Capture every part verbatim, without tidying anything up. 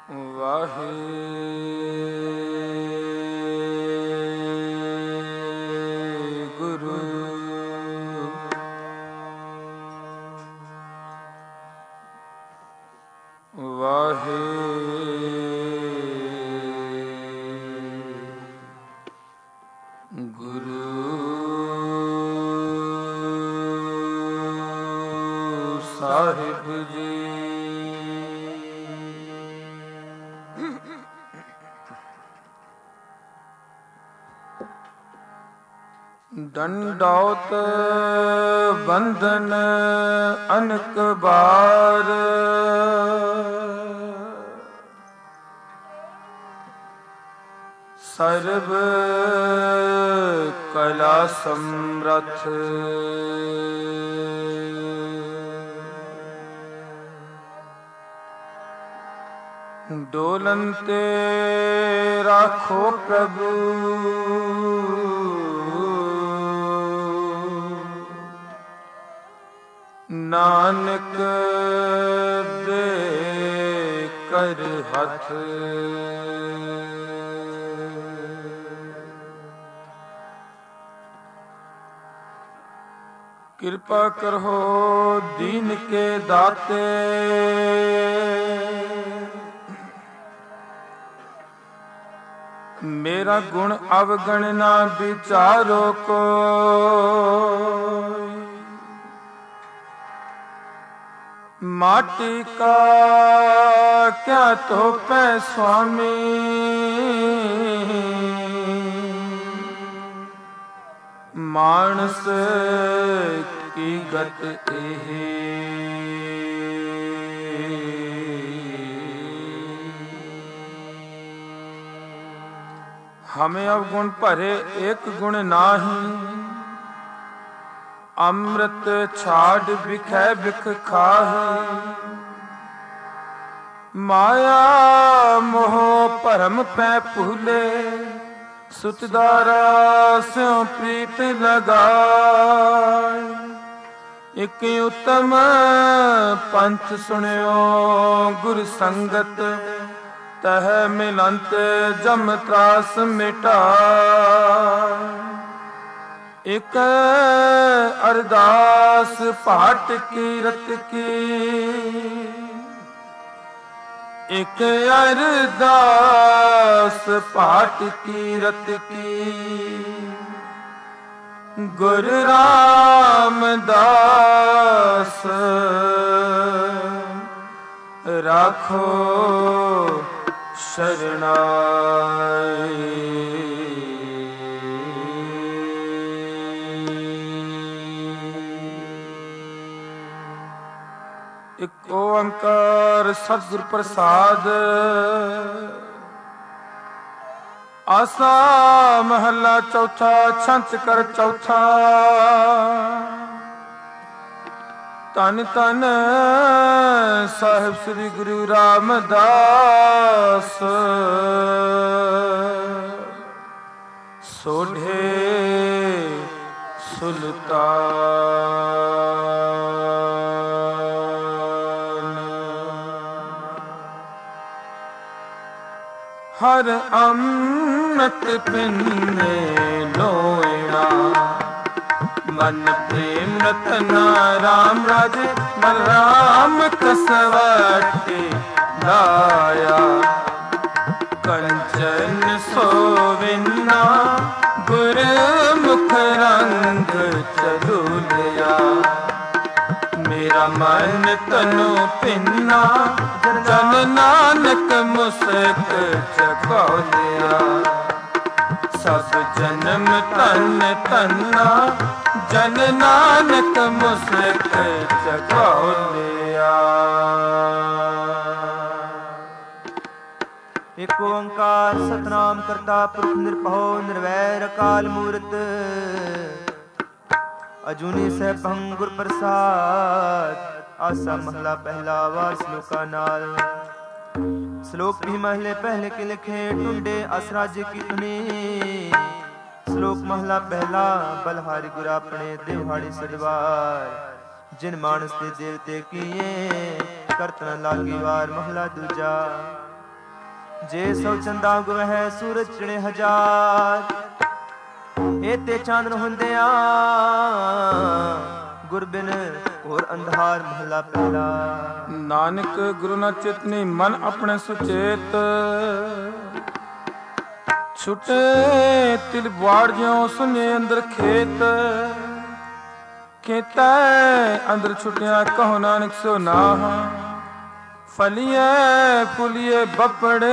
ਵਾਹਿਗੁਰੂ ਵਾਹਿਗੁਰੂ ਸਾਹਿਬ ਜੀ। ਡੰਡੌਤ ਬੰਧਨ ਅਨਕ ਬਾਰ, ਸਰਬ ਕਲਾ ਸਮਰਥ, ਡੋਲਨ ਤੇ ਰਾਖੋ ਪ੍ਰਭੂ, ਨਾਨਕ ਦੇ ਕਰ ਹੱਥ। ਕਿਰਪਾ ਕਰੋ ਦੀਨ ਕੇ ਦਾਤੇ, ਮੇਰਾ ਗੁਣ ਅਵਗਣ ਨਾ ਵਿਚਾਰੋ ਕੋਈ, ਮਾਟੀ ਕਾ ਕਿਆ ਤੋਪੈ ਸੁਆਮੀ, ਮਾਨਸ ਕੀ ਗਤ ਇਹ। ਹमें अवगुण भरे एक गुण नाही, अमृत छाड़ बिखै बिख खाही, माया मोह भरम पै भूले, सुतदारा स्यों प्रीत लगाए। एक उत्तम पंथ सुनियो गुर संगत, तह मिलंत जम त्रास मिटाए। एक अरदास पाठ कीरत की, एक अरदास पाठ कीरत की, गुरु रामदास राखो शरणाई। एक ओंकार सतगुर प्रसाद, आसा महला चौथा, छंच कर चौथा। धन धन साहिब श्री गुरु रामदास, सोढ़े सुल्तान। हर अमृत पिन्ने लोयणा, मन प्रेम रतना राम राज बलराम कसवटे लाया। कंचन सोविना गुर मुख रंग चलूलिया, मेरा मन तनु पिन्ना जन नानक मुस्क चकौलिया। सब जन्म तन तन्ना जन नानक मुस्क चकौलिया। एक ओंकार सतनाम करता पुरख निरभौ निर्वैर अकाल मूरत, अजूनी सहभं गुर प्रसाद। आसा महला पहला वार श्लोका नाल। श्लोक भी महले पहले के लिखे टुंडे असराज की धुनी। श्लोक महला पहला बलहारी गुर अपने देवहाड़ी सदवार, जिन मानस के देवते किए करतन लागी वार। महला दूजा जे सौ चंदा गुवह सूरज चढ़े हजार एते चांदन हुंदिया गुरबिन और अंधार महला पहला। नानक गुरु न चितनी मन अपने सुचेत छुटे तिल बाड़ ज्यों सुने अंदर खेत केता अंदर छुटिया कहो नानक सो नाह फलिए फुलिए बपड़े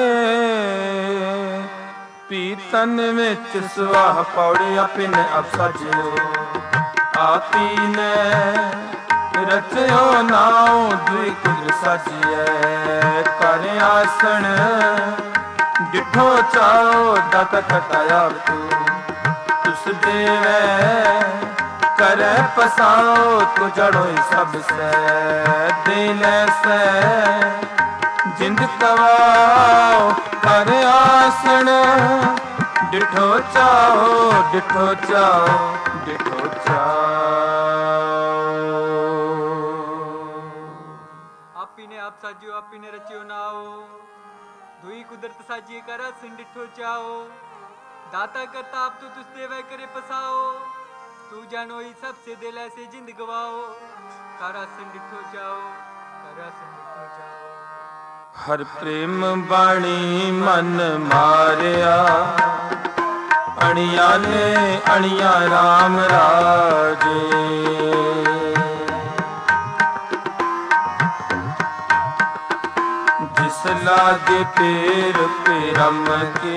पीतन विच सुवाह पौड़ी अपिन अब सजो आपी ने रचयो नाओ दुई कुदर सजिए कर आसन डिठो चाओ दाता कटाया तू तुस देवे करे पसाओ तू जड़ो सब से दिल से जिंद कवाओ कर आसन डिठो चाओ डिठो चाओ डिठो चाओ। आपी ने आप साजियो आपी ने रचियो नाओ दुई कुदरत साजिए करा सिन डिठो चाओ दाता करता आप तो तुस देवे करे पसाओ तू जानो ही सबसे दिल ऐसे जिंद गवाओ करा सिन डिठो जाओ करा सिन डिठो जाओ। हर प्रेम बाणी मन मारिया अणिया ने अणिया राम राजे जिस लागे पेर पेरम के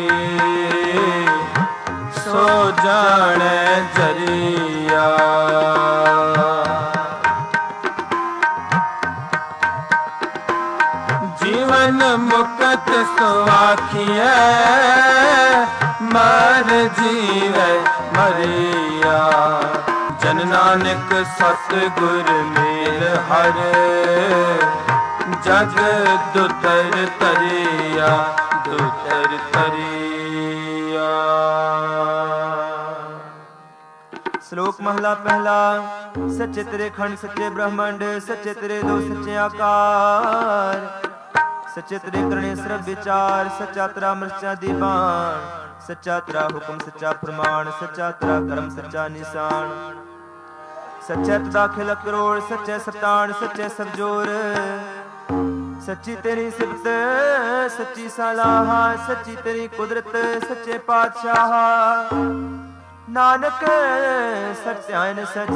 सो जाने जरिया जीवन मुकत सुआखिए मर जीवे मरिया जन नानक सतगुर मेल हर जग दुतर तरिया दुतर तरिया। श्लोक महला पहला। सच्चे तेरे खंड सच्चे ब्रह्मांड सच्चे तेरे दो सच्चे आकार सच्चे तेरे करने सर्व विचार सच्चा तेरा मृचा दीवान सच्चा तेरा हुक्म सच्चा प्रमाण सच्चा तेरा कर्म सच्चा निशान सच्चे तदा खिल करोड़ सच्चे सतान सच्चे सब जोर सच्ची तेरी सिफत सच्ची सलाह सच्ची तेरी कुदरत सच्चे पातशाह नानक सत्यान सच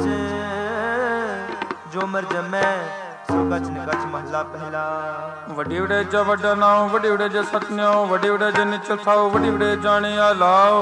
जो मर जमै सो कच निकच महला पहला। वड्डी वडे जा वड्डा नाओ वड्डी वडे जा सतन्यो वड्डी वडे जा निचल थाओ वड्डी वडे जाने आलाओ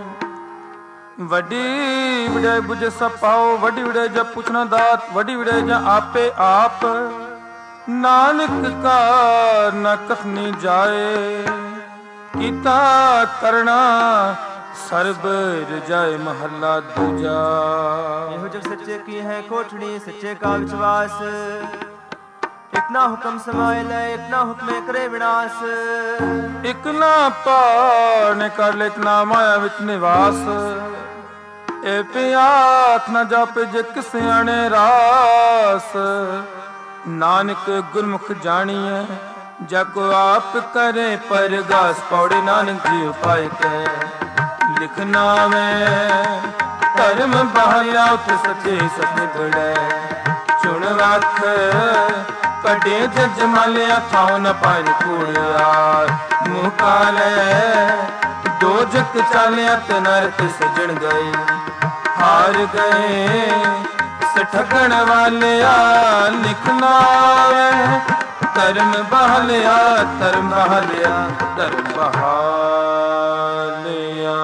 वड्डी वडे बुझे सब पाओ वड्डी वडे जा पूछना दात वड्डी वडे जा आपे आप नानक का न कथनी जाए कीता करना सर्ब रजाए महला दूजा। यहो जब सच्चे की है कोठड़ी सच्चे का विश्वास इतना हुक्म समायल इतना हुक्म करे विनाश इकना पाने कर ले इकना माया विच निवास ए पियाख न जापे जे किसे आने रास नानक गुरमुख जानिए जको आप करे परगास पौड़े नानक जी उपाय के लिखना में धर्म बहाया उठ सचे सत्य बड़े चुन रख कटे जज मालिया थाओ न पान कूड़ियार मुकाले दो जग चालिया ते नरक सजन गए हार गए ठगण वालिया लिखना धर्म बहालिया धर्म बहालिया धर्म बहालिया।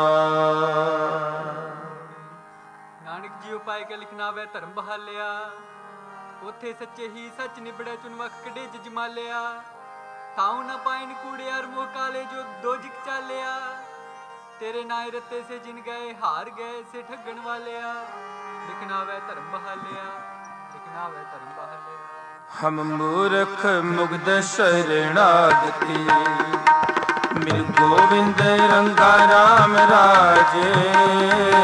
नानक जी उपाय के लिखना वे धर्म बहालिया उथे सच्चे ही सच निबड़े चुनवख कड़े जजमालिया ताऊ न पाइन कूड़े और मोह काले जो दो जिक चालिया तेरे नाय रत्ते से जिन गए हार गए से ठगण वालिया लिखना वे धर्म बहालिया लिखना वे धर्म बहालिया। हम मूर्ख मुग्ध शरणागति मिल गोविंद रंगा राम राजे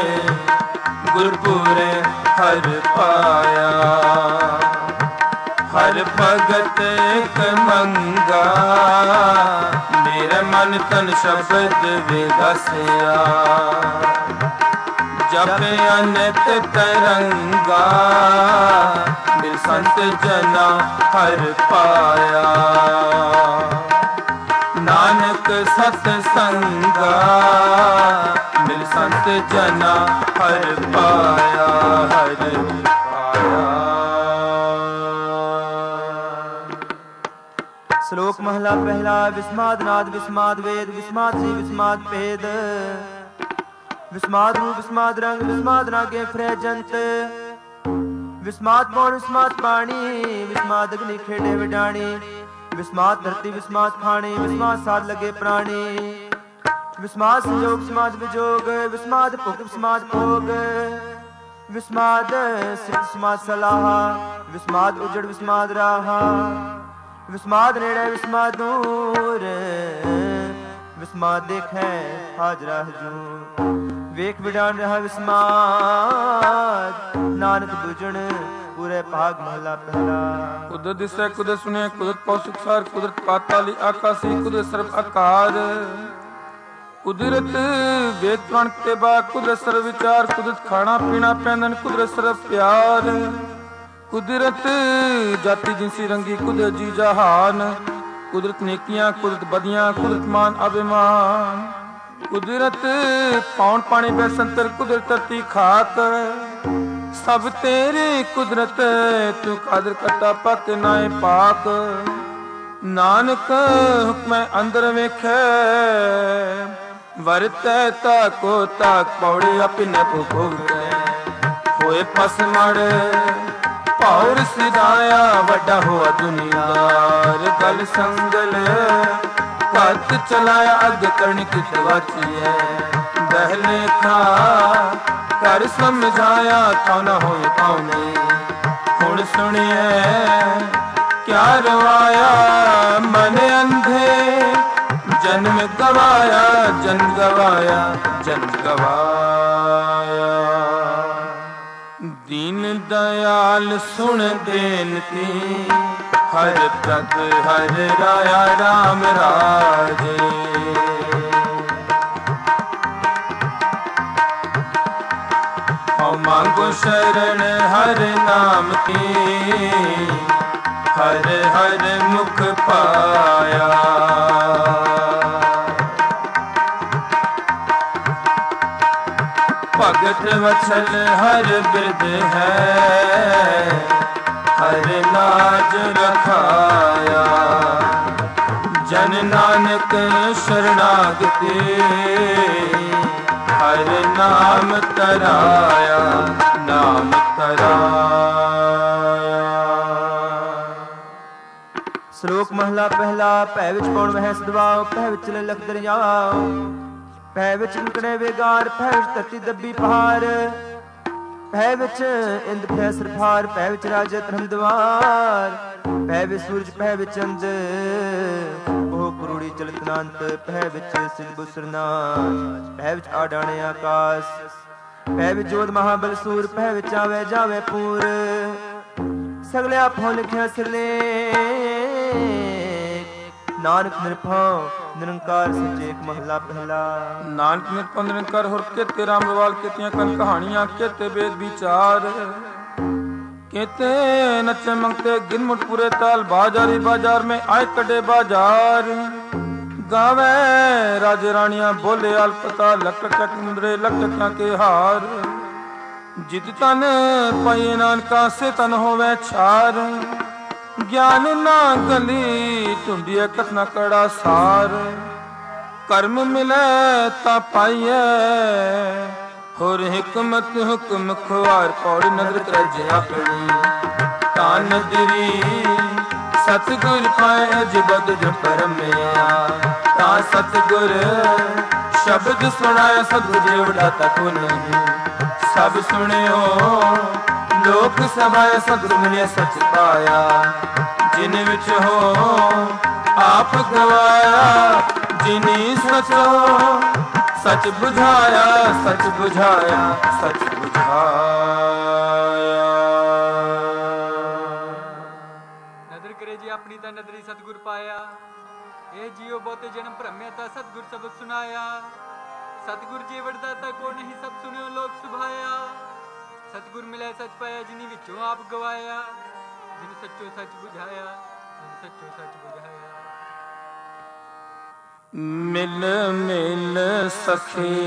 गुरपुरे हर पाया हर भगत एक मंगा, मेरे मन तन शब्द विगसिया। जप अनत तरंगा, मिल संत जना हर पाया। नानक सतसंगा, मिल संत जना हर पाया, हर पाया। श्लोक महला पहला। विस्माद नाद विस्माद वेद, विस्माद जी विस्माद भेद। विस्माद रूप विस्माद रंग, विस्माद रागे फ्रे जंत। विस्माद पौन विस्माद पानी, विस्माद अग्नि खेड़े विडाणी। विस्माद धरती विस्माद खाणी, विस्माद साध लगे प्राणी। विस्माद संयोग विस्माद विजोग, विस्माद भुग विस्माद भोग। विस्माद सिद्ध विस्माद सलाहा, विस्माद उजड़ विस्माद राहा। विस्माद नेड़े विस्माद दूर, विस्माद देखे हाजरा हजूर। वेख विडान रहा विस्माद, नानक बुझण पूरे भाग महला पहला। कुदरत दिसै कुदरत सुने, कुदरत पौषिक सार, कुदरत पाताली आकाशी, कुदरत सर्व आकार। कुदरत वेद पुराण किताबा, कुदरत सर्व विचार, कुदरत खाना पीना पैंदन, कुदरत सर्व प्यार। कुदरत जाति जिनसी रंगी, कुदरत जी जहान। कुदरत नेकियां कुदरत बदियां, कुदरत मान अभिमान। कुदरत पौन पानी बैसंतर, कुदरत धरती खाक। सब तेरी कुदरत, तू कादर करता पक नाए पाक। नानक हुक्म अंदर वेखे, वरतै ताको ताक पौड़े अपने भुगते। होए पसमड़ पौर सिदाया, वड्डा हुआ दुनियादार। गल संगल कत चलाया, अग कर्ण कित वाचिए। दहले खा कर समझाया, था न होए पाउने। हुण सुनिए क्या रवाया, मन अंधे जन्म गवाया। जन्म गवाया जन्म गवाया। दीन दयाल सुन बेनती, हर प्रग हर राया राम राजे। हम मांगो शरण हर नाम की, हर हर मुख पाया। भगत वत्सल हर बिरद है, हर लाज रखाया। जन नानक शरणागति, हर नाम तराया, नाम तराया। श्लोक महला पहला। भै विच पौण वह सदवाओ, भै विच लख दरियाओ। भै विच लुकने वेगार, भै विच धरती दब्बी पहाड़। भै विच इंद भै सरफार, भै विच राजे धर्म द्वार। भै विच सूरज भै विच चंद, ओह कुरुड़ी चलतनांत। भै विच सिंध बुसरनाथ, भै विच आडाणे आकाश। भै विच जोध महाबल सूर, भै विच आवे जावे पूर। सगले आपो लिखिया सिरले, नानक निरभव निरंकार सचेक महला पहला। नानक निरभव निरंकार होर केते राम रवाल, केतियां कन कहानियां, केते वेद विचार। केते नचे मंगते गिन मुट पूरे ताल, बाजारी बाजार में आए कड़े बाजार। गावे राजे रानियां बोले अलपता, लक लक मुंदरे लक लकियां के हार। जित तन पाइए नानका, से तन होवे छार। ज्ञान ना गली ढूंढिए, कथना कड़ा सार। कर्म मिले ता पाइए, होर हिकमत हुक्म खुआर। पौड़ी नजर करज अपनी, तान नदरी सतगुर पाए। अजबद जो परमया, ता सतगुर शब्द सुनाया। सतगुर उड़ाता को नहीं, सब सुनियो लोक सभाया। सतगुर मिलिया सच पाया, जिन विच हो आप गवाया। जिनी सचो सच बुझाया, सच बुझाया, सच बुझाया। बुझाया। हरि सतगुर पाया। ए जियो बहुते जन्म भ्रम्या ता सतगुर सबक सुनाया। सतगुर जी वरदाता को नहीं सब सुनियो लोक सुभाया। सतगुर मिले सच पाया जिनी विचों आप गवाया। जिन सच्चो सच बुझाया, जिन सच्चो सच बुझाया। मिल मिल सखी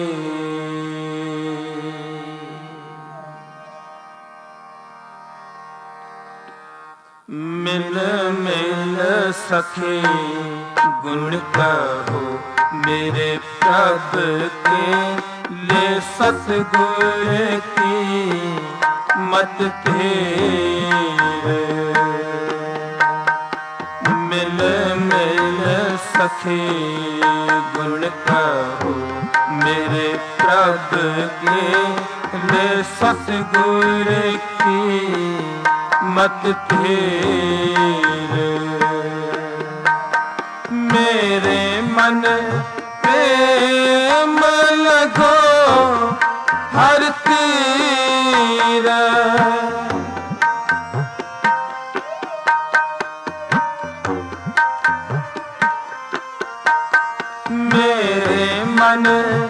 मिल मिल सखी गुण कहो मेरे प्रभु के ले सतगुर की मत तेरे। मिल मिल सखी गुण कहो मेरे प्रभु के ले सतगुर की मत तेरे। मेरे मन प्रेम लगो हर तीर। मेरे मन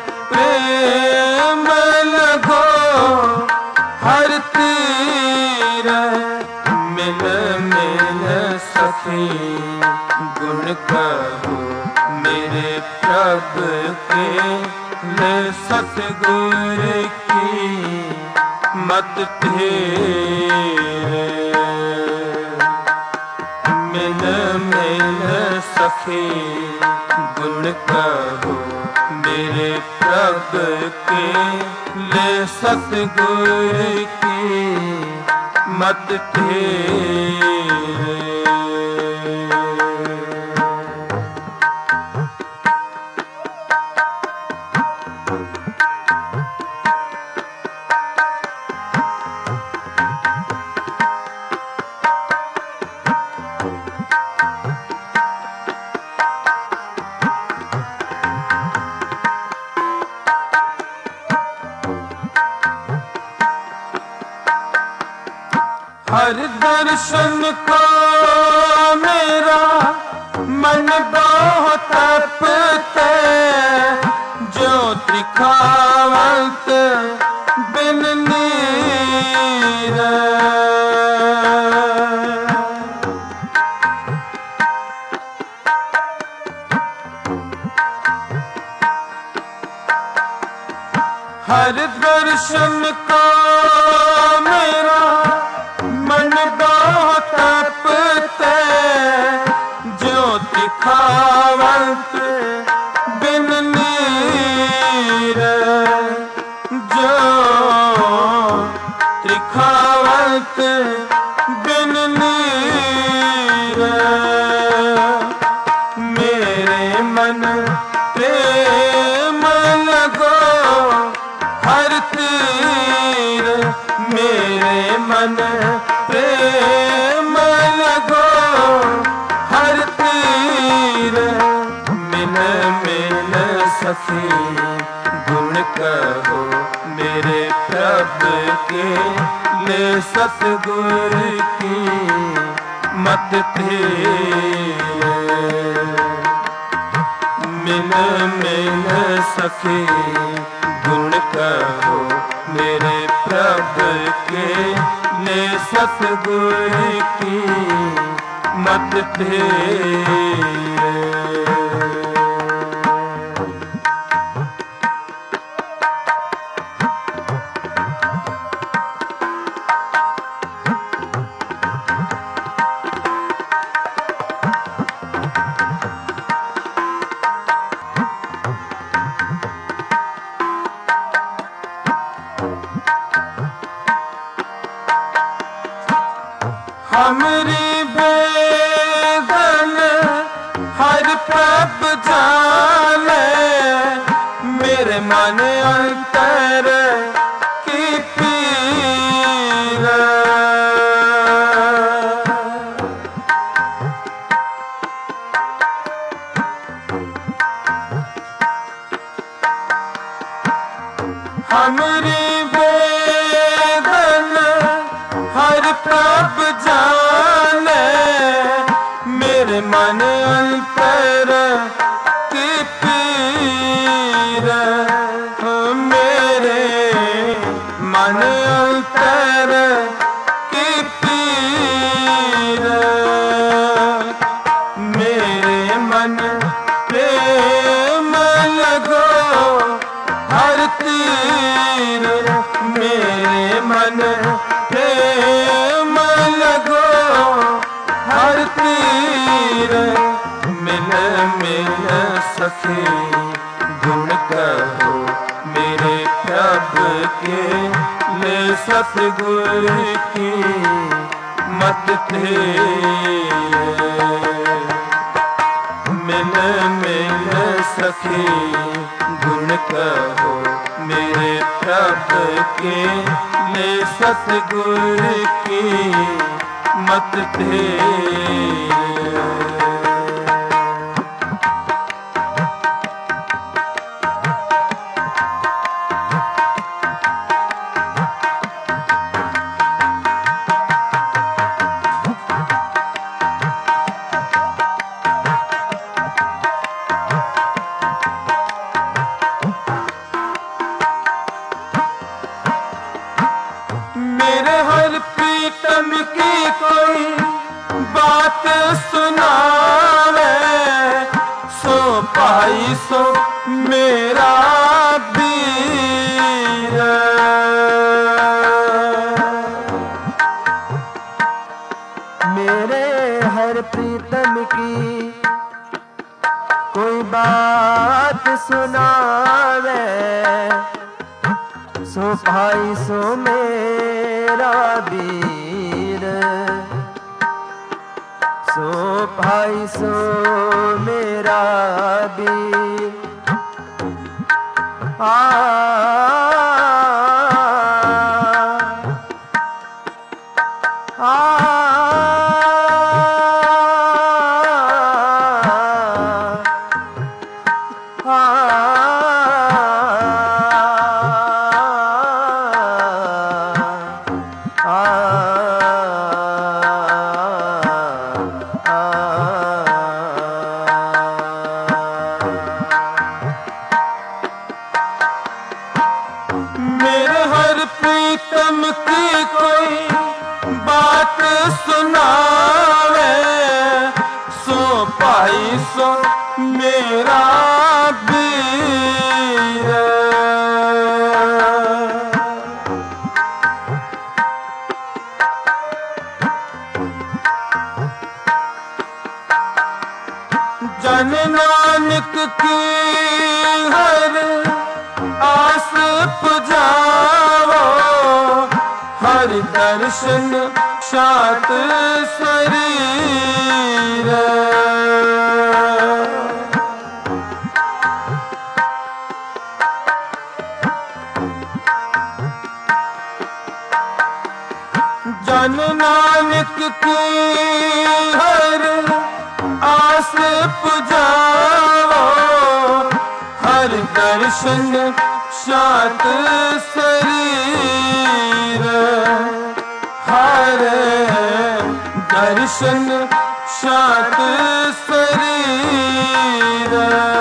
प्रेम लगो हर तीर। मिल मिल सखी गुण कहो मेरे प्रभु के ले सतगुर की मत तेरे। मिल मिल सखी गुण कहो मेरे प्रभु के ले सतगुर की मत तेरे। हर दर्शन को मेरा मन बहुत तपते। जो त्रिखावत बिन नीर। हर दर्शन को मेरा मन बहुत तपते। जो त्रिखावत बिन नीर। जो त्रिखावत बिन नीर। मेरे मन प्रेम लगो हर तीर। मेरे मन प्रेम लगो हर तीर। मिल मिल सखी गुण कहो मेरे प्रभु के ले सतगुर की मत तेरे। मिल मिल सखी गुण कहो मेरे प्रभु के ले सतगुर की मत तेरे। हमरी बेदन हर प्रभु जाने। मेरे मन अंतर की पीर। हमरी बेदन हर प्रभु जाने। मेरे मन अंतर की पीर, मेरे मन अंतर की पीर, मेरे मन प्रेम लगो हर तीर, मेरे मन प्रेम लगो हर तीर, मिल मिल सखी गुण कहो मेरे प्रभु के, ले सतगुर की मत तेरे, मिल मिल सखी गुण कहो मेरे प्रभु के, ले सतगुर की मत तेरे। मेरे हर प्रीतम की कोई बात सुनावे, सो पाई सो मेरा वीर, मेरे हर प्रीतम की कोई बात सुनावे, सो भाई सो मेरा वीर, सो भाई सो मेरा वीर। आ आ मेरे हर प्रीतम की कोई बात सुनावे, सो पाई सो मेरा वीर, जन नानक की हर आस पुजावो, हर दर्शन शात शरीर, जन नानक की हर आस पुजावो, हर दर्शन शात शरीर, हर दर्शन शात शरीर,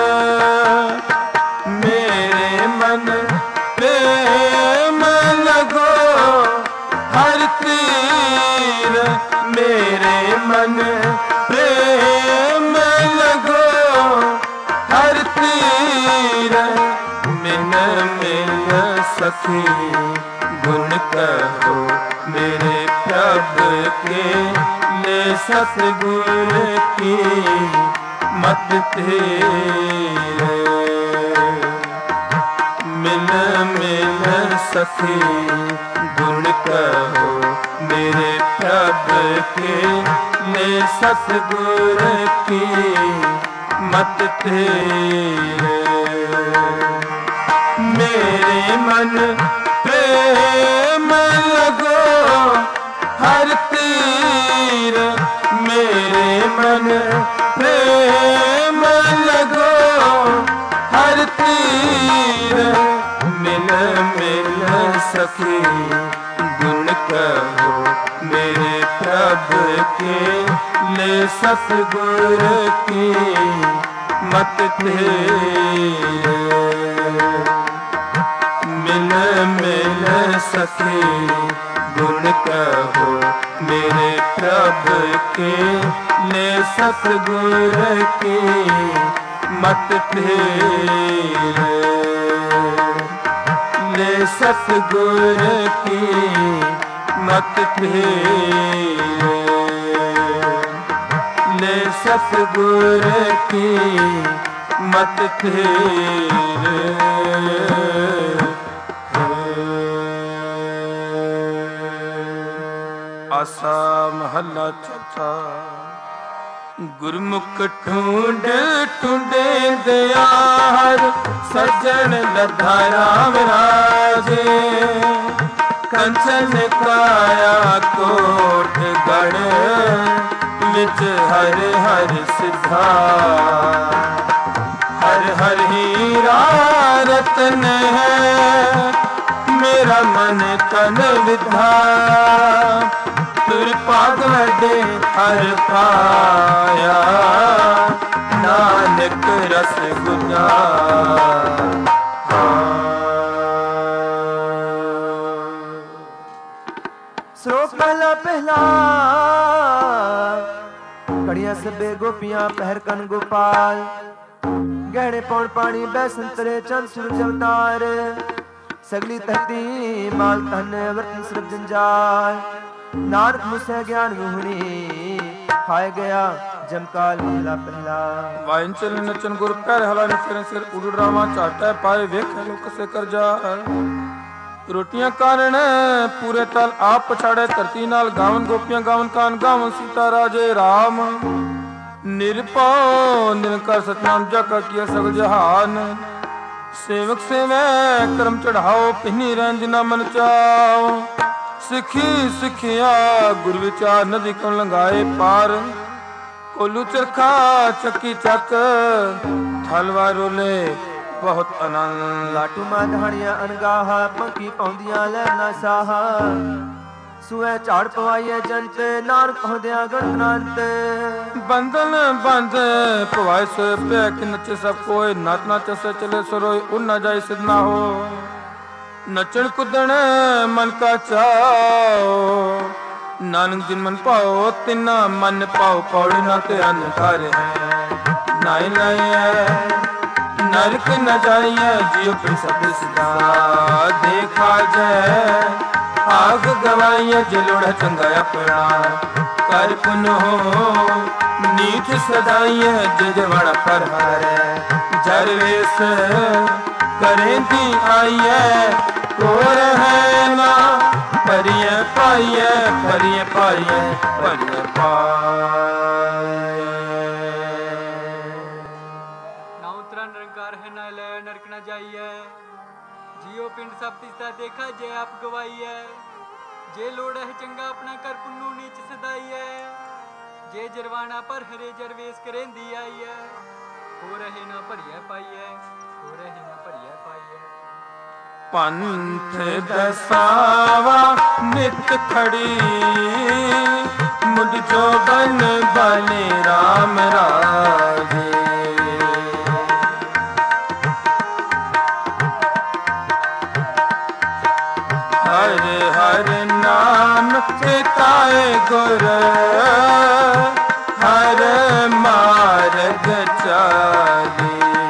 मेरे मन प्रेम लगो हर तीर, मेरे मन प्रेम लगो हर तीर, मिल मिल सखी गुण कहो मेरे प्रभु के, ले सतगुर की मत तेरे, मिल मिल सखी गुण कहो मेरे प्रभु के, ले सतगुर की मत तेरे, मेरे मन प्रेम लगो हर तीर, मेरे मन प्रेम लगो हर तीर, मिल मिल सखी गुण कहो मेरे प्रभु के, ले ले सतगुर की मत तेरे। मिल मिल सके गुण कहो मेरे प्रभु के, ले सतगुर की मत तेरे। ले सतगुर की मत तेरे। ले सतगुर की मत तेरे। आसा महला चौथा। गुरमुख ढूंढ ढूंढे दयार, सज्जन लद्धा राम राजे। कंचन काया कोट गढ़, विच हर हर सिद्धा। हर हर हीरा रतन है, मेरा मन तन विधा। तुर पाग दे हर पाया, नानक रस गुजा। श्लोक पहला पहला। कड़िया सबे गोपियां पहर कन गोपाल, गहने पौन पानी बै संतरे चंद सूरज अवतार। सगली धरती माल तन वर्तन सरब जंजाल। नारद मुझसे ज्ञान गुहनी, खाए गया जमकाल महला पहला। वाइन चले नचन गुर पैर हला फिर सिर उड़ रामा चाटा पाए वेख लोक से कर जा। रोटियां कारण पूरे तल आप पछाड़े, धरती नाल गावन गोपियां गावन कान गावन सीता राजे राम। निरपौ निरंकार सतनाम जाका किया सगल जहान। सेवक से मैं कर्म चढ़ाओ, पिन्नी रंजना मन चाओ। सिखी सिखिया गुर विचार, नदी कन लंगाए पार। कोलू चरखा चक्की चक, थलवा रोले बहुत आनंद। लाटू मां धाणिया अनगाह, पंखी पौंदियां लहना साहा। सुए झाड़ पवाइए जंत, नानक पहुंदिया गणतनांत। बंधन बंध पवाए सो पे कि नचे सब कोई। नाच नाच से चले सरोय, उड़ न जाए सिद्ध ना हो। नचन कुदन मन का चाओ, नानक जिन मन पाओ तिना मन पाओ। पौड़ी ना ते अनकार है, नाई नाई है नरक न जाइए। जियो फिर सब सिदा देखा जाए, आग गवाइए जिलोड़ चंगा अपना। कर पुन हो नीत सदाइए, जजवड़ पर हारे। जरवेश करें दी आइए, कोर है ना परिय पाइए। परिय पाइए परिय पाइए। ना उतरा निरंकार है ना ले नरक न जाइए। जियो पिंड सब तिसदा देखा जे आप गवाइए। जे लोड़ है चंगा अपना कर पुन्नू नीच सदाइए। जे जरवाना पर हरे जरवेश करें दी आइए। हो रहे ना परिय पाइए, हो रहे ना परिय पाइए। पंथ दसावा नित खड़ी, मुझ जो बन बने राम राजे। हर हर नाम चिताए गुर, हर मार्ग चाले।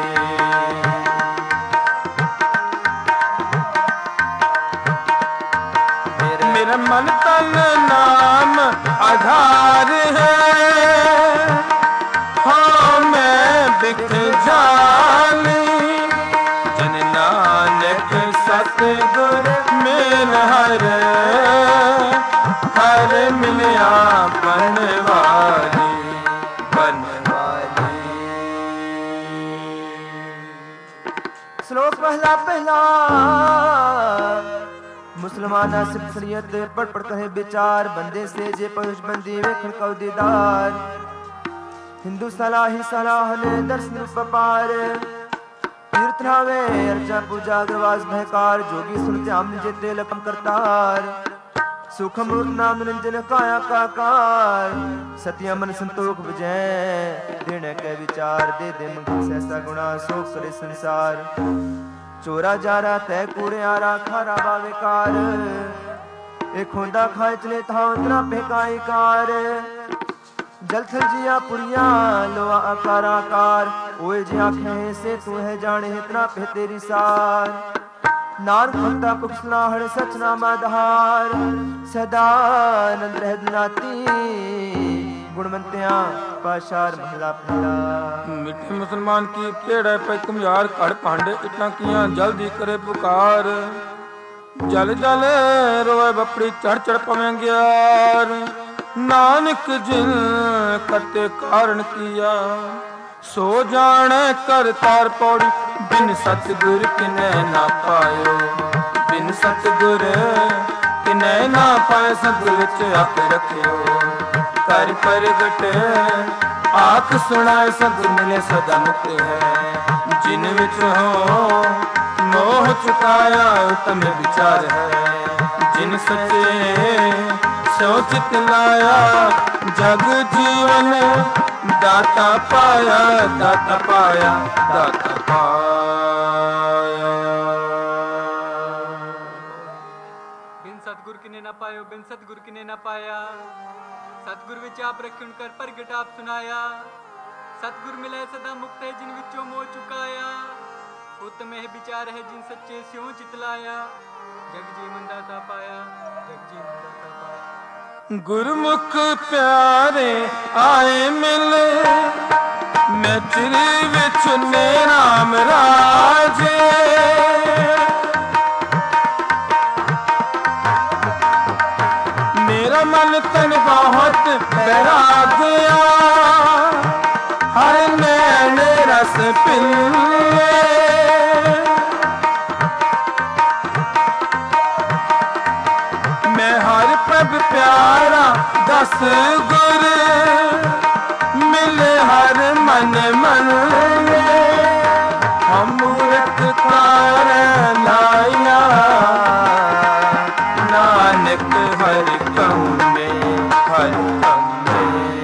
मेरा मन तन नाम आधार है। हाँ मैं बिख जाली, जन नानक सतगुर मेल हर। हर मिलिया बनवाली बनवाली। श्लोक पहला पहला। मुसलमाना सिर्फ शरीयत पढ़ पढ़ कहे विचार। बंदे से जे पहुंच बंदी वेखण कौ दीदार। हिंदू सलाह ही सलाह ने दर्शन रूप पार। तीर्थ नावे अर्चा पूजा अग्रवास भयकार। जोगी सुनते हम जेते लकम करतार। सुख मूर्त नाम निरंजन काया काकार सतिया मन संतोख विजय दिन के विचार दे दे मंग सहसा गुणा सो करे संसार चोरा जारा तय कूड़े आरा खारा बाविकार एक होंदा खाए चले था उतना फेकाई कार जलथल जिया पुड़िया लोआ आकार आकार ओए जी आंखें से तू है जाने इतना पे तेरी सार नार भक्ता कुशला हर सच नामा दहार सदानंद रहत नाती गुणवंतिया पाशार महला पहला मिठे मुसलमान की केड़ा पे कुम्हार कड़ भांडे इतना किया जल्दी करे पुकार जल जल रोए बपड़ी चढ़ चढ़ पवे ग्यार नानक जिन करते कारण किया सो जाने कर तार पौड़ी बिन सतगुर किने ना पायो बिन सतगुर किने ना पाए सतगुर च आप रखियो कर प्रगट आख सुनाए सतगुर मिले सदा मुक्त है जिन विच हो मोह चुकाया उत्तम विचार है जिन सचे सोचित लाया जग जीवन दाता पाया दाता पाया दाता पाया बिन सतगुर किने ना पायो बिन सतगुर किने ना पाया सतगुर विच आप रखिन कर प्रगट आप सुनाया सतगुर मिले सदा मुक्त है जिन विचों मोह चुकाया उत्तम है विचार है जिन सच्चे स्यों चितलाया जग जीवन दाता पाया जग जीवन दाता पाया गुरमुख प्यारे आए मिले मैं चिरी विच ने राम राजे मेरा मन तन बहुत बैराग्या हर नैन रस पिले मैं हर प्रभ प्यारा दस गुर मिले हर मन मन अमृत कार लाया नानक हर कम में हर कम में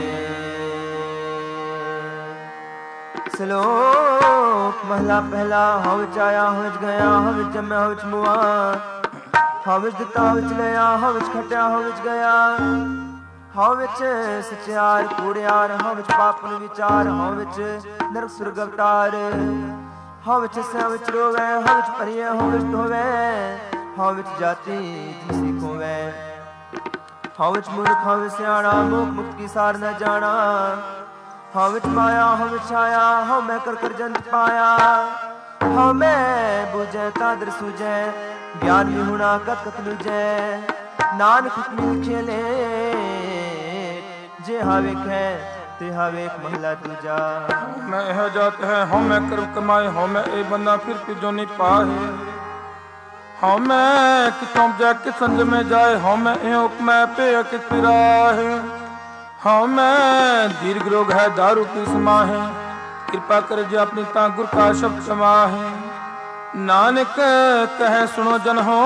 श्लोक महला पहला हवच आया हवच गया हवच जम्या हवच मुआ हवच दिता हवच लिया हवच खटिया हवच गया हवच सचार कूड़ियार हवच पापन विचार हवच नरक सुरग अवतार हवच से हवच रोवे हवच परिय हवच धोवे हवच जाति जिसी खोवे हवच मूर्ख हवच सियाणा मुख मुक्त की सार न जाना हवच माया हवच छाया हव मैं कर कर जंत पाया हव मैं बुझे तादर सूझे ज्ञान में होना कत कत लुझे नानक हुक्म लिखे ले जे हावेक है ते हावेक महला दूजा मैं यह जात है हम मैं कर्म कमाए हम मैं ए बंदा फिर पिजो नहीं पाए हम मैं कितों जाके संज में जाए हम मैं ए हुक्म पे कि फिराहे हम मैं दीर्घ रोग है दारू की समा है कृपा कर जे अपनी ता गुर का शब्द समा है नानक कहे सुनो जन हो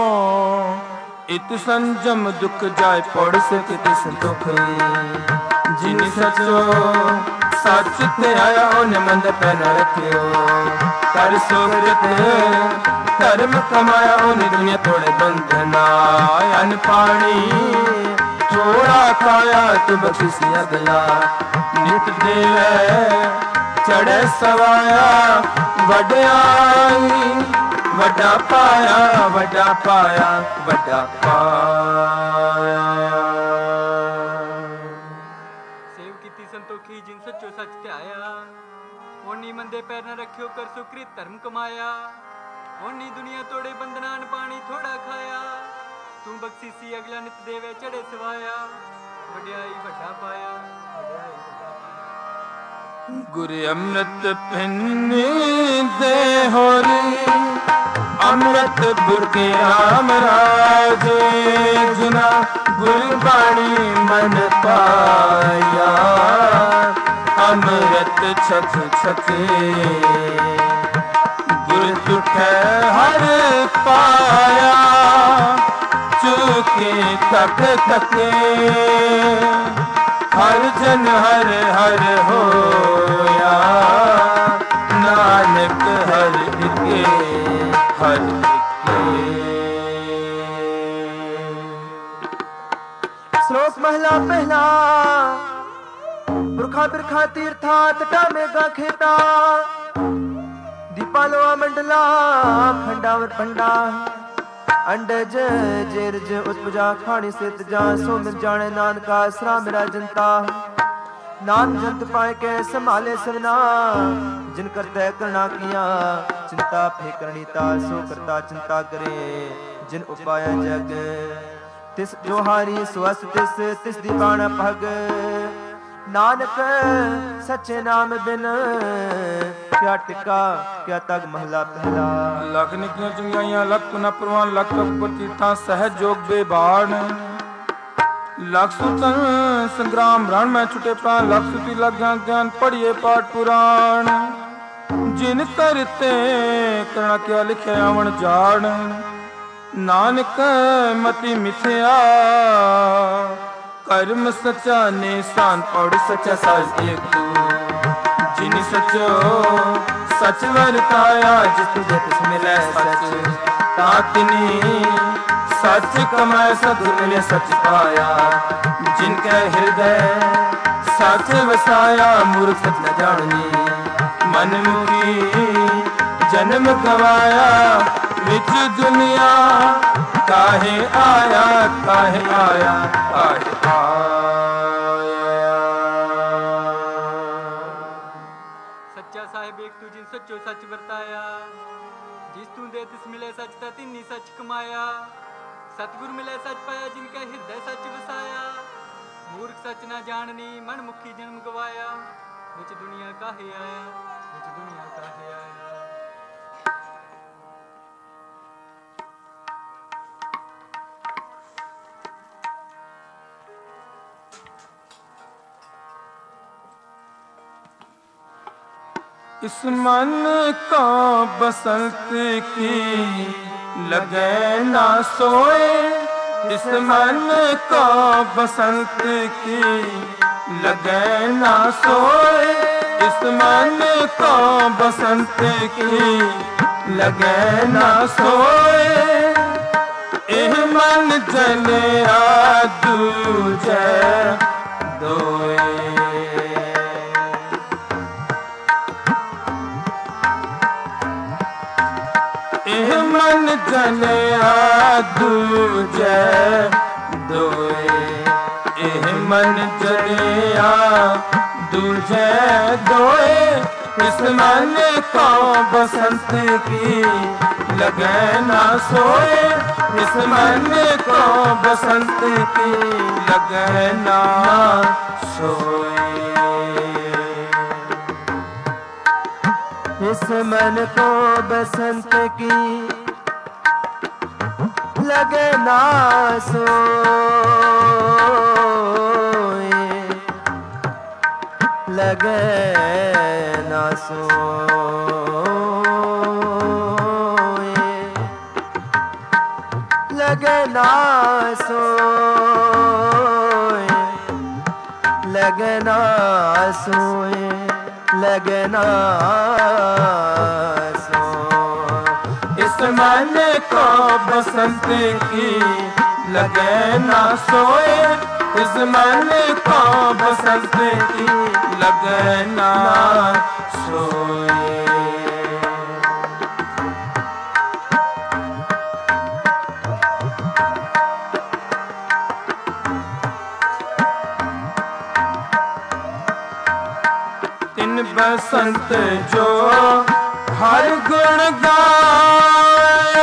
इत संजम दुख जाय पड़ सके संतोख जिन सचो सच ते आया ओन मंद पे न रखियो कर सोगत धर्म कमाया ओन दुनिया थोड़े बंधना अन पानी थोड़ा खाया तो बख्शिश अगला नित देवे चढ़े सवाया वड्याई वड्डा पाया वड्डा पाया वड्डा पाया सेव कीती संतोखी जिन सच्चो सच ध्याया ओनी मंदे पैर न रखियो कर सुकृत धर्म कमाया ओनी दुनिया तोड़े बंधनान पानी थोड़ा खाया तू बख्शीसी अगला नित देवे चढ़े सवाया वड्याई वड्डा पाया वड्याई वड्डा पाया गुर अमृत पिन्नी दे होरी अमृत बुरके राम राजे जिना गुरबाणी मन पाया अमृत छक छके गुर तुठे हर पाया चूक के तक थके हर जन हर हर होया नानक हर इके हर इके। श्लोक महला पहला। पुरखा बिरखा तीर्था तटा मेगा खेता दीपालोआ मंडला खंडावर पंडा अंडज जेरज उत्पजा खानी सित जा सो मिल जाने नानका आसरा मेरा जनता। नान जंत पाए के संभाले सवना जिन करते करना किया चिंता फेकरणी ता सो करता चिंता करे जिन उपाय जग तिस जोहारी सुअस तिस तिस दीवाना भग नानक सच्चे नाम बिन क्या टिका क्या तग महला पहला। लख निकियां चंगाइयां लख पुना परवान लख तीर्थां सहज जोग बेबान लख सुतन संग्राम रण में छुटे प्राण लख सुती लग ज्ञान पढ़िए पाठ पुराण जिन करते करना क्या लिखे आवन जान नानक मति मिथ्या कर्म सच्चा ने शान और सच्चा साज एक तू जिन सचो सच वरताया जिस तुझे तिस मिले सच तातिनी सच कमाए सदगुर मिले सच पाया जिनके हृदय सच वसाया मूर्ख सच न जाननी मन मुखी जन्म गवाया विच दुनिया काहे आया काहे आया काहे आया। सच्चा साहिब एक तू जिन सच्चो सच वरताया जिस तू दे तिस मिले सच ता तिन्नी सच कमाया सतगुर मिले सच पाया जिनका हृदय सच वसाया मूर्ख सच ना जाननी मन मुखी जन्म गवाया विच दुनिया काहे आया विच दुनिया काहे आया। इस मन को बसंत की लगे ना सोए इस मन को बसंत की लगे ना सोए इस मन को बसंत की लगे ना सोए एह मन जने आ दूजे दोए मन जनिया दूजे दोए एह मन जनिया दूजे दोए इस मन को बसंत की लगे ना सोए इस मन को बसंत की लगे ना सोए इस मन को बसंत की लगे ना सोए लगे ना सोए लगे ना सोए लगे ना सोए लगे ना इस मन को बसंत की लगे ना सोए इस मन को बसंत की लगे ना सोए। तिन बसंत जो हर गुण गाए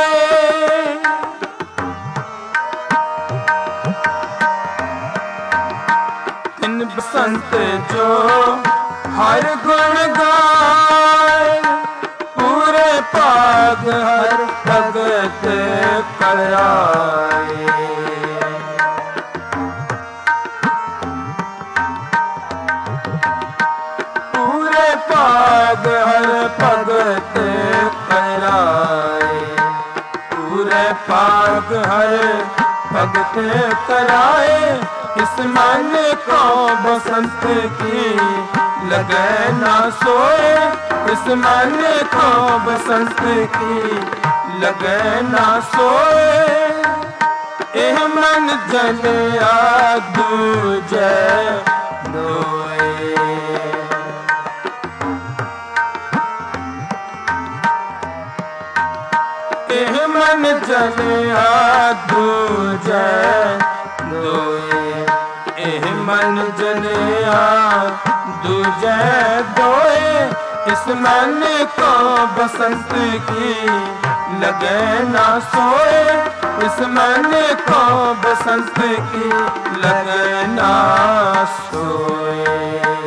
तिन बसंत जो हर गुण गाए पूरे पाग हर भगत कराए पूरे पाग हर भगत कराए पूरे पाग हर भगत के कराए, इस मन को बसंत की लगे ना सोए, इस मन को बसंत की लगे ना सोए। एह मन जलिया दूजे दोए, एह मन जलिया दूजे दोए, एह मन जलिया दूजे दोए। इस मन को बसंत की लगे ना सोए, इस मन को बसंत की लगे ना सोए।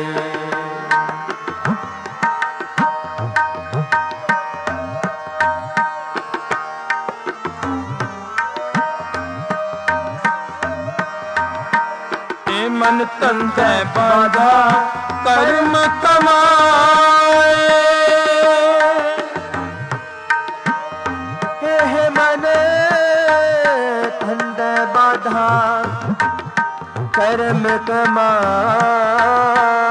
ए मन तंते बाधा कर्म कमाए, हे मन तंते बाधा कर्म कमाए,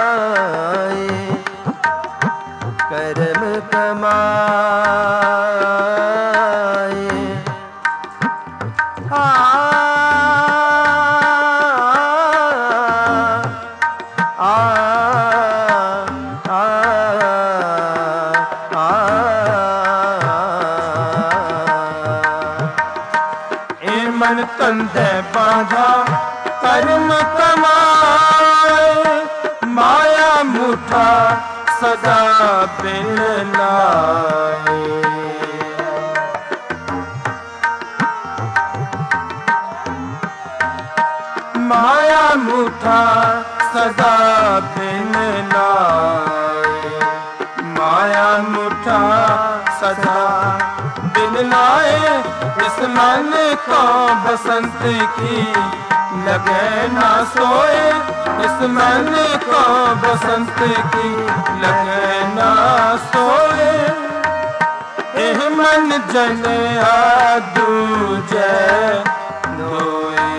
कर्म कमाए। आ मन तंते बाधा कर्म कमाए, माया मुठा सदा बिन लाए। माया मुठा सदा बिन लाए, माया मुठा सदा बिन लाए। इस मन को बसंत की लगे ना सोए, इस मन को बसंत की लगे ना सोए। एह मन जलिया दूजे दोए,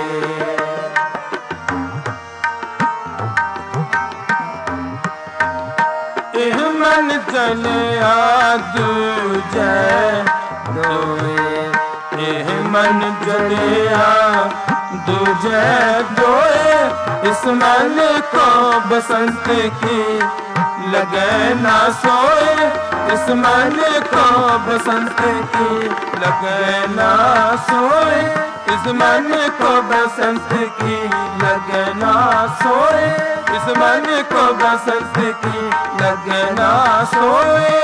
एह मन जलिया दूजे दोए, एह मन जलिया दूजे दोए। इस मन को बसंत की लगे ना सोए, इस मन को बसंत की लगे ना सोए, इस मन को बसंत की लगे ना सोए, इस मन को बसंत की लगे ना सोए।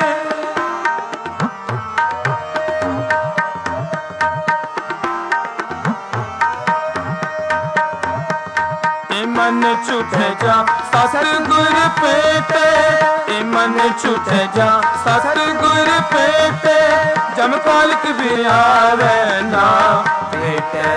मन छूटे जा सतगुर पेटे, ए मन छूटे जा सतगुर पेटे, जम कालिक भी आवे ना पेटे,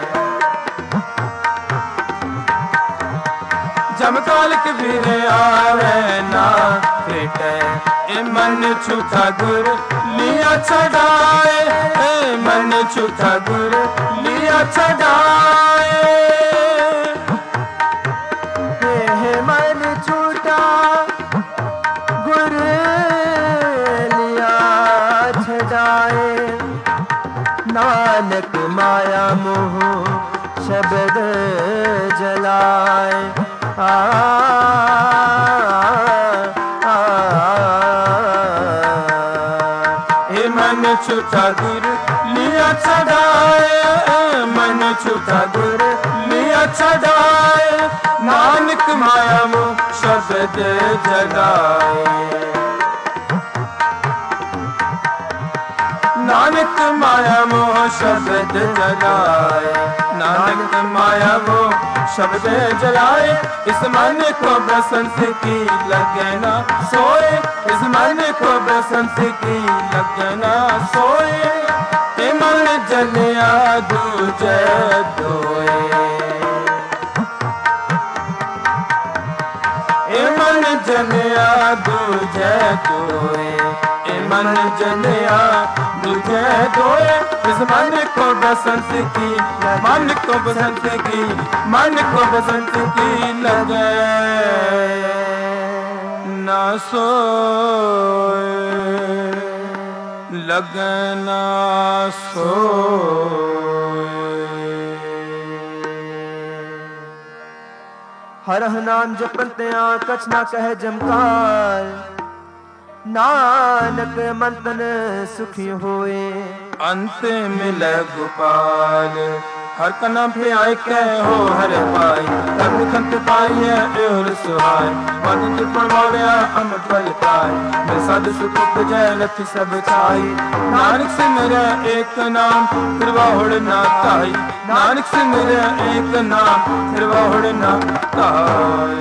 जम कालिक भी आवे ना पेटे। ए मन छूटा गुर लिया छड़ाए, ए मन छूटा गुर लिया छड़ाए। मन छूटा गुर लिया छड़ाए, नानक माया मोह शब्द जलाए। आ, आ, ए मन छूटा गुर लिया छड़ाए, मन छूटा गुर लिया छड़ाए। नानक माया मोह शब्द जलाए, नानक माया मोह शब्द जलाए, नानक माया मोह शब्द जलाए। इस मन को बसंत की लगे ना सोए, इस मन को बसंत की लगे ना सोए। ए मन जलिया दूजे दोए, ए मन जनिया दूजे दोए, ए मन जनिया दूजे दोए। इस मन को बसंत की, मन को बसंत की, मन को बसंत की लगे ना सोए, लगे ना सोए। हर नाम जपंत्या कछ ना कह जमकार, नानक मंतन सुखी होए। अंत मिले गोपाल हर का नाम पे आए कै हो हर पाई, धर्म खंत पाई है और सुहाय। मधु त्रिपण वालिया अमृत फल पाए, मैं साधु सुख जय लथी सब छाई। नानक से मेरा एक नाम फिर वाहुड़ ना ताई, नानक से मेरा एक नाम फिर वाहुड़ ना ताई।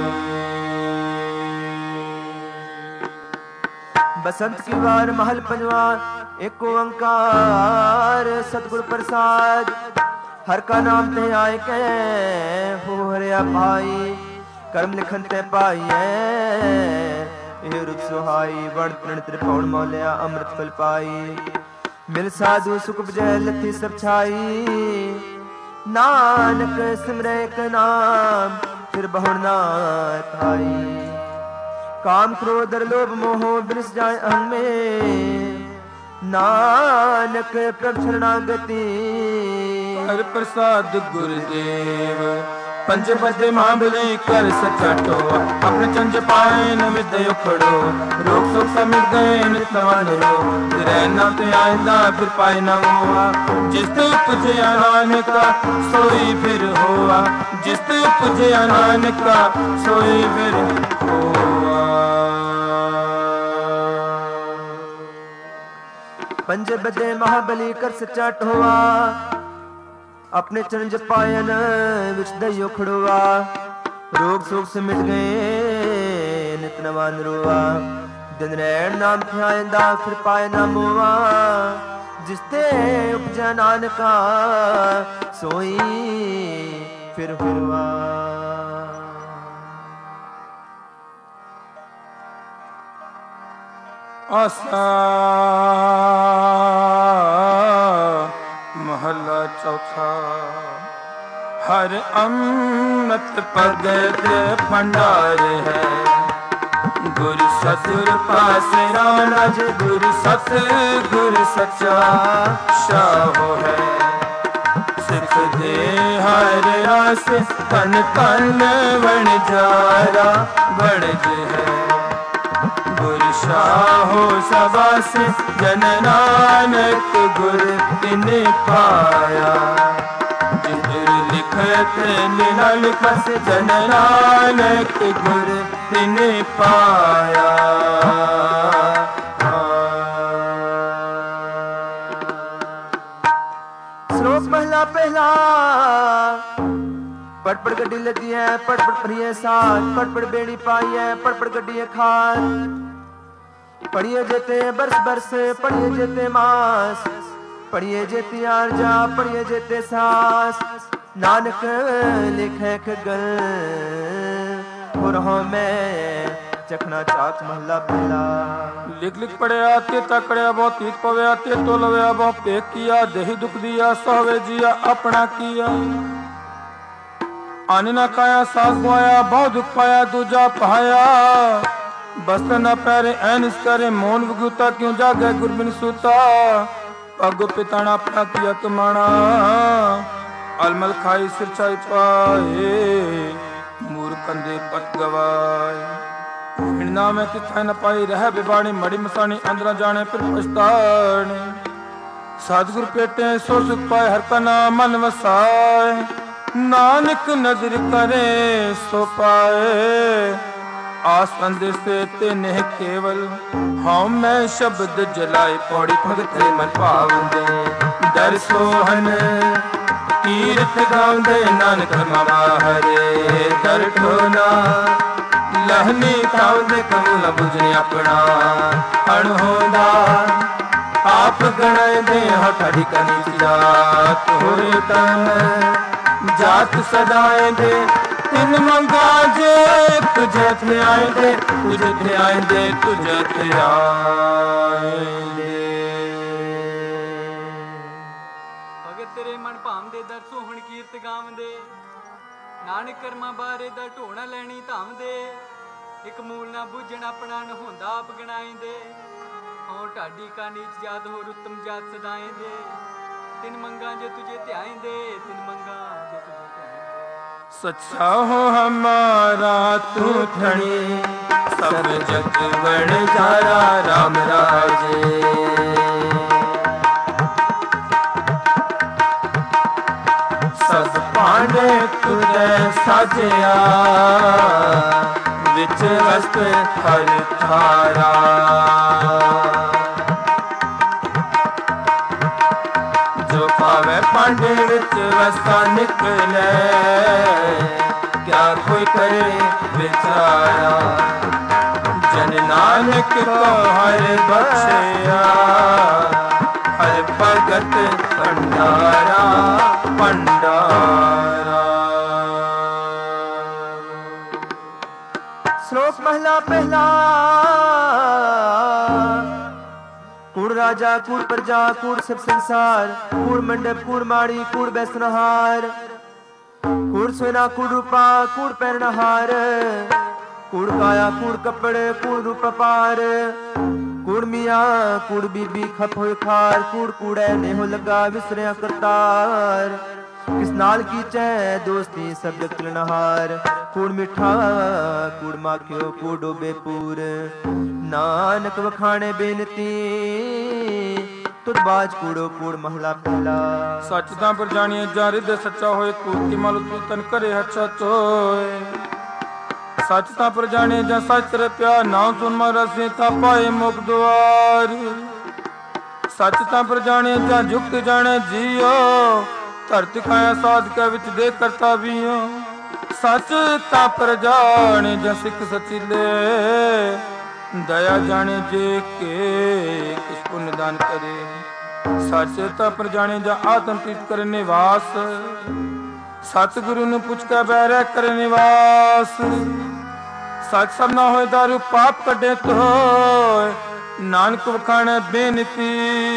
बसंत की वार महल पंजवा, एक ओंकार सतगुर प्रसाद। हर का नाम ते आए के हो हरिया भाई, कर्म लिखन ते पाइए ये रुत सुहाई। वर्ण तृण त्रिपौण मौलिया अमृत फल पाई, मिल साधु सुख जय लथी सब छाई। नानक सिमरे एक नाम फिर बहुड़ ना थाई। काम क्रोध लोभ मोह बिनस जाए अहं में, नानक प्रभ शरणागति। हर प्रसाद गुरुदेव पंच बदे महाबली कर सच्चा टोआ। अपने चंज पाए न विदय खड़ो, रोग सुख समित गए नित नवान रो। रहना ते आइंदा फिर पाए न हुआ, जिस ते उपजे नानक का सोई फिर हुआ, जिस ते उपजे नानक का सोई फिर हुआ। पंज बदे महाबली कर सच्चा टोआ, अपने चरण जपायन विच दइयो खड़ोआ। रोग शोक से मिट गए नित नवान रोआ, दिन रैन नाम ध्यायंदा फिर पाए ना मोआ। जिसते उपजा नानका सोई फिर हुआ। आसा महला चौथा। हर अमृत भगत भंडार है, गुरु सतुर पास राम राज। गुरु सत गुरु सच्चा शाहो है, सिख दे हर रास। तन तन बन जारा बड़ज है, गुरु शाहो सबास। जन नानक गुर तिने पाया, जिधर लिखत लीला लिखस। जन नानक गुर तिने पाया। श्लोक पहला पहला। पड़ पड़ गड्डी लदी है, पड़ पड़ परिए साथ। पड़ पड़ बेड़ी पाई है, पड़ पड़ गड्डी खास। पढ़िए जेते बरस बरस, पढ़िए जेते मास। पढ़िए जेते आरजा, पढ़िए जेते सास। नानक लिखे खगल हो रहो मैं, चखना चाक महला पहला। लिख लिख पढ़िया ते तकड़िया बहुत तीत पव्या। ते तो लव्या बहुत पेक किया, देही दुख दिया सहवे जिया अपना किया। आने ना काया सास गुआया, बहुत दुख पाया दूजा पाया। बस्तर न पैरे ऐन करे, मोन विगुता क्यों जागे गुरबिन सूता। पगो पिताना अपना किया कमाना, अलमल खाई सिर चाई पाए। मूर कंदे पत गवाए, हिड़ना में किथा न पाई। रह बिबाणी मड़ी मसानी, अंदर जाने फिर पछताने। सतगुर पेटे सो सुख पाए, हर का नाम मन वसाए। नानक नजर करे सो पाए, आसंद से तेने केवल। हाँ मैं शब्द जलाए, पौड़ी भगत मन पावंदे। दर सोहन तीर्थ गाउंदे, नानक मामा हरे। दर ठोना लहनी खाउंदे, कमूला बुझने अपना। अणहोदा आप गणाए दे, हठाड़ी कनी जात। होरे तन जात सदाए दे तिन मंगा जे तुझे थे आए दे तुझे थे आए दे तुझे थे आए दे। भगत तेरे मन भाम दे दर सोहण कीर्त गावंदे नानक कर्मा बारे दा ढोणा लैनी धाम दे एक मूल ना बुझण अपना नहोंदा आप गणाइंदे और ढाडी का नीच जात हो उत्तम जात सदाएं दे तिन मंगा जे तुझे ध्याएंदे तिन मंगा जे तुझे ध्याएंदे। सच्चा हो हमारा तू धनी सब जग बण जारा राम राजे। सब पांडे तुझे साजिया विच हस्त हर थारा। जो पावे पांडे विच वसा निकले क्या कोई करे बेचारा। जन नानक को हर बख्शिया हर भगत भंडारा भंडारा। श्लोक महला पहला। कूड़ राजा कूड़ प्रजा कूड़ सब संसार कूड़ मंडप कूड़ माड़ी कूड़ बैसनहार कूड़ सोना कूड़ रूपा कूड़ पहनहार कूड़ काया कूड़ कपड़े कूड़ रूप पार कूड़ मिया कूड़ बीबी खप होए खार कूड़ कूड़े नेहो लगा विसरिया करतार। किस नाल की चै दोस्ती सब जग चलनहार कूड़ मिठा कूड़ माखियो कूड़ डोबे पूर नानक वखाणे बेनती तुद बाज कूड़ो कूड़ महला पहला। सच तां पर जानिए जा हृदय सच्चा होए कूड़ की मालू तू तन करे अच्छा चोए। सच तां पर जाने जा सच तेरे प्यार नाम सुन मर से था पाए मुख द्वार। सच तां पर जाने जा जुक्त जाने जियो धरती खाया साध के विच देख करता भी हो। सच तां पर जाने जा सिख सचीले दया जाने जे के किस पुण्य दान करे। सच तां पर जाने जा आत्म प्रीत करे निवास सतगुरु नु पुछ के बैर करे निवास। सच सब ना होए दारू पाप कटे तो नानक वखाणे बेनती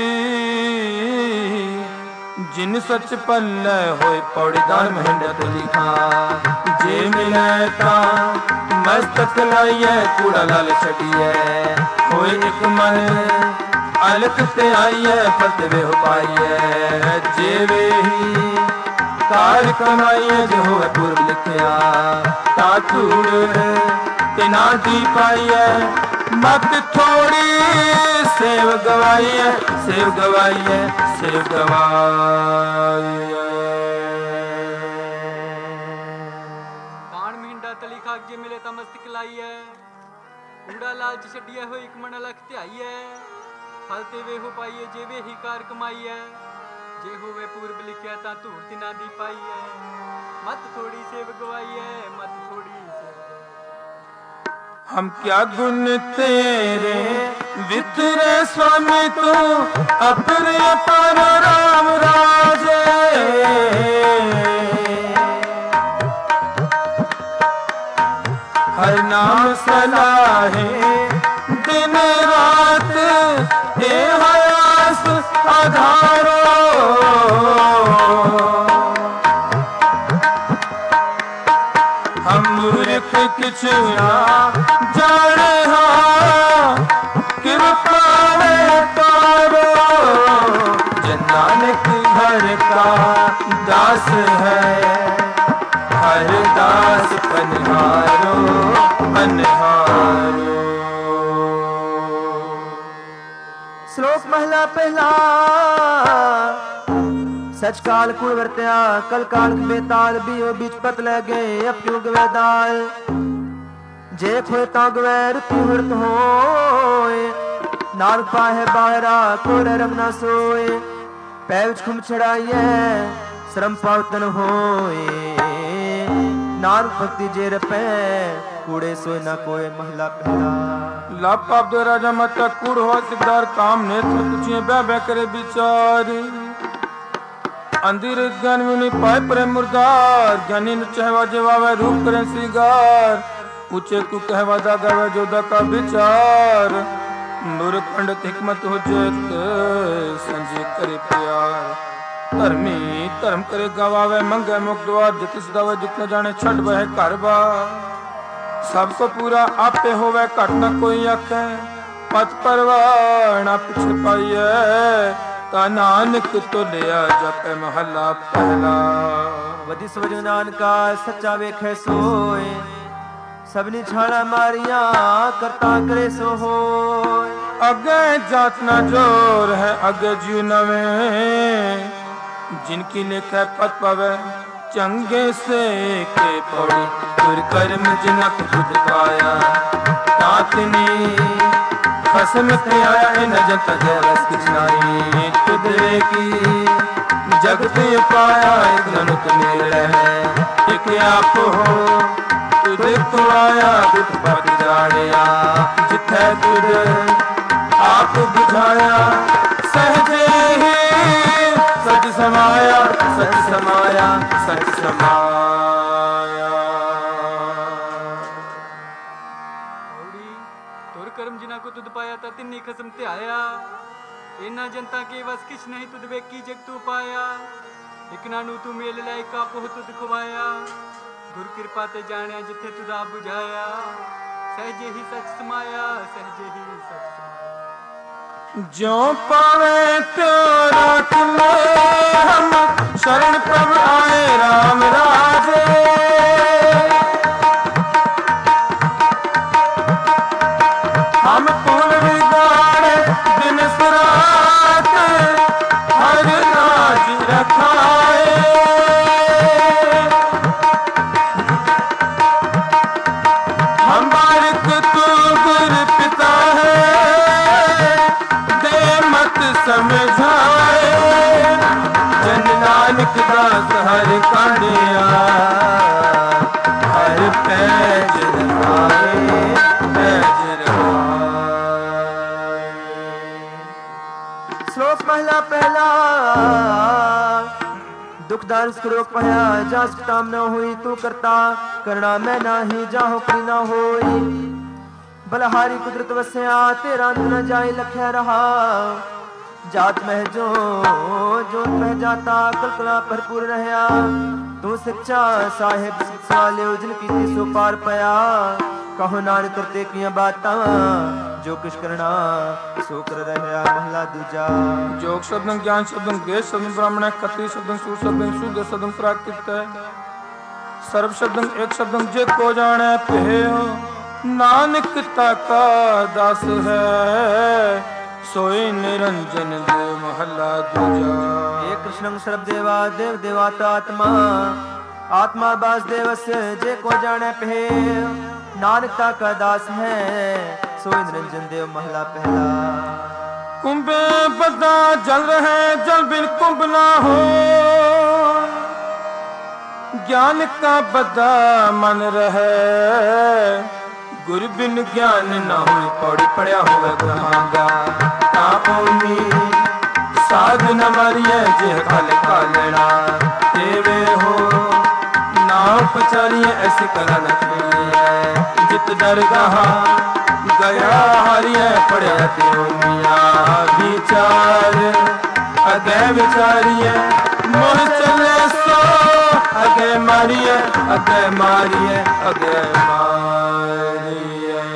जिन सच पल्ले होए पौड़ी दान महेंद्र लिखा। जे मिले ता मस्तक लाइए कूड़ा लाल छड़िए होए एक मन अलख ते आइए फत वे हो पाइए। जे वे ही कार कमाइए जो होए पूर्व लिखिया ता तूड़ ते ना दी पाइए। मत थोड़ी सेव गवाइए सेव गवाइए सेव गवाइए। कान मिंडा तली खाक जे मिले ता मस्तिक लाइए कूड़ा लालच छड़िए हो एक मन अलख ध्याइए। फल ते वे हो पाइए जे वे ही कार कमाइए जे होवे पूर्व लिखिया ता धूड़ तिना दी पाइए। मत थोड़ी सेव गवाइए मत थोड़ी हम क्या गुण तेरे वितरे स्वामी तू अपने पर राम राजे। हर नाम सलाहे दिन रात ए हयास आधारो। हम मूर्ख किछ ना जाने हाँ कृपा में तारो। जन नानक घर का दास है हर दास पनिहारो पनिहारो। श्लोक महला पहला। सच काल कुल वर्त्या कल काल बेताल बियो बीच पत ले गए अपयुग वेदाल। जे खोए ता गवै ऋतु हृत होए नाग पाहे बाहरा कोरे रंग ना सोए। पैच खुम छड़ाइए श्रम पावतन होए नाग भक्ति जे रपे कूड़े सोए ना कोई महला पहला। लाभ पाप दो राजा मत कूड़ हो सिकदार काम नेत्र तुझे बह बह करे विचार। अंधीर ज्ञान में नहीं पाए प्रेम मुर्दार, ज्ञानी न चहवा जवावे रूप करें सिंगार, ऊंचे को कहवा दा गावे जोदा का विचार, नूर पंडित हिकमत हो जेत संजय करे प्यार, धर्मी धर्म करे गवावे मंगे मुख द्वार, जितिस दावे जित न जाने छड़ बह घर बार, सबको पूरा आपे होवे घट न कोई आखे, पत परवाह ना पिछे पाइए, ता नानक तो लिया जपे महला पहला। वधि सवजो नानका सच्चा वेखे सोए, सबनी छाला मारिया करता करे सो होए। अगे जात न जोर है अगे जीव नवे, जिनकी लेखे पत पवे चंगे से के पौड़ी, तुर कर्म जिनक खुद पाया, तातनी खसम ते आया है न जत जरस किछनाई, तुदे की जगत पाया एक ननुत मेल है, एक आप हो तुझे को आया दुख पग जानिया, जिथे तुझ आप बुझाया सहजे ही सच समाया, सच समाया, सच समाया। तुर कर्म जिना को तुद पाया ता तिन्नी खसम ते आया, इना जनता के वस किछ नहीं तुद वेकी जग तू पाया, इक नानू तू मेल लाई का पोह तुद खुवाया, गुर कृपा ते जानिया जिथे तुदा बुझाया, सहजे ही सच समाया, सहजे ही सच समाया। जो पावे त्यो राख ले हम, शरण प्रभ आए राम राजे, हम फूल बिगाड़े दिन सुरात, हर राज रखाए, हम बारिक तू गुर पिता है, दे मत समझाए, जन नानक दास हर कांडिया, हर पैज रखाए, पैज श्लोक पहला पहला दुखदार श्लोक पहला, जा सुखताम न हुई तू करता, करना मैं नाही जाहो करी न होई, बलहारी कुदरत वसया तेरा अंत न जाए लख्या रहा, जात मह जो जोत मह जाता कलकला भरपूर रहया, तू सच्चा साहिब साले उजल की सो पार पया, कहो नानक करते किया बातां, जो कुछ करना सो कर रहया महला दूजा। जोग शब्दं ज्ञान शब्दं गेश शब्दं ब्राह्मण खत्री शब्दं सूर शब्दं शूद्र शब्दं प्राकृत, सर्व शब्दं एक शब्दं जे को जाने पेयो, नानक ताका दास है, सोई निरंजन देव महला दूजा। एक कृष्णं सर्व देवा देव देवाता आत्मा, आत्मा वासुदेवस जे को जाने पे, नानकता का दास है, सोई निरंजन देव महला पहला। कुंभे बदा जल रहे जल बिन कुंभ ना हो, ज्ञान का बदा मन रहे, गुरु बिन ज्ञान न हो, पौड़ी पड़िया होवे कहांगा, तापोनी साध न मरिए जे खल कालना, देवे हो नाव पचारिए ऐसी कला न खेलिए, जित दरगाह गया हरिए पड़े त्यो मिया, विचार अगे विचारिए, मोह चले सो अगे मारिए, अगे मारिए, अगे मारिए।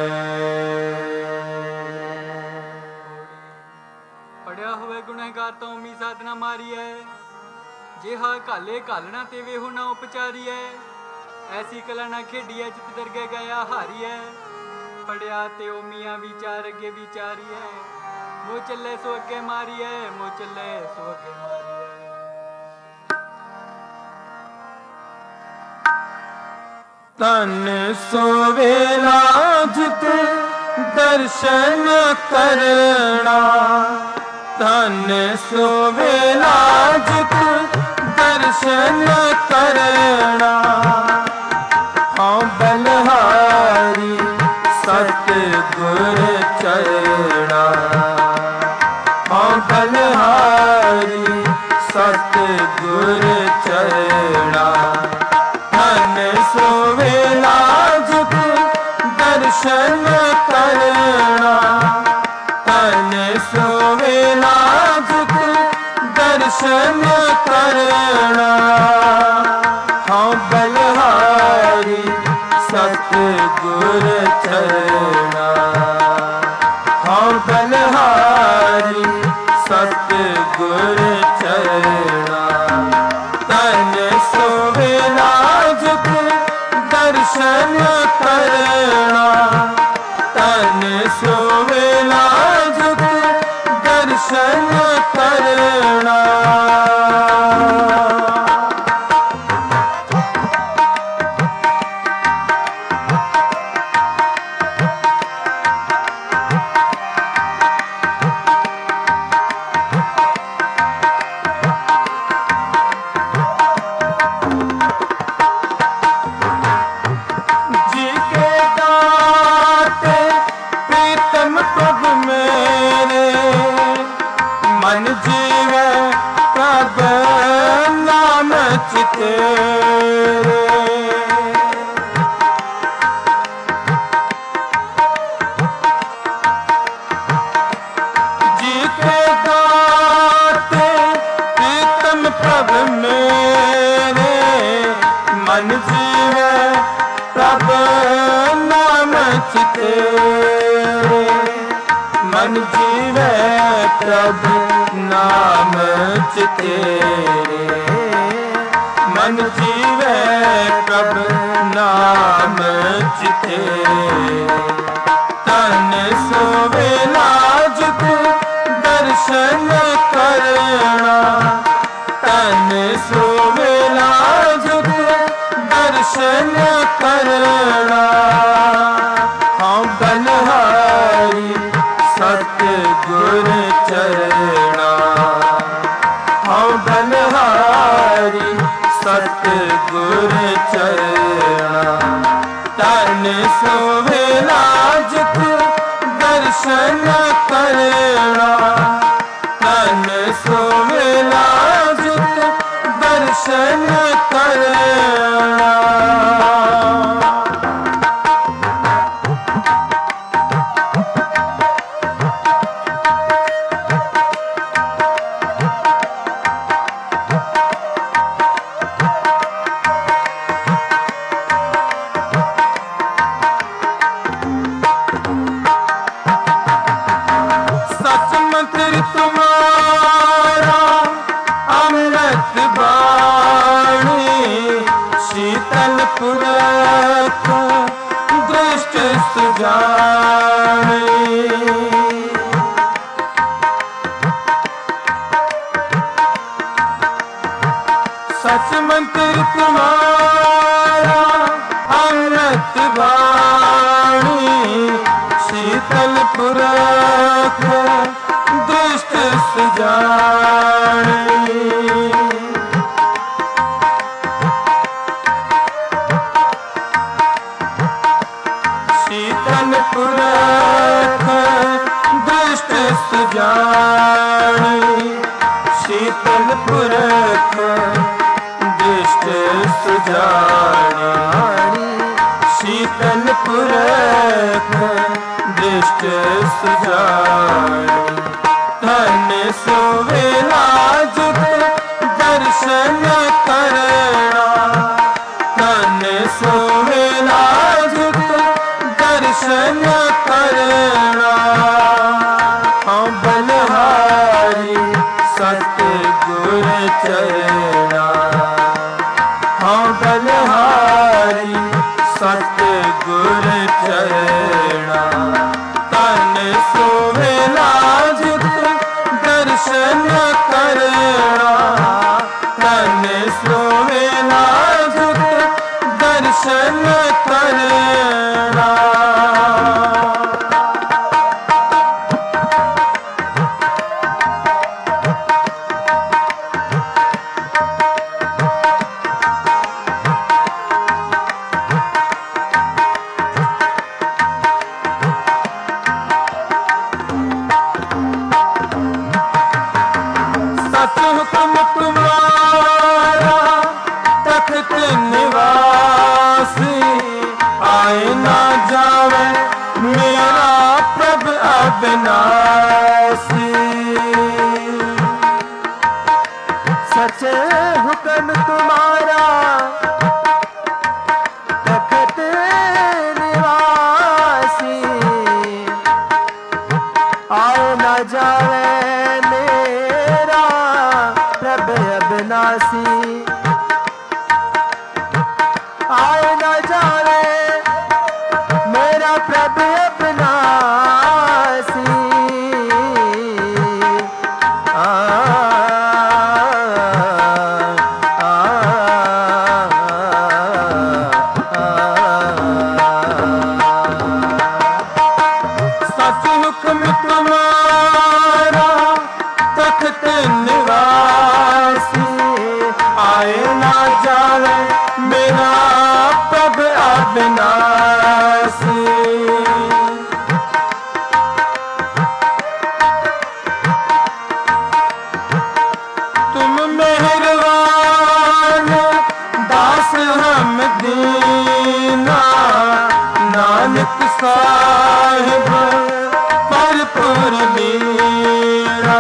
पढ़िया हुए गुनहगार तो उम्मी साधना मारिए, जे हा काले कालना ते वे हो ना उपचारी है, ऐसी कला ना खेडी है जित दरगे गया हारी है, पढ़िया ते ओ मियाँ विचार अगे विचारी है, वो चले सो अगे मारी है, वो चले सो अगे मारी है। तन सोवेला जित दर्शन करना, तन सोवेला जित दर्शन करना, हाँ बलहारी सतगुर चरणा, हाँ बलहारी सत सतगुर चरणा धन सुवेला जुग दर्शन करना धन सुवेला जुग दर्शन करना हाँ बलहारी सतगुर चरणा हाँ बलहारी सतगुर चरणा धन सुवेला जुग दर्शन करना धन सुवेला जुग दर्शन करना मन जीवे प्रभ नाम चितेरे जी के गाते प्रीतम प्रभ मेरे मन जीवे प्रभ नाम चितेरे मन जीवे प्रभ नाम चितेरे मन जीवे प्रभ नाम चितेरे तन सुवेला जुग दर्शन करना तन सुवेला जुग दर्शन करना हाँ बलहारी सतगुर चरणा हाँ बलहारी सतगुर चरणा तन सुवेला जुग दर्शन करना तन सुवेला जुग दर्शन करना तुम्हारा अमृत बाणी शीतल पुरख दृष्ट सुजानी सच मंत्र तुम्हारा अमृत बाणी शीतल पुरख दृष्ट सुजानी शीतल पुरख दृष्ट सुजानी शीतल पुरख दृष्ट सुजानी शीतल पुरख दृष्ट सुजानी धन सुवेला जुग दर्शन करना धन सुवेला जुग दर्शन करना हाँ बलहारी सतगुर चरणा हाँ बलहारी सतगुर चरणा तन सुवेला जुग दर्शन करना तन अविनाशी सच्चे हुक्म तुम्हारा तखत निवासी आए न जावे मेरा प्रभु अविनाशी आए न जावे मेरा प्रभु अविनाशी आ सच हुक्म तुम्हारा तख्त निवासी आए ना जावे मेरा प्रभु अविनाशी तुम मेहरबान दास हम दीना नानक साहिब भरपूर मीरा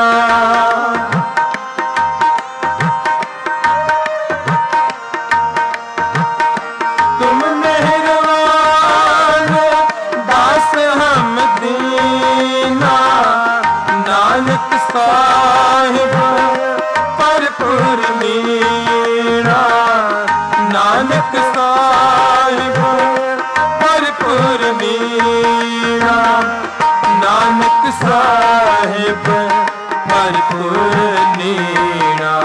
तुम मेहरबान दास हम दीना नानक साहिब भरपूर मीरा नानक साहिब भरपूर मीरा नानक साहिब भरपूर नीरा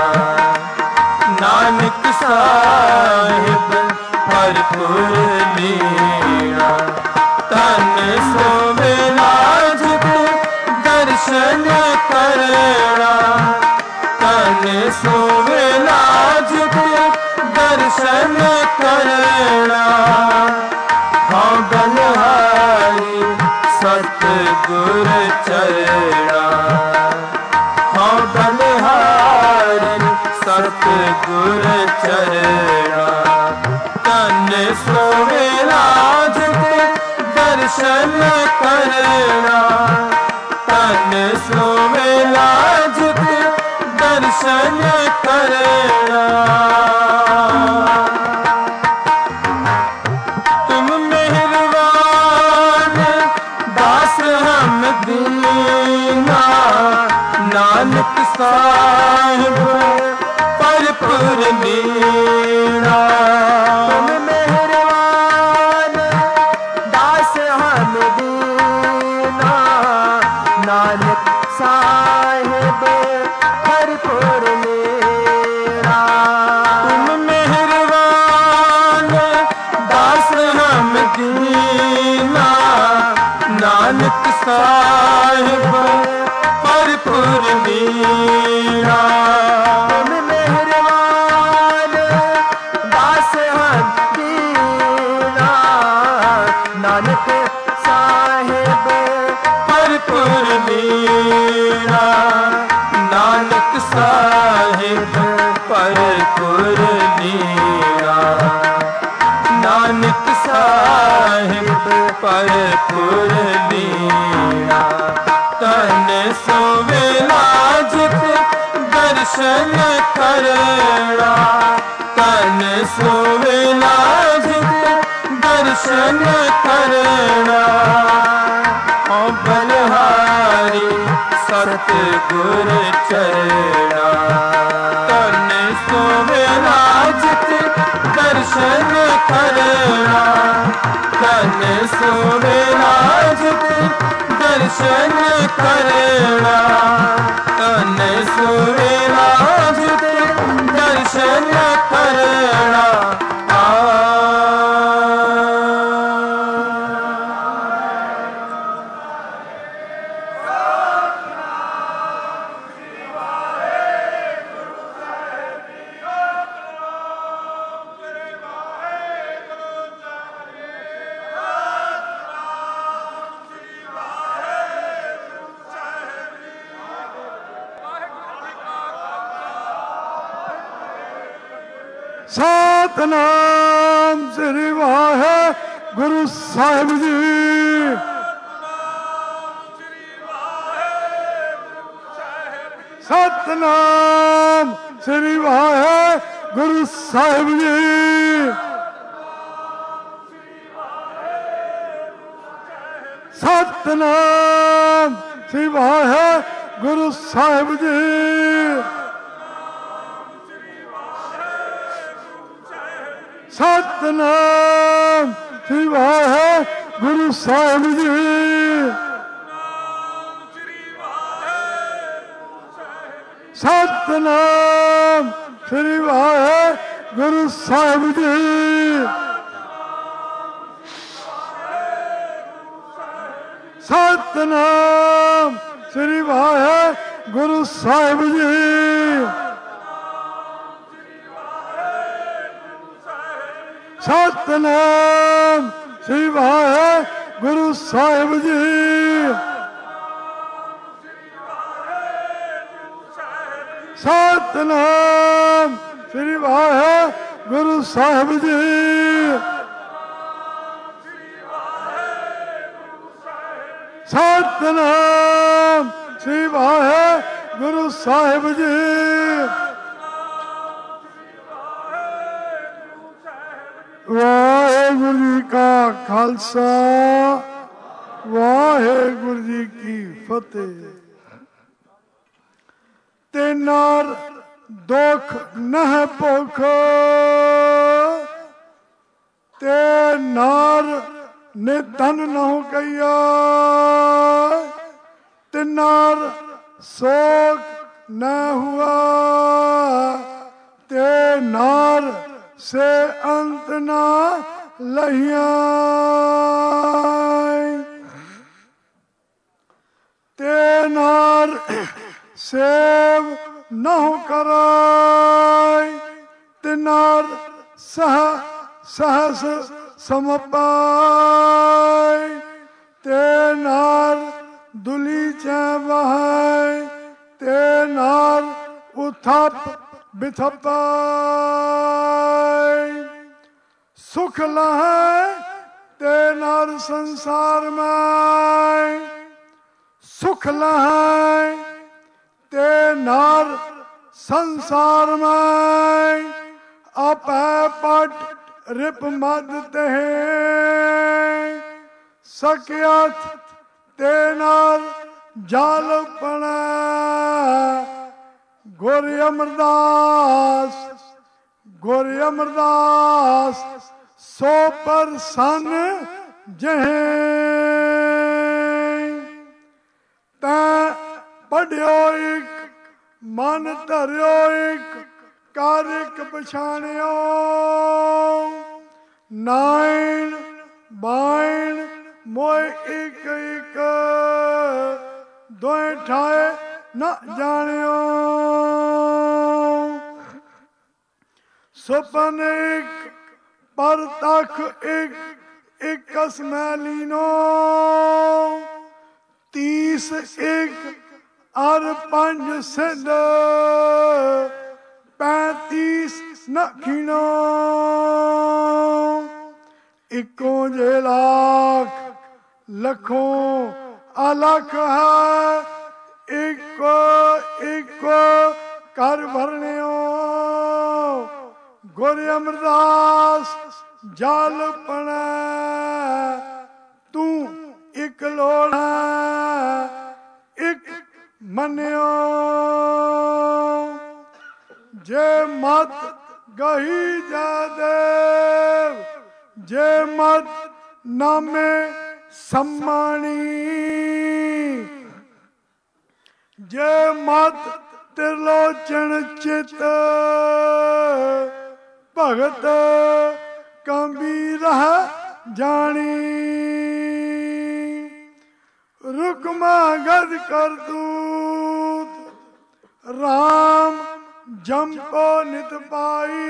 नानक साहिब भरपूर नीरा तन सोवे लाजत दर्शन करना तन सोवे लाजत दर्शन करना हाँ बलहारी सतगुर चरणा हाँ बलहारी सतगुर चरणा तन सोवे लाजत दर्शन करना तन सोवे लाजत दर्शन करना तुम मेहरबान दास हम दीना नानक साहिब भरपूर मीरा तुम मेहरबान दास हम दीना नानक साहिब भरपूर मेरा तुम मेहरबान दास हम दीना नानक साहिब भरपूर मीरा तुम मेहरबान दास हम दीना नानक साहिब भरपूर मीरा नानक साहिब भरपूर मीरा नानक साहिब भरपूर मीरा तन सोवे लाजत दर्शन करना तन सोवे लाजत दर्शन करना ओ बलहारी सतगुर चरणा तन सोवे लाजत दर्शन करना तन सोवे लाजत दर्शन करना तन सोवे लाजत दर्शन करना आ ਸਤਨਾਮ ਸ੍ਰੀ ਵਾਹਿਗੁਰੂ ਸਾਹਿਬ ਜੀ। सतनाम श्री वाहेगुरु साहिब जी। सतनाम श्री वाहेगुरु साहिब जी। सतनाम श्री वाहेगुरु साहिब जी। सतनाम श्री वाहेगुरु साहिब जी। सतनाम श्री वाहेगुरु साहिब जी। सतनाम श्री वाहेगुरु साहिब जी। सतनाम श्री वाहेगुरु साहिब जी। सतनाम श्री वाहेगुरु साहिब जी। वाहेगुरु जी का खालसा वाहेगुरु जी की फतेह। ते नार दुख नह भुख ते नार ने धन न हो गया ते नार शोक न हुआ ते नार से अंत ना लहिया ते नार सेव न हो कराय ते नार सह सहस समपाय ते नार दुली चबाय ते नार उथप बिथपाय सुख लहे ते नार संसार में सुख लहे ते नार संसार में अपै पट रिप मद ते सकियत ते नार जाल पना गोरी अमरदास गोरी अमरदास सो पर सन जहे तै पढ़ियो एक मन धरियो एक कारिक पछाणियो नाइन बाइन मोए एक एक दोए ठाए न जानियो सुपन एक पर तख एक एक कसमैलीनो तीस एक अर पंज सिंध पैंतीस नखिनो इको जे लाख लखों अलख है इको इको कर भरने गोरी अमरदास जाल पना तू एक लोड़ा एक मनियो जे मत गही जादेव जे मत नामे सम्मानी जे मत त्रिलोचन चित भगत गंभीर जानी रुकमा गद कर दूत राम जंपो नित पाई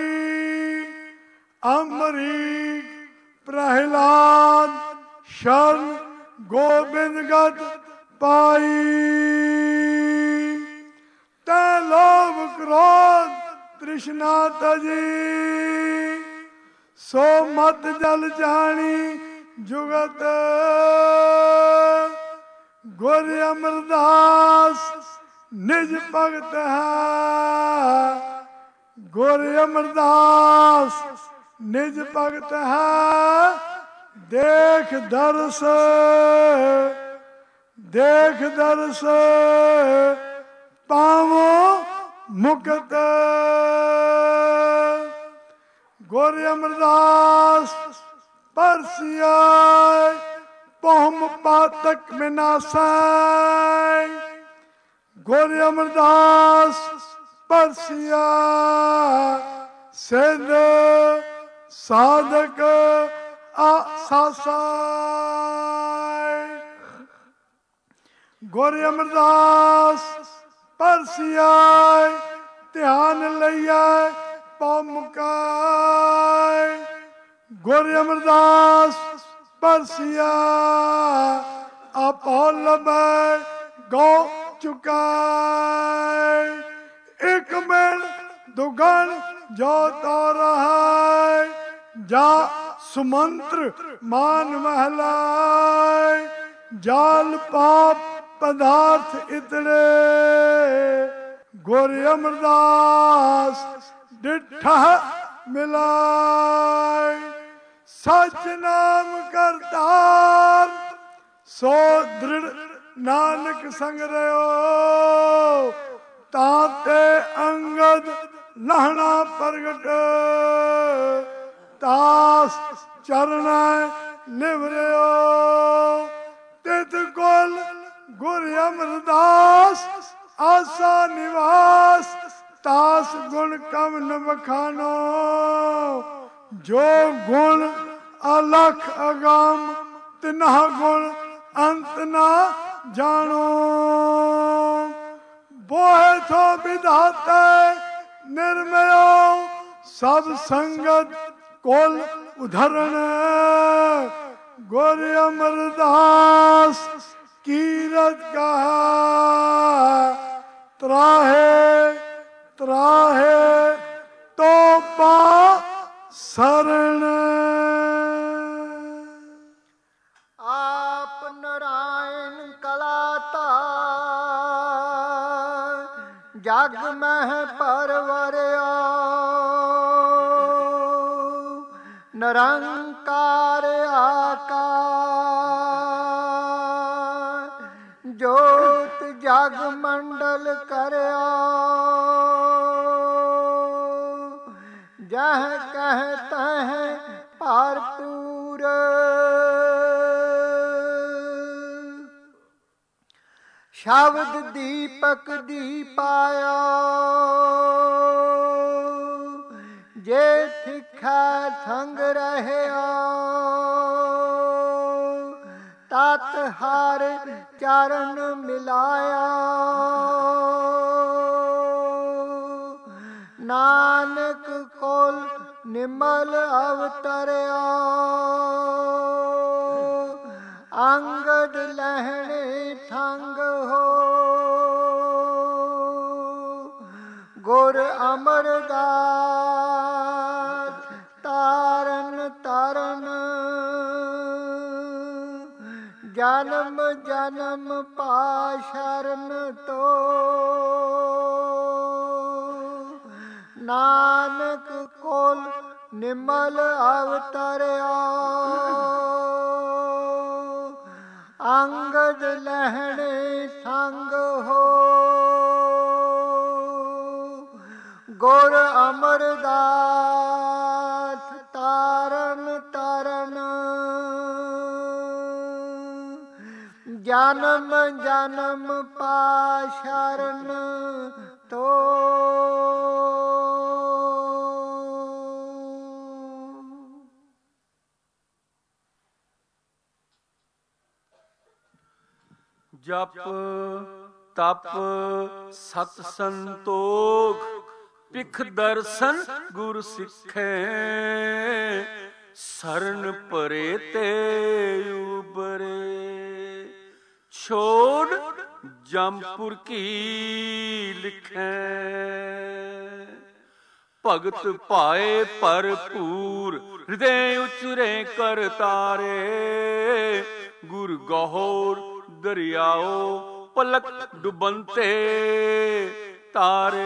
अमरीक प्रहलाद शरण गोविंद गद पाई तै लोभ क्रोध तृष्णा तजी सो मत जल जानी जुगत गोरी अमरदास निज भगत है। गुर अमरदास निज भगत है। देख दर्श देख दर्श पावो मुक्त। गुर अमरदास परसिया पहुम पातक में नासाय। गुर अमरदास परसिया सिद्ध साधक आसासाय। गुर अमरदास परसिया ध्यान लिया पौ मुकाय। गुर अमरदास परसिया आपो लबै गौ चुकाय। एक मिल दुगन जो तो रहा जा सुमंत्र मान महलाय। जाल पाप पदार्थ इतने गुर अमरदास डिठा मिलाय। सच नाम करतार सो दृढ़ नानक संग रहो। ताते अंगद लहना प्रगट तास चरण लिव रहो। तित कुल गुर अमरदास आसा निवास। तास गुण कम न बखानो जो गुण अलख अगम तिना गुण अंत ना जानो। बोहे थो विधाते निर्मयो सब संगत कोल उधरण। गुर अमरदास कीरत कहा त्राहे त्राहे तो पा शरण। आप नारायण कलाता जग मह परवरिया। निरंकार आकार जोत जग मंडल करया। जह कहते हैं भरपूर शब्द दीपक दीपाया। जे थिखा थंग रहया तात हार चरण मिलाया। नानक कोल निमल अवतरया। अंगद लहणे थंग हो गुर अमरदास तारन तारन। जन्म जन्म पाशरण तो नानक कोल निमल अवतरया। अंगद लहणे संग हो गुर अमरदास तारन तारन। जन्म जन्म पाशरण तो जप तप सत संतोख पिख दर्शन गुर सिखे। शरण परे ते उबरे छोड़ जमपुर की लिखे। भगत पाए भरपूर हृदय उचरे कर तारे। गुर गहोर दरियाओ ਪਲਕ ਡੁਬੰਤੇ ਤਾਰੇ।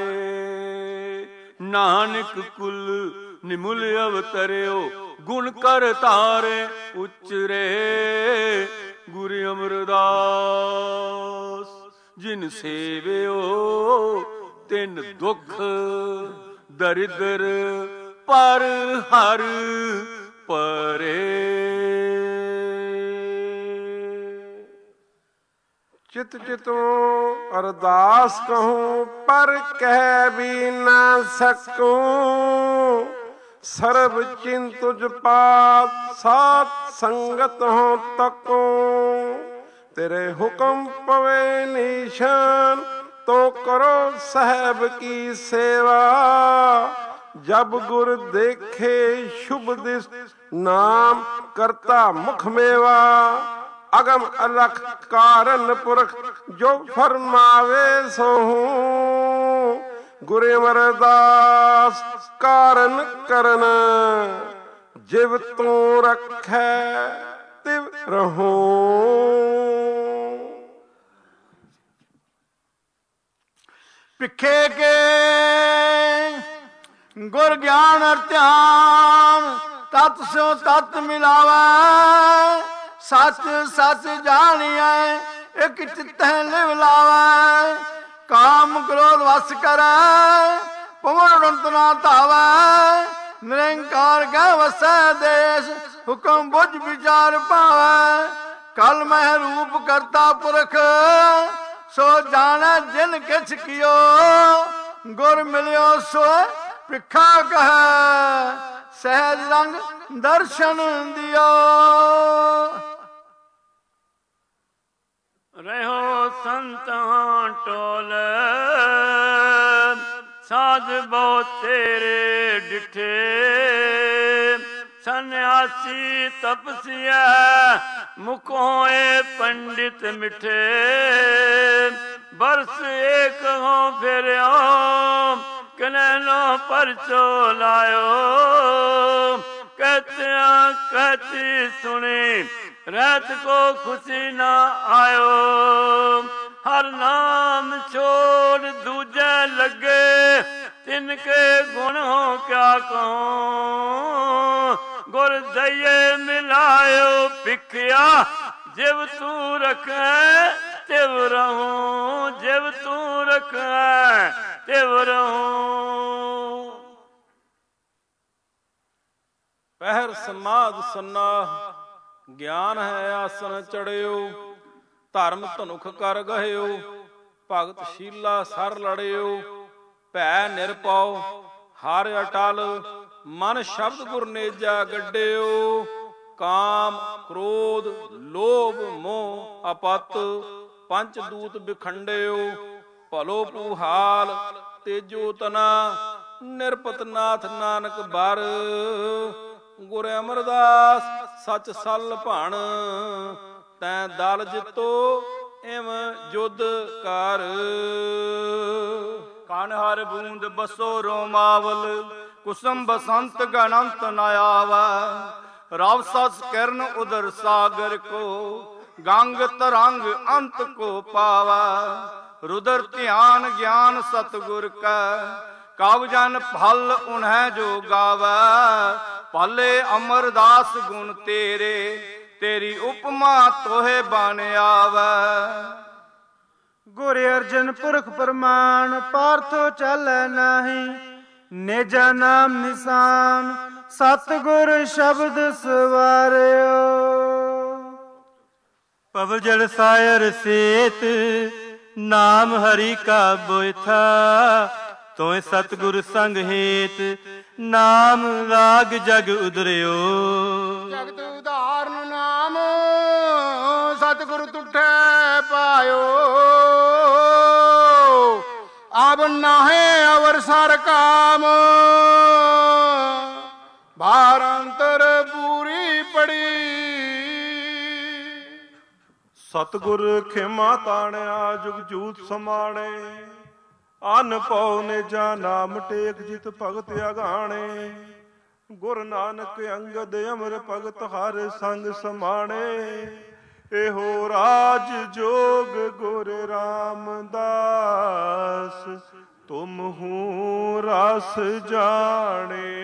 ਨਾਨਕ ਕੁਲ ਨਿਮੁਲ ਅਵਤਰਿਓ ਗੁਣ ਕਰ ਤਾਰੇ ਉਚਰੇ। ਗੁਰੂ ਅਮਰਦਾਸ ਜਿਨ ਸੇਵਿਓ ਤਿਨ ਦੁਖ ਦਰਿਦਰ ਪਰ ਹਰ ਪਰੇ। ਚਿਤ ਚਿਤੋਂ ਅਰਦਾਸ ਕਹੂੰ ਪਰ ਕਹਿ ਵੀ ਨਾ ਸਕੂੰ। ਸਰਬ ਚਿੰਤ ਤੁਝ ਪਾਤ ਸਾਧ ਸੰਗਤ ਹੋ ਤਕੂੰ। ਤੇਰੇ ਹੁਕਮ ਪਵੇ ਨਿਸ਼ਾਨ ਤੋ ਕਰੋ ਸਾਹਿਬ ਕੀ ਸੇਵਾ। ਜਬ ਗੁਰ ਦੇਖੇ ਸ਼ੁਭ ਦਿਸ ਨਾਮ ਕਰਤਾ ਮੁਖ ਮੇਵਾ। ਅਗਮ ਅਲਖ ਕਾਰਨ ਪੁਰਖ ਜੋ ਫਰਮਾਵੇ ਸੋਹੂੰ। ਗੁਰੂ ਅਮਰਦਾਸ ਕਾਰਨ ਕਰਨ ਜਿਵ ਤੂੰ ਰੱਖੈ ਤਿਵ ਰਹੂੰ। ਪਿੱਖੇ ਕੇ ਗੁਰ ਗਿਆਨ ਅਰ ਧਿਆਨ ਤਤ ਸਿਓ ਤਤ ਮਿਲਾਵੈ। ਸੱਚ ਸੱਚ ਜਾਣੀਐ ਇਕ ਚਿਤੈ ਲਿਵ ਲਾਵੈ। ਕਾਮ ਕ੍ਰੋਧ ਵਸ ਕਰੈ ਪਵਨ ਉਡੰਤ ਨਾ ਧਾਵੈ। ਨਿਰੰਕਾਰ ਕੈ ਵਸੈ ਦੇਸ ਹੁਕਮ ਬੁਝ ਵਿਚਾਰ ਪਾਵੈ। ਕਲ ਮਹਿ ਰੂਪ ਕਰਤਾ ਪੁਰਖ ਸੋ ਜਾਣੈ ਜਿਨ ਕਿਛ ਕੀਓ। ਗੁਰ ਮਿਲਿਓ ਸੋ ਭਿਖਾ ਕਹੈ ਸਹਿਜ ਰੰਗ ਦਰਸ਼ਨ ਦਿਓ। ਰਹਿਓ ਸੰਤਾਂ ਟੋਲ ਸਾਧ ਬਹੁ ਤੇਰੇ ਡਿਠੇ। ਸੰਨਿਆਸੀ ਤਪਸੀਆ ਮੁਖੋਂ ਏ ਪੰਡਿਤ ਮਿਠੇ। ਬਰਸ ਏਕ ਹੋ ਫਿਰਿਓ ਕਨੈਨੋ ਪਰਚੋ ਲਾਇਓ। ਕਹਿਤਿਆਂ ਕਹਿਤੀ ਸੁਣੀ ਰਹਿਤ ਕੋ ਖੁਸ਼ੀ ਨਾ ਆਇਓ। ਹਰ ਨਾਮ ਛੋੜ ਦੂਜੇ ਲੱਗੇ ਤਿਨ ਕੇ ਗੁਣ ਹੋ ਕਿਆ ਕਹੂੰ। ਗੁਰ ਦਈਏ ਮਿਲਾਇਓ ਭਿਖਿਆ ਜਿਵ ਤੂੰ ਰੱਖੈ ਤਿਵ ਰਹੂੰ। ਜਿਵ ਤੂੰ ਰੱਖੈ ਤਿਵ ਰਹੂੰ। ਪਹਿਰ ਸਮਾਧ ਸੁਨਾ ਗਿਆਨ ਹੈ ਆਸਨ ਚੜਿਓ। ਧਰਮ ਧਨੁਖ ਕਰ ਗਹਿਓ ਭਗਤ ਸ਼ੀਲਾ ਸਰ ਲੜਿਓ। ਭੈ ਨਿਰਪਉ ਹਰ ਅਟਲ ਮਨ ਸ਼ਬਦ ਗੁਰ ਨੇਜਾ ਗੱਡਿਓ। ਕਾਮ ਕ੍ਰੋਧ ਲੋਭ ਮੋਹ ਅਪਤ ਪੰਚ ਦੂਤ ਬਿਖੰਡਿਓ। ਭਲੋ ਪੂਹਾਲ ਤੇਜੋ ਤਨਾ ਨਿਰਪਤ ਨਾਥ ਨਾਨਕ ਬਰ। ਗੁਰ ਅਮਰਦਾਸ ਸਚ ਸਲ ਭਣ ਤੈਂ ਦਲ ਜਿੱਤੋ ਇਮ ਜੁਧ ਕਰ। ਕਨ ਹਰ ਬੂੰਦ ਬਸੋ ਰੋਮਾਵਲ ਕੁਸਮ ਬਸੰਤ ਗਣੰਤ ਨ ਆਵੈ। ਰਵ ਸਸ ਕਿਰਨ ਉਦਰ ਸਾਗਰ ਕੋ ਗੰਗ ਤਰੰਗ ਅੰਤ ਕੋ ਪਾਵੈ। ਰੁਦਰ ਧਿਆਨ ਗਿਆਨ ਸਤਿਗੁਰ ਕੈ ਕਵ ਜਨ ਫਲ ਉਨਹਿ ਜੋ ਗਾਵੈ। ਭਲੇ ਅਮਰਦਾਸ ਗੁਣ ਤੇਰੇ ਤੇਰੀ ਉਪਮਾ ਤੋਹੇ ਬਨ ਆਵੈ। ਗੁਰ ਅਰਜਨ ਪੁਰਖ ਪ੍ਰਮਾਣ ਪਾਰਥੋ ਚੱਲੈ ਨਾਹੀ। ਨੇਜਾ ਨਾਮ ਨਿਸ਼ਾਨ ਸਤਿਗੁਰ ਸ਼ਬਦ ਸਵਾਰਿਓ। ਪਵ ਜਲ ਸਾਇਰ ਸੇਤ ਨਾਮ ਹਰੀ ਕਾ ਬੋਇਥਾ। ਤੋਇ ਸਤਿਗੁਰ ਸੰਗ ਹੇਤ ਨਾਮ ਰਾਗ ਜਗ ਉਦਰਿਓ। ਜਗਤ ਉਦਾਹਰਨ ਨਾਮ ਸਤਿਗੁਰ ਤੁਠੈ ਪਾਇਓ। ਆਬ ਨਾਹੇ ਅਵਰ ਸਰ ਕਾਮ ਭਾਰ ਅੰਤਰ ਪੂਰੀ ਪੜੀ। ਸਤਿਗੁਰ ਖਿਮਾ ਤਾਣਿਆ ਜੁਗ ਜੂਤ ਸਮਾਣੇ। ਅਨ ਪਉ ਨੇਜਾ ਨਾਮ ਟੇਕ ਜਿਤ ਭਗਤ ਅਗਾਣੇ। ਗੁਰ ਨਾਨਕ ਅੰਗਦ ਅਮਰ ਭਗਤ ਹਰ ਸੰਗ ਸਮਾਣੇ। ਇਹੋ ਰਾਜ ਜੋਗ ਗੁਰ ਰਾਮਦਾਸ ਤੁਮ ਹੂੰ ਰਸ ਜਾਣੇ।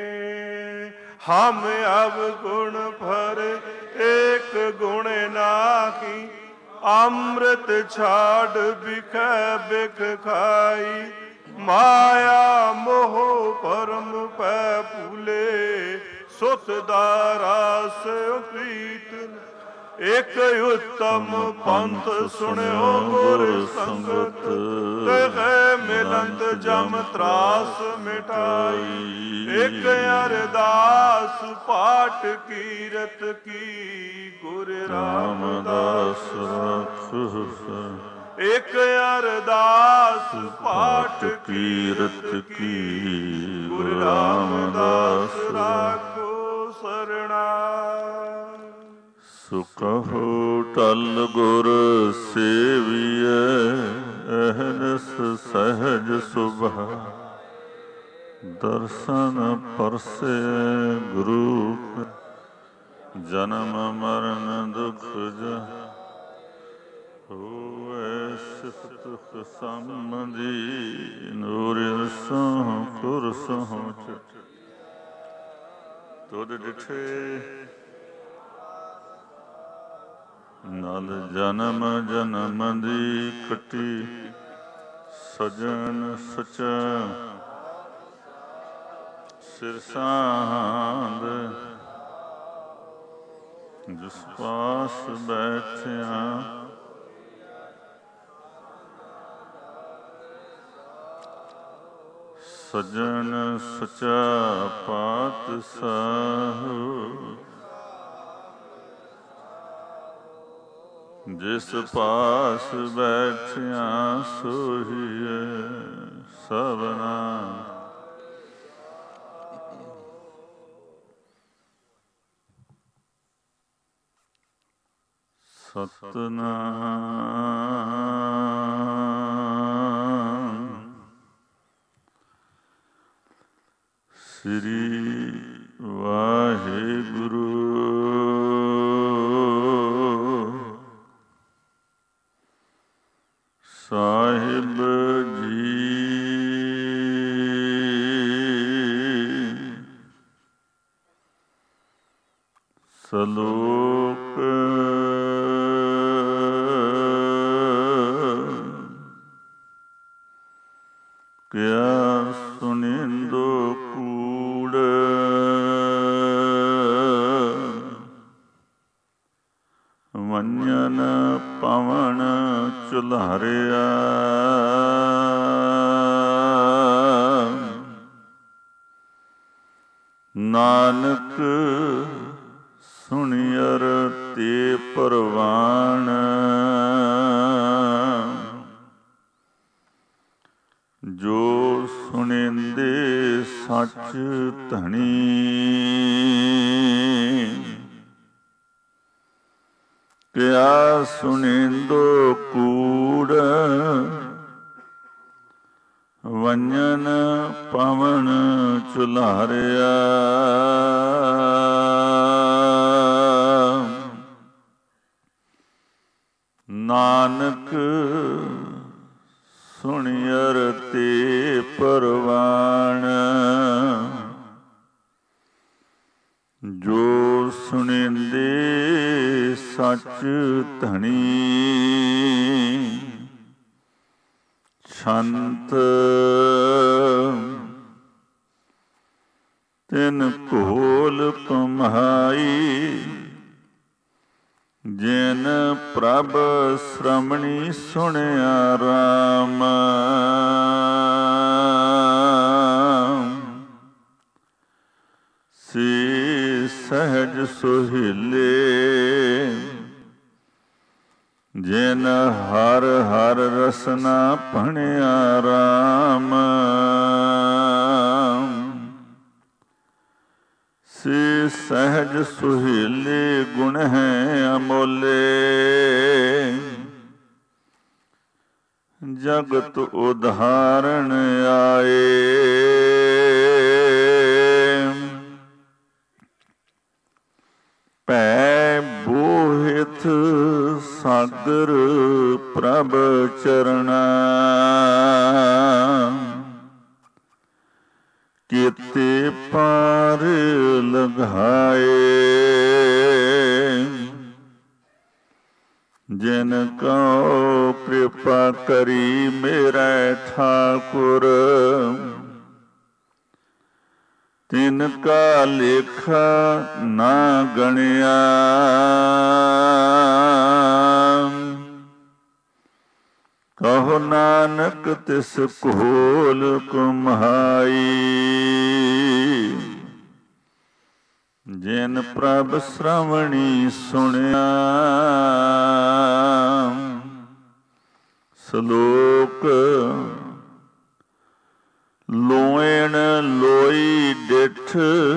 ਹਮ ਅਵਗੁਣ ਭਰ ਏਕ ਗੁਣ ਨਾਹੀ ਅੰਮ੍ਰਿਤ ਛਾੜ ਬਿਖੈ ਬਿਖ ਖਾਈ। ਮਾਇਆ ਮੋਹ ਪਰਮ ਪੈ ਭੂਲੇ ਸੁਤ ਦਾ ਰਸ ਪ੍ਰੀਤ। ਇਕ ਉਤਮ ਪੰਥ ਸੁਣਿਓ ਗੁਰ ਸੰਗਤ ਤਹਿ ਮਿਲੰਤ ਜਮ ਤਰਾਸ ਮਿਟਾਈ। ਇਕ ਅਰਦਾਸ ਪਾਠ ਕੀਰਤ ਕੀ ਗੁਰ ਰਾਮਦਾਸ ਰਾਖੁ। ਇਕ ਅਰਦਾਸ ਪਾਠ ਕੀਰਤ ਕੀ ਗੁਰ ਰਾਮਦਾਸ ਰਾਖੋ ਸਰਣਾ। ਸੁਕਹੁ ਟਲ ਗੁਰ ਸੇਵੀਐ ਅਹਨਸ ਸਹਿਜ ਸੁਭਾ। ਦਰਸ਼ਨ ਪਰਸੈ ਗੁਰੂ ਜਨਮ ਮਰਨ ਦੁਖ ਜਾ। ਹੋਵੈ ਸਿਫਤ ਖਸਮਦੀ ਨੂਰ ਸਹੁ ਖੁਰ ਸਹੁ ਚਿਤ। ਤੁਧ ਡਿਠੇ ਨਲ ਜਨਮ ਜਨਮ ਦੀ ਕੱਟੀ। ਸਜਣ ਸਚਾ ਸਿਰ ਸਾਂਦ ਜਿਸ ਪਾਸ ਬੈਠਿਆ। ਸਜਣ ਸਚਾ ਪਾਤਸ਼ਾਹ ਜਿਸ ਪਾਸ ਬੈਠਿਆ ਸੋਹੀਏ ਸਭਨਾ। ਸਤਨਾਮ ਸ੍ਰੀ ਵਾਹਿਗੁਰੂ। ਸਾਹਿਬ ਜੀ ਸਲੋਕ ਕਿਆ ਸੁਨਿੰਦੋ ਕੂੜ। ਵੰਜਨ ਪਵਨ ਚੁਲਾਰਿਆ। ਨਾਨਕ ਸੁਣਿਅਰ ਤੇ ਪਰਵਾਣ। ਜੋ ਸੁਣਿੰਦੇ ਸੱਚ ਧਣੀ। ਕਿਆ ਸੁਣਿੰਦੋ ਕੂੜ। ਵੰਜਨ ਪਵਨ ਚੁਲਾਰਿਆ। ਨਾਨਕ ਸੁਣਿਅਰ ਤੇ ਪਰਵਾਣ। ਜੋ ਸੁਣਿੰਦੇ ਸੱਚ ਧਣੀ। ਛੰਤ ਤਿਨ ਭੋਲ ਕਮਾਈ। ਜਿਨ ਪ੍ਰਭ ਸ਼੍ਰਮਣੀ ਸੁਣਿਆ ਰਾਮ। ਸੇ ਸਹਿਜ ਸੁਹੀਲੇ। ਜਿਨ ਹਰ ਹਰ ਰਸਨਾ ਭਣਿਆ ਰਾਮ। ਸੇ ਸਹਿਜ ਸੁਹੀਲੇ ਗੁਣ ਹੈ ਅਮੋਲੇ। ਜਗਤ ਉਧਾਰਨ ਆਏ। ਭੈ ਬੋਹਿਥ ਨਾਦਰ ਪ੍ਰਭ ਚਰਣਾ ਕੀਤੇ ਪਾਰ ਲਗਾਏ ਜਿਨ ਕਉ ਕਿਰਪਾ ਕਰੀ ਮੇਰੇ ਠਾਕੁਰ ਤਿਨ ਕਾ ਲੇਖਾ ਨਾ ਗਣਿਆ ਕਹੋ ਨਾਨਕ ਤਿਸ ਕੋਲ ਕੁਮਹਾਈ ਜਿਨ ਪ੍ਰਭ ਸ਼੍ਰਵਣੀ ਸੁਣਿਆ ਸ਼ਲੋਕ ਲੋਇਣ ਲੋਈ ਡਿਠ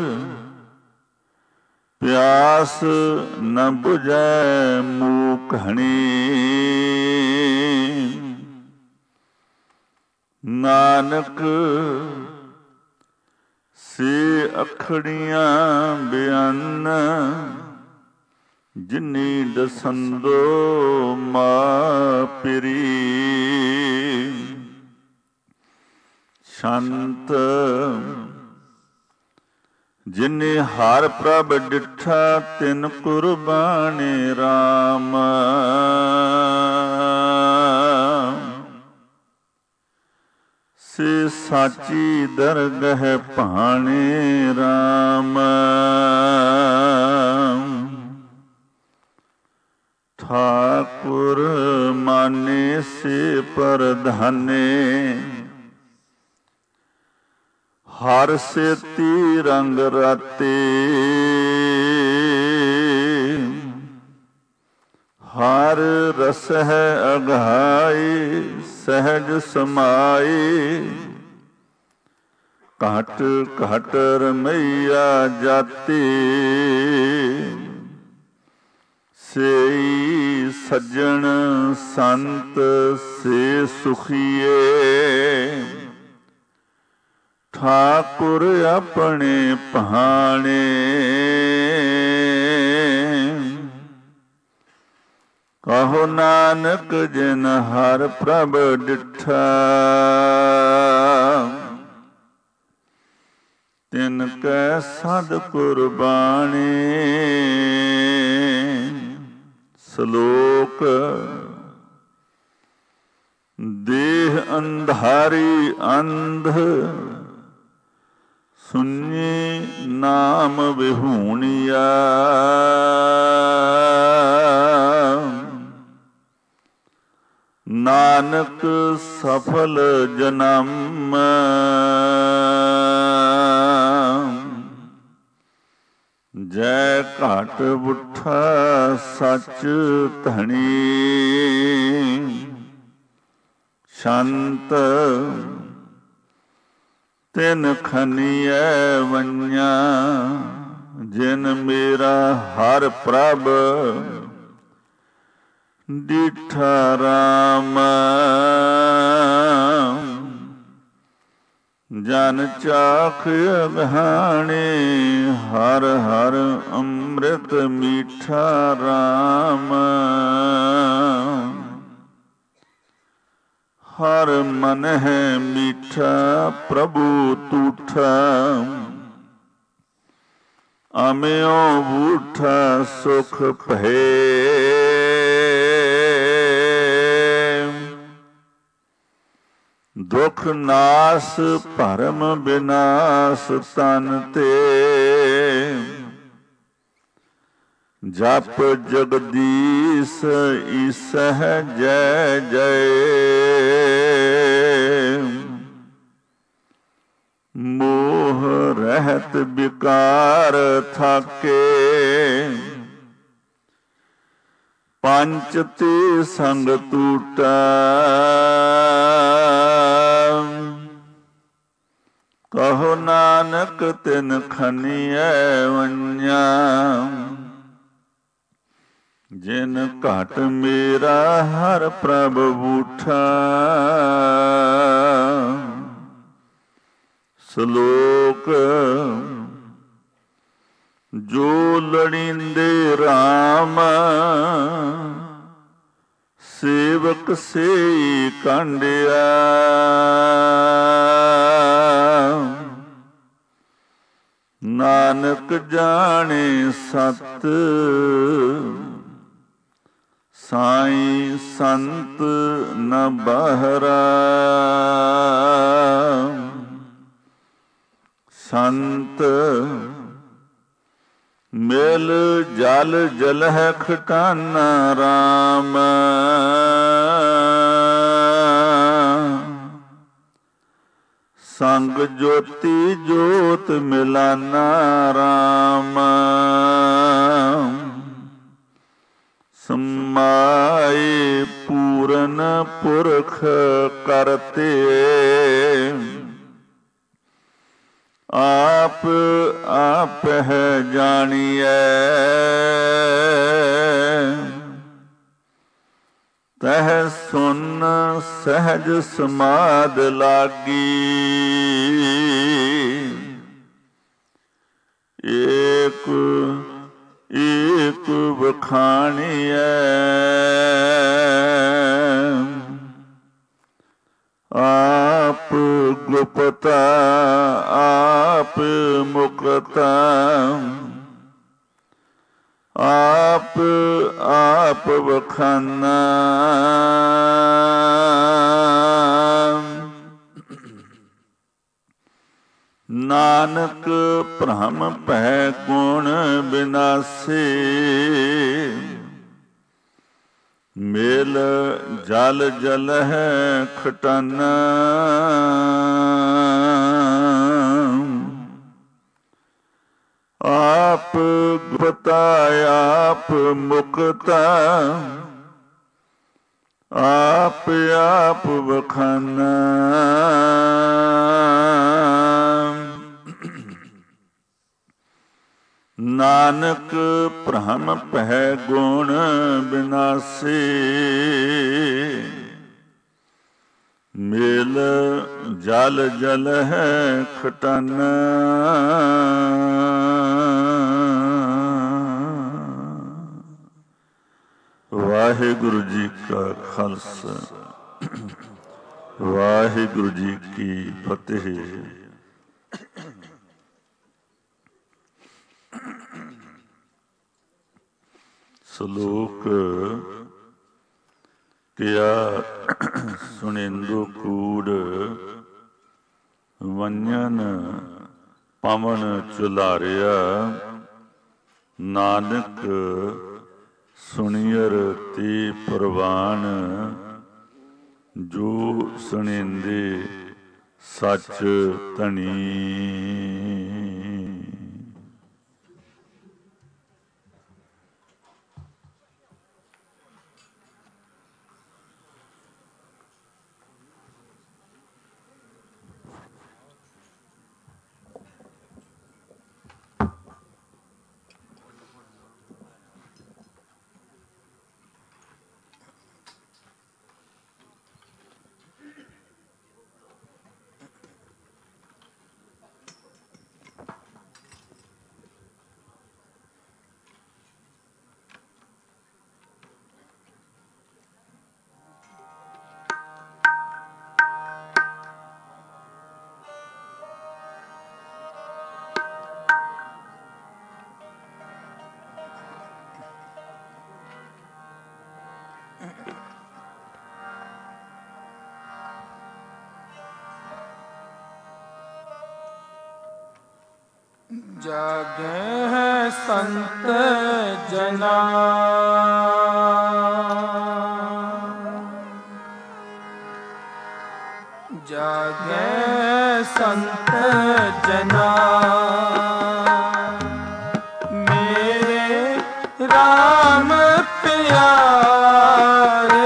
ਪਿਆਸ ਨ ਬੁਝੈ ਮੂਕ ਹਣੀ ਨਾਨਕ ਸੇ ਅਖੜੀਆਂ ਬਿਆਨ ਜਿਨੀ ਦਸੰਦੋ ਮਾਪਰੀ ਸ਼ੰਤ ਜਿਨੇ ਹਰ ਪ੍ਰਭ ਡਿਠਾ ਤਿਨ ਕੁਰਬਾਨੇ ਰਾਮ ਸੇ ਸਾਚੀ ਦਰਗਹ ਭਾਣੇ ਰਾਮ ਠਾਕੁਰ ਮਾਨੇ ਸੇ ਪਰਧਾਨੇ ਹਰ ਸੇਤੀ ਰੰਗ ਰਾਤੇ ਹਰ ਰਸ ਹੈ ਅਗਾਈ ਸਹਿਜ ਸਮਾਈ ਘਟ ਘਟ ਰਮਈਆ ਜਾਤੀ ਸੇਈ ਸੱਜਣ ਸੰਤ ਸੇ ਸੁਖੀਏ ਠਾਕੁਰ ਆਪਣੇ ਭਾਣੇ ਕਹੋ ਨਾਨਕ ਜਿਨ ਹਰ ਪ੍ਰਭ ਡਿਠਾ ਤਿਨ ਕੈ ਸਦ ਕੁਰਬਾਨੀ ਸ਼ਲੋਕ ਦੇਹ ਅੰਧਾਰੀ ਅੰਧ ਸੁਣੀ ਨਾਮ ਵਿਹੂਣਿਆ ਨਾਨਕ ਸਫਲ ਜਨਮ ਜੈ ਘਟ ਬੁੱਠਾ ਸੱਚ ਧਣੀ ਸ਼ੰਤ ਤਿਨ ਖਨੀਐ ਵੰਨਿਆ ਜਿਨ ਮੇਰਾ ਹਰ ਪ੍ਰਭ ਡਿਠਾ ਰਾਮ ਜਨ ਚਾਖ ਅਗਹਾਣੇ ਹਰ ਹਰ ਅੰਮ੍ਰਿਤ ਮੀਠਾ ਰਾਮ ਹਰ ਮਨ ਹੈ ਮੀਠਾ ਪ੍ਰਭੂ ਤੂਠਾ ਅਮਿਓ ਬੂਠਾ ਸੁਖ ਭਏ ਦੁਖ ਨਾਸ ਭਰਮ ਬਿਨਾਸ ਤਨ ਤੇ ਜਪ ਜਗਦੀਸ਼ ਈਸਹਿ ਜੈ ਜੈ ਮੋਹ ਰਹਿਤ ਵਿਕਾਰ ਥਾਕੇ ਪੰਚ ਤੇ ਸੰਗ ਟੂਟਾ ਕਹੋ ਨਾਨਕ ਤਿਨ ਖਨੀਐ ਵੰਨਿਆ ਜਿਨ ਘਟ ਮੇਰਾ ਹਰ ਪ੍ਰਭ ਬੂਠਾ ਸ਼ਲੋਕ ਜੋ ਲੜਿੰਦੇ ਰਾਮ ਸੇਵਕ ਸੇਈ ਕਾਂਡਿਆ। ਨਾਨਕ ਜਾਣੇ ਸਤ ਸਾਈ ਸੰਤ ਨ ਬਾਹਰਾ। ਸੰਤ ਮਿਲ ਜਲ ਜਲਹਿ ਖਟਾਨਾ ਰਾਮ। ਸੰਗ ਜੋਤੀ ਜੋਤ ਮਿਲਾਨਾ ਰਾਮ। ਸਮਾਏ ਪੂਰਨ ਪੁਰਖ ਕਰਤੇ। ਆਪ ਆਪ ਹੈ ਜਾਣੀਐ। ਤਹ ਸੁਨ ਸਹਿਜ ਸਮਾਦ ਲਾਗੀ। ਏਕ ਏਕ ਵਖਾਣੀਐ। ਆਪ ਗੁਪਤਾ ਆਪ ਮੁਕਤਾ। ਆਪ ਆਪ ਵਖਾਨਾ। ਨਾਨਕ ਭ੍ਰਮ ਭੈ ਗੁਣ ਬਿਨਾਸੇ। ਮੇਲ ਜਲ ਜਲ ਹੈ ਖਟਾਨਾ। ਆਪ ਗੁਪਤਾ ਆਪ ਮੁਕਤਾ। ਆਪ ਆਪ ਵਖਾਨਾ। ਨਾਨਕ ਭ੍ਰਮ ਭੈ ਗੁਣ ਬਿਨਾਸੇ। ਮੇਲ ਜਲ ਜਲ ਹੈ ਖਟਾਨਾ। ਵਾਹਿਗੁਰੂ ਜੀ ਕਾ ਖਾਲਸਾ ਵਾਹਿਗੁਰੂ ਜੀ ਕੀ ਫਤਿਹ। ਸ਼ਲੋਕ ਕਿਆ ਸੁਣਿੰਦੂ ਕੂੜ ਵੰਜਨ ਪਵਨ ਚੁਲਾਰਿਆ। ਨਾਨਕ ਸੁਣੀਅਰ ਤੇ ਪ੍ਰਵਾਨ। ਜੋ ਸੁਣਿੰਦੇ ਸੱਚ ਧਣੀ। ਜਾਗੇ ਹੈ ਸੰਤ ਜਨਾ। ਜਾਗੇ ਸੰਤ ਜਨਾ। ਮੇਰੇ ਰਾਮ ਪਿਆਰੇ।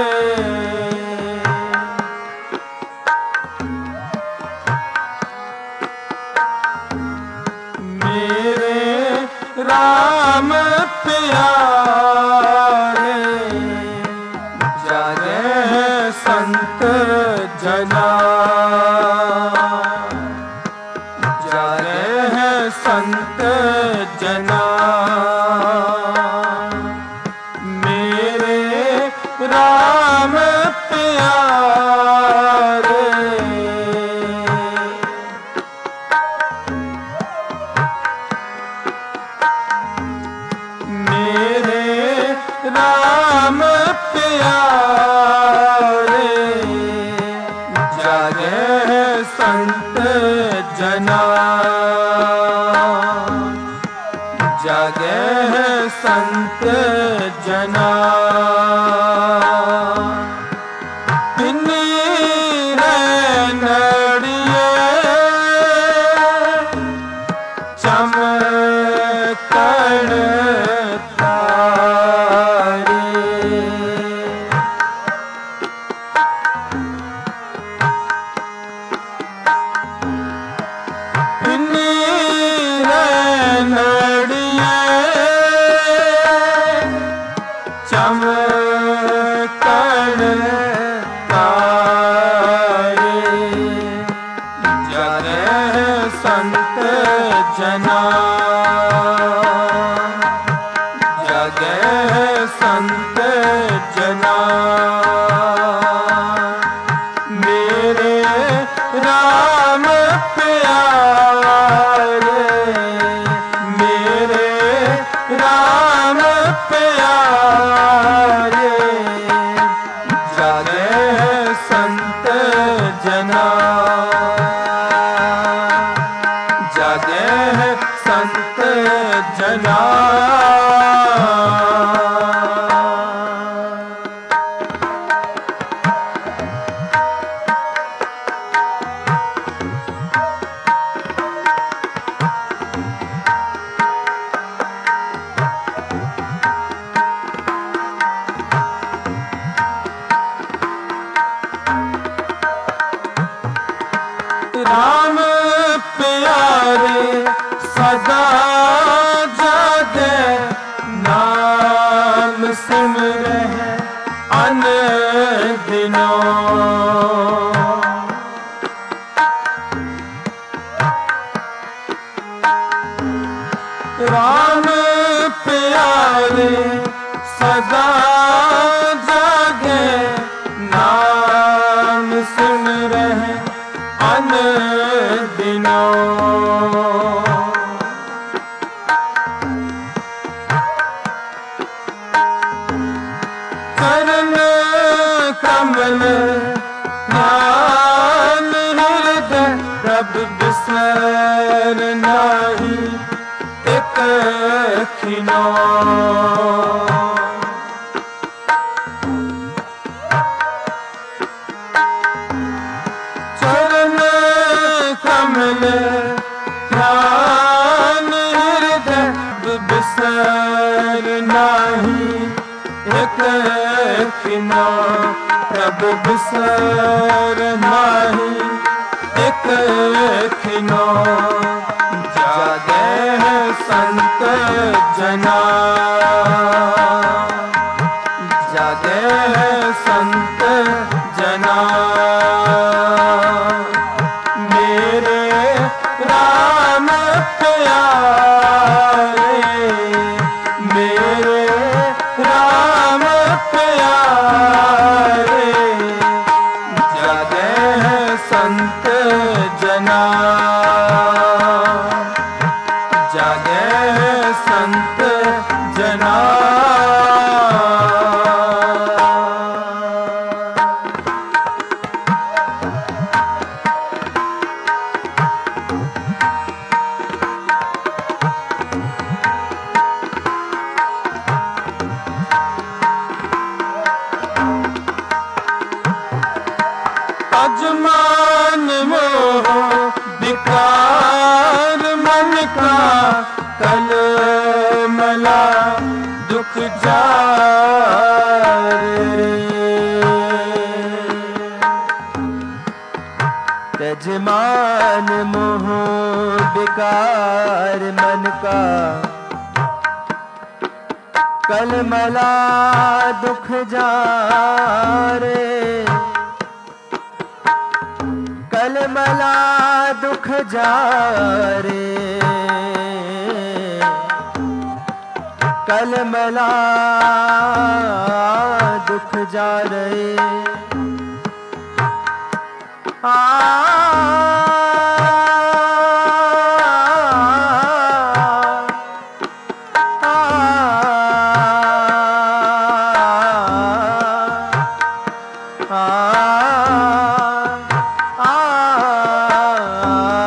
ਰਾਮ ਪਿਆਰੇ। ਜਾਗੇ ਸੰਤ ਜਨਾ। ਜਾਗੇ ਸੰਤ ਜਨਾ। ਮੇਰੇ संत जना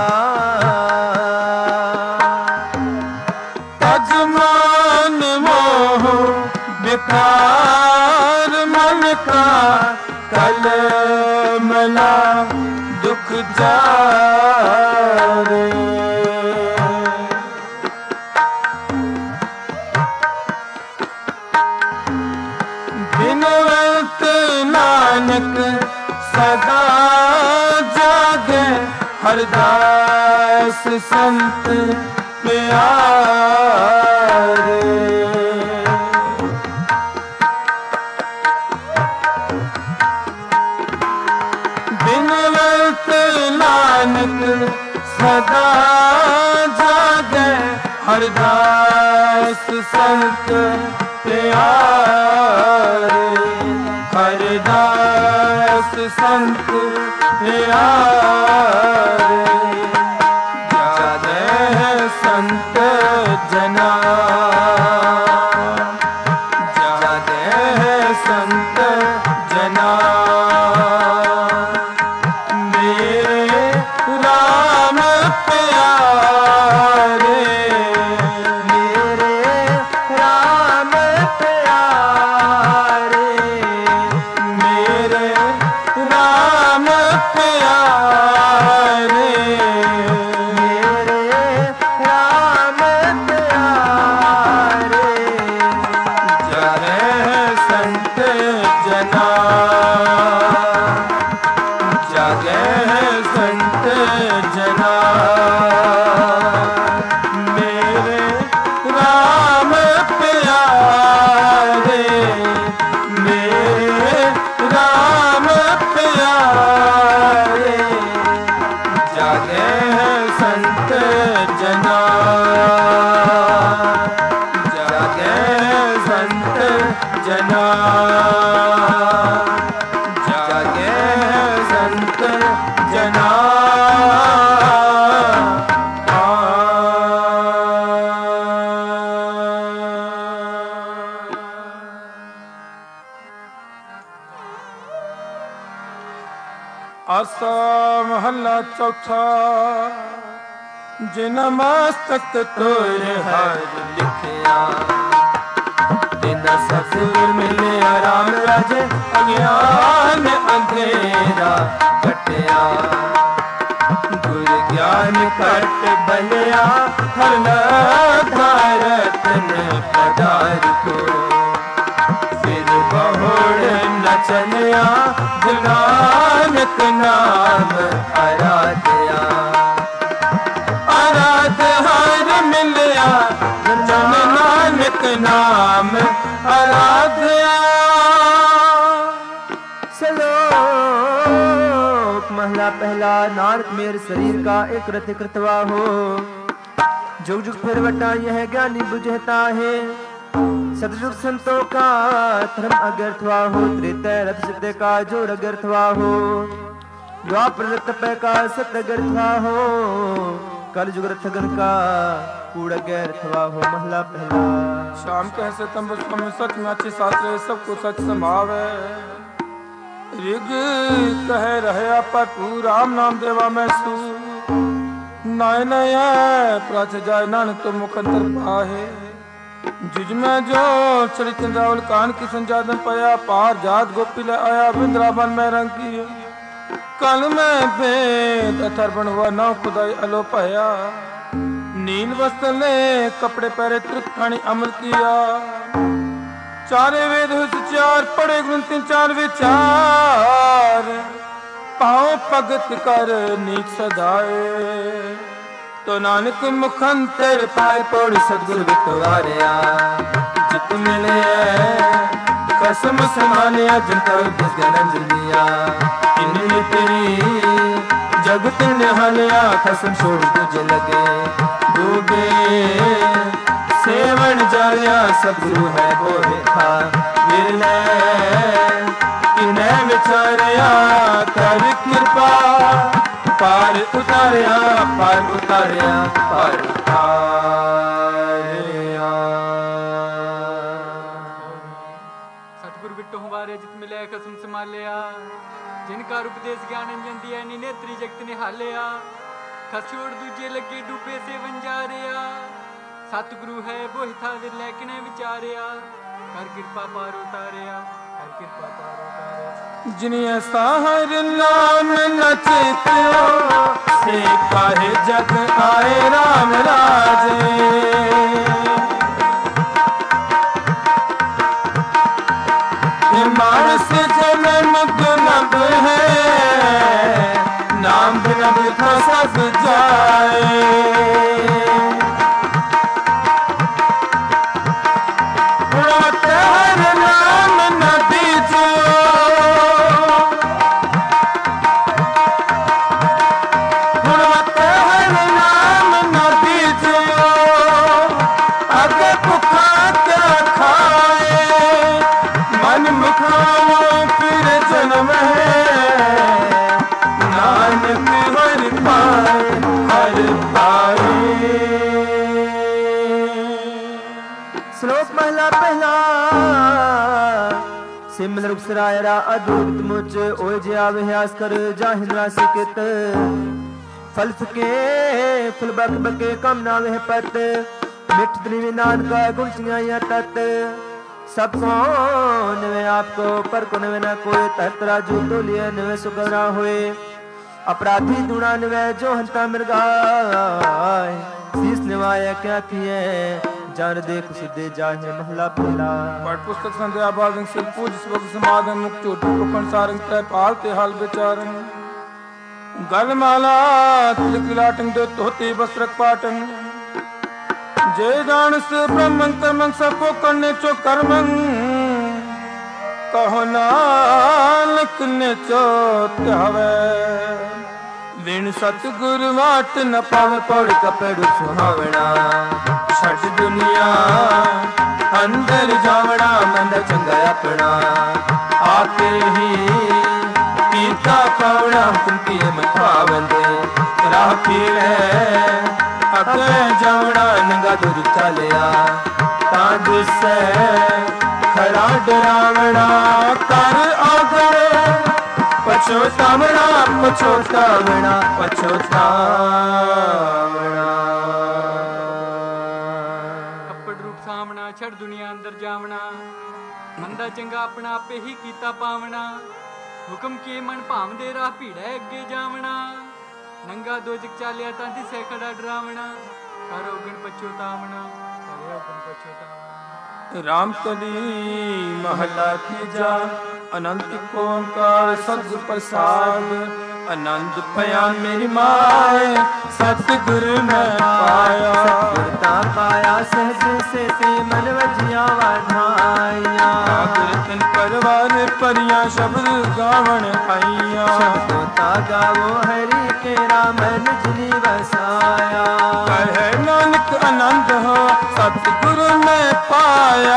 मन मोह कार मन का कलमला दुख जारे। बिनवंत नानक सदा जागे हरदास संत प्यारे। बिनवंत नानक सदा जागे हरदास संत प्यारे। हरदास संत प्यारे जागे संत जना। जागे संत जना मेरे राम प्यारे। मेरे राम प्यारे। मेरे राम प्यारे। मेरे राम प्यारे जागे संत जना। जागे संत जना मेरे राम प्यारे। मेरे राम प्यारे जागे संत जना। जागे संत जना। जागे संत जना। आसा महला चौथा जिन मस्तक तोर हर लिखिया। तिना सतगुर मिलिया राम राजे अज्ञान अंधेरा कटिया। गुर ज्ञान कट बलिया हर भारत ने पधार को। फिर बहुड़ न चलिया नानक नाम आराध्या। आराध हर मिलिया जन नानक नाम आराध्या। श्लोक महला पहला। नारद मेर शरीर का एक रथ कृतवा हो। जुग जुग फिर वटा यह ज्ञानी बुझता है। सतयुग संतों का धर्म अगर्थवा हो। त्रेता रथ सिद्ध का जोड़ अगर्थवा हो। द्वापर तप का सत्य अगर्थवा हो। कल जुग रथगन का कूड़ अगर्थवा हो। महला पहला। शाम कह से तम में सच माची शास्त्र सबको सच संभावे। ऋग कह रहे पर तू राम नाम देवा मैं सू। नाय नय प्राच जाय नानक तो मुखंतर पाहे। जुज में जो चरित रावल कान की संजादन पाया। पार जात गोपी ले आया वृंदावन में रंग की। कल में भेद अथर्वण हुआ नौ खुदाई अलो पाया। नील वस्त्र ले कपड़े पहरे त्रिक खानी अमल किया। चारे वेद हुए चार पढ़े गुण तीन चार विचार। पाँव पगत कर नीच सदाए। तो नानक मुखंतर पाए पौड़ सदगुरु वितवारिया। जित मिले कसम समानिया जिनका उपदेश ज्ञान दिया। इन्हें तेरी जगत निहालिया कसम छोड़ तुझे लगे। डूबे सेवन जारिया सब गुरु है वो देखा। विरले इन्हें विचारिया कर कृपा। पार उतारिया पार उतारिया पार उतारिया। सतगुरु बिट्टो हमारे जित मिले कसम संभालिया। जिनका उपदेश ज्ञान अंजन दिया नेत्री जगत ने हालिया। खसोड़ दूजे लगे डूबे से वंजारिया। सतगुरु है वो हिथा विरले किने विचारिया। ਕਰ ਕਿਰਪਾ ਪਾਰ ਉਤਾਰਿਆ, ਕਰ ਕਿਰਪਾ ਪਾਰ ਉਤਾਰਿਆ। ਜਿਨੀ ਸਾਹਰ ਨਾਮ ਨਚਿਤਿਓ ਸੇ ਕਾਹੇ ਜਗ ਆਏ ਰਾਮ ਰਾਜੇ। मानस जन्म दुर्लभ है, नाम बिना बिथा सब जाए। हर नाम न दीजो, हर नाम न दीजो, अगर भुखा क्या खाए, मन मुखाओ फिर जन्म है, नानक हर पाए हर पाए। श्लोक महला पहला। सिमल रूप सरायरा अद्भुत मुझ ओए जे आवे आस कर जाहिन राशि कित, फल फके फुल बक बके कम ना वह पत, मिठ द्रिवी नानका गुण सिंगाया तत। सब को नवे आपको पर को नवे ना कोई, तहत राजू तो लिया नवे सुगना हुए। अपराधी दुणा नवे जो हंता मृगाय, शीस निवाया क्या किए जान देख सिद्धे जाहे महला पहला। पाठ पुस्तक संध्या बादन सिर पूज सबक समाधन मुक्त चोटी कोपन सारंग तय पाल ते हाल बेचारन। गल माला तिलक लाटन दो तोते बसरक पाटन। जय जानस ब्रह्मं कर्मं सबको करने चो कर्मं, कहो नानक ने चो त्यावे। बिन सतगुरु वाट न पावे, पौड़ कपड़ू सुहावना। छठ दुनिया अंदर जावना, मंद चंगा अपना। आके ही पीता पावना, कुंती मथावंदे राह पीवे। अगे जावना नंगा दूर चलिया, तां दुसै खरा डरावना। कर आगे पछोतावना, पछोतावना, पछोतावना। ਕੱਪੜ ਰੂਪ ਸਾਹਮਣਾ, ਛੜ ਦੁਨੀਆ ਅੰਦਰ ਜਾਵਣਾ। ਮੰਦਾ ਚੰਗਾ ਆਪਣਾ ਆਪੇ ਹੀ ਕੀਤਾ ਪਾਵਣਾ। ਹੁਕਮ ਕੀ ਮਨ ਭਾਵਦੇ ਰਾਹ ਭੀੜੈ ਅੱਗੇ ਜਾਵਣਾ। ਨੰਗਾ ਦੋਜਕ ਚਾਲਿਆ ਤਾਂ ਦਿਸੇ ਖੜਾ ਡਰਾਵਣਾ। ਕਰੋ ਗਣ ਪਛੋਤਾਵਣਾ, ਕਰਿਓ ਗਣ ਪਛੋਤਾਵਣਾ। राम कली महला तीजा। अनंत ओंकार सतगुर प्रसाद। आनंद पया मेरी माए, सतगुरु मैं पाया। सतगुरता पाया सहज से ते मन वजिया वाधाइया। कीर्तन परवार परिया शब्द गावण आइया। शब्दोता गावो हरि केरा मन जिनी वसाया। कहे नानक आनंद हो सतगुरु मैं पाया।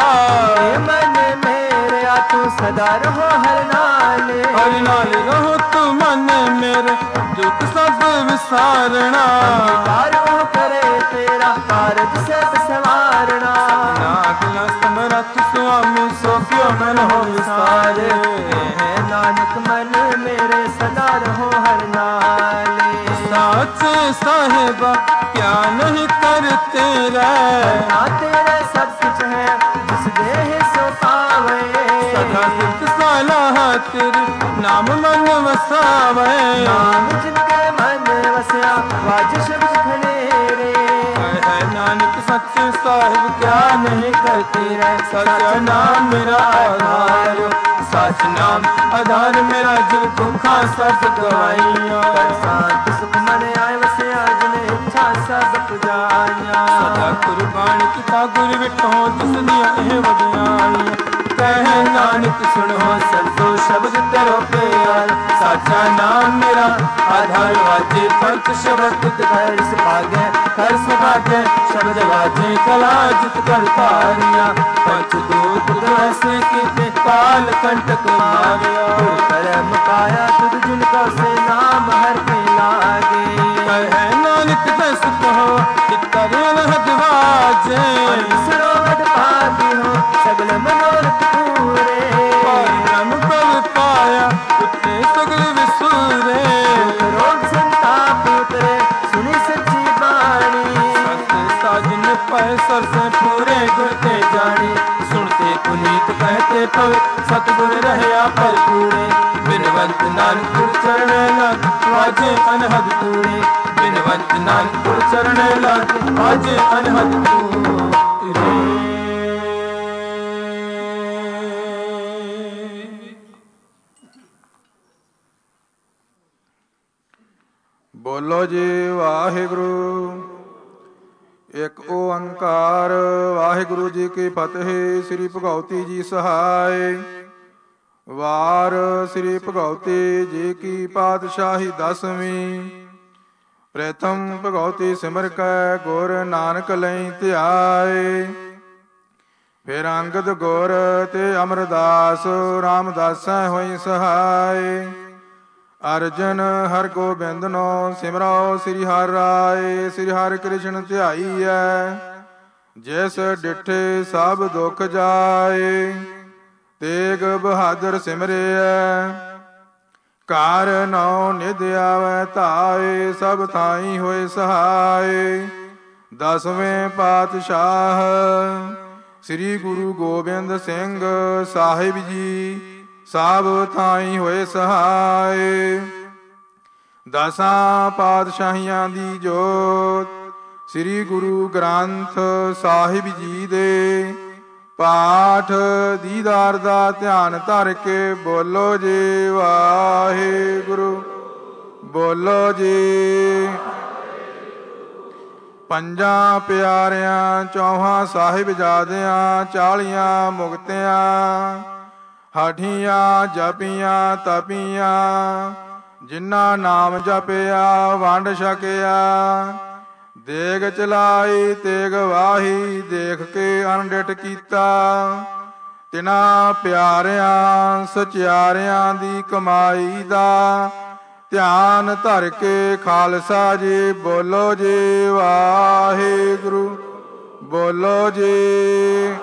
मन मेरे तू सदा रहो हर नाले। हर नाल रहो तू मन मेरे, दुख सब विसारना। अंगीकार करे तेरा कारज सब संवारना। नागला समरथ स्वामी सो क्यों मन हो विसारे। है नानक मन मेरे सदा रहो हर नाले। साचे साहेबा क्या नहीं करते रहे। ना तेरे सब कुछ है जिस देह सो पावे। सदा सिद्ध सलाह तेरी नाम मन वसावे। नाम जिनके मन वसया वाज शब्द खनेरे। है नानक सच्चे साहिब क्या नहीं करते रहे। सच्चा नाम मेरा आधार, सच नाम आधार मेरा। जीव भूखा सब गवाइया। शांत सुख मन आए वसया जिने इच्छा सब पुजाइया। सदा कुर्बान किता गुर विठो जिस दिया एह वडियाइया। कह नानक सुनो संतो शब्द तेरो प्यार। साचा नाम मेरा आधार वाजे पंच शब्द घर सुभागे घर सुभागे। शब्द वाजे कला जित कर तारिया। पंच दूत ऐसे कीते काल कंटक मारिया। कर्म पाया तुझ जिनका से नाम हर के लागे। कह नानक दस कहो चित्तर लहद वाजे। सरोवत पाती हो सगल मनोरथ पूरे। परम पल पाया उतरे सगल विसूरे। रोग संताप उतरे सुनी सच्ची बाणी। सत साजन पै सर से पूरे गुरते जानी। सुनते पुनी ਜਾਏ ਪਵੇ ਸਤਿਗੁਰ ਰਹਿਆ ਭਰਪੂਰੇ ਬਿਨਵੰਤ ਨਾਨਕ ਚਰਣੇ ਲੱਗ ਵਾਜੇ ਅਨਹਦ ਤੂਰੇ ਬਿਨਵੰਤ ਨਾਨਕ ਚਰਣੇ ਲੱਗ ਵਾਜੇ ਅਨਹਦ ਤੂਰੇ। ਬੋਲੋ ਜੀ ਵਾਹਿਗੁਰੂ। ਇੱਕ ਓੰਕਾਰ। ਵਾਹਿਗੁਰੂ ਜੀ ਕੀ ਫਤਿਹ। ਸ੍ਰੀ ਭਗਉਤੀ ਜੀ ਸਹਾਇ। ਵਾਰ ਸ੍ਰੀ ਭਗਉਤੀ ਜੀ ਕੀ ਪਾਤਸ਼ਾਹੀ ਦਸਵੀਂ। ਪ੍ਰਥਮ ਭਗਉਤੀ ਸਿਮਰ ਕੈ ਗੁਰ ਨਾਨਕ ਲਈ ਧਿਆਏ। ਫਿਰ ਅੰਗਦ ਗੁਰ ਤੇ ਅਮਰਦਾਸ ਰਾਮਦਾਸੈ ਹੋਈ ਸਹਾਇ। ਅਰਜਨ ਹਰ ਗੋਬਿੰਦਨੋ ਸਿਮਰੋ ਸ੍ਰੀ ਹਰਿ ਰਾਏ। ਸ੍ਰੀ ਹਰਿ ਕ੍ਰਿਸ਼ਨ ਧਿਆਈਐ ਜਿਸ ਡਿਠੇ ਸਭ ਦੁਖ ਜਾਏ। ਤੇਗ ਬਹਾਦਰ ਸਿਮਰਿਐ ਘਰ ਨੌ ਨਿਧ ਆਵੈ ਧਾਏ। ਸਭ ਥਾਈ ਹੋਏ ਸਹਾਏ। ਦਸਵੇਂ ਪਾਤਸ਼ਾਹ ਸ੍ਰੀ ਗੁਰੂ ਗੋਬਿੰਦ ਸਿੰਘ ਸਾਹਿਬ ਜੀ ਸਭ ਥਾਈ ਹੋਏ ਸਹਾਏ। ਦਸਾਂ ਪਾਤਸ਼ਾਹੀਆਂ ਦੀ ਜੋਤ ਸ੍ਰੀ ਗੁਰੂ ਗ੍ਰੰਥ ਸਾਹਿਬ ਜੀ ਦੇ ਪਾਠ ਦੀਦਾਰ ਦਾ ਧਿਆਨ ਧਰ ਕੇ ਬੋਲੋ ਜੀ ਵਾਹਿਗੁਰੂ। ਬੋਲੋ ਜੀ। ਪੰਜਾਂ ਪਿਆਰਿਆਂ ਚੌਹਾਂ ਸਾਹਿਬਜ਼ਾਦਿਆਂ ਚਾਲੀਆਂ ਮੁਕਤਿਆਂ ਹਾਠੀਆਂ ਜਪੀਆਂ ਤਪੀਆਂ ਜਿਨ੍ਹਾਂ ਨਾਮ ਜਪਿਆ ਵੰਡ ਛਕਿਆ। ਦੇਗ ਚਲਾਈ ਤੇਗ ਵਾਹੀ ਦੇਖ ਕੇ ਅਣਡਿਠ ਕੀਤਾ। ਤਿਨਾਂ ਪਿਆਰਿਆਂ ਸਚਿਆਰਿਆਂ ਦੀ ਕਮਾਈ ਦਾ ਧਿਆਨ ਧਰ ਕੇ ਖਾਲਸਾ ਜੀ ਬੋਲੋ ਜੀ ਵਾਹਿਗੁਰੂ। ਬੋਲੋ ਜੀ।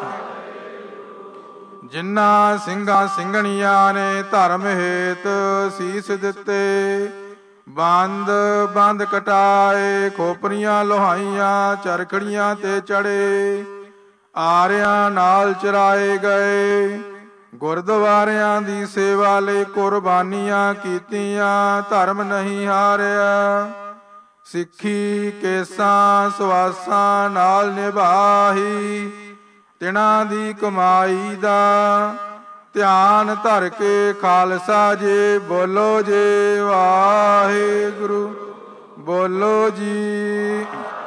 ਜਿਨ੍ਹਾਂ ਸਿੰਘਾਂ ਸਿੰਘਣੀਆਂ ਨੇ ਧਰਮ ਹੇਤ ਸੀਸ ਦਿੱਤੇ ਬੰਦ ਬੰਦ ਕਟਾਏ ਖੋਪਰੀਆਂ ਲੋਹਾਈਆਂ ਚਰਖੜੀਆਂ ਤੇ ਚੜੇ ਆਰਿਆਂ ਨਾਲ ਚਰਾਏ ਗਏ। ਗੁਰਦੁਆਰਿਆਂ ਦੀ ਸੇਵਾ ਲਈ ਕੁਰਬਾਨੀਆਂ ਕੀਤੀਆਂ ਧਰਮ ਨਹੀਂ ਹਾਰਿਆ। ਸਿੱਖੀ ਕੇਸਾਂ ਸਵਾਸਾਂ ਨਾਲ ਨਿਭਾਹੀ ਤਿਨਾਂ ਦੀ ਕਮਾਈ ਦਾ ਧਿਆਨ ਧਰ ਕੇ ਖਾਲਸਾ ਜੀ ਬੋਲੋ ਜੀ ਵਾਹਿਗੁਰੂ। ਬੋਲੋ ਜੀ।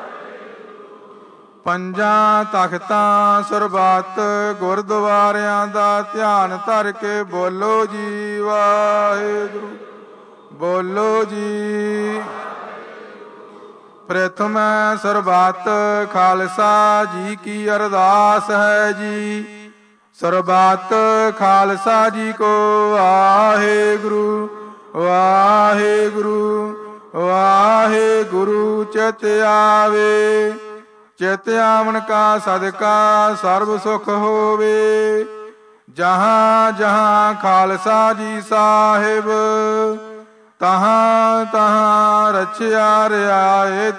ਪੰਜਾਂ ਤਖਤਾਂ ਸਰਬੱਤ ਗੁਰਦੁਆਰਿਆਂ ਦਾ ਧਿਆਨ ਧਰ ਕੇ ਬੋਲੋ ਜੀ ਵਾਹਿਗੁਰੂ। ਬੋਲੋ ਜੀ। ਪ੍ਰਥਮ ਸਰਬੱਤ ਖਾਲਸਾ ਜੀ ਕੀ ਅਰਦਾਸ ਹੈ ਜੀ। ਸਰਬੱਤ ਖਾਲਸਾ ਜੀ ਕੋ ਵਾਹਿਗੁਰੂ ਵਾਹਿਗੁਰੂ ਵਾਹਿਗੁਰੂ ਚਿਤ ਆਵੇ। ਚਿਤ ਆਵਣ ਕਾ ਸਦਕਾ ਸਰਬ ਸੁਖ ਹੋਵੇ। ਜਹਾਂ ਜਹਾਂ ਖਾਲਸਾ ਜੀ ਸਾਹਿਬ ਤਹਾਂ ਤਹਾਂ ਰਚਿਆ ਰਿਆਇਤ।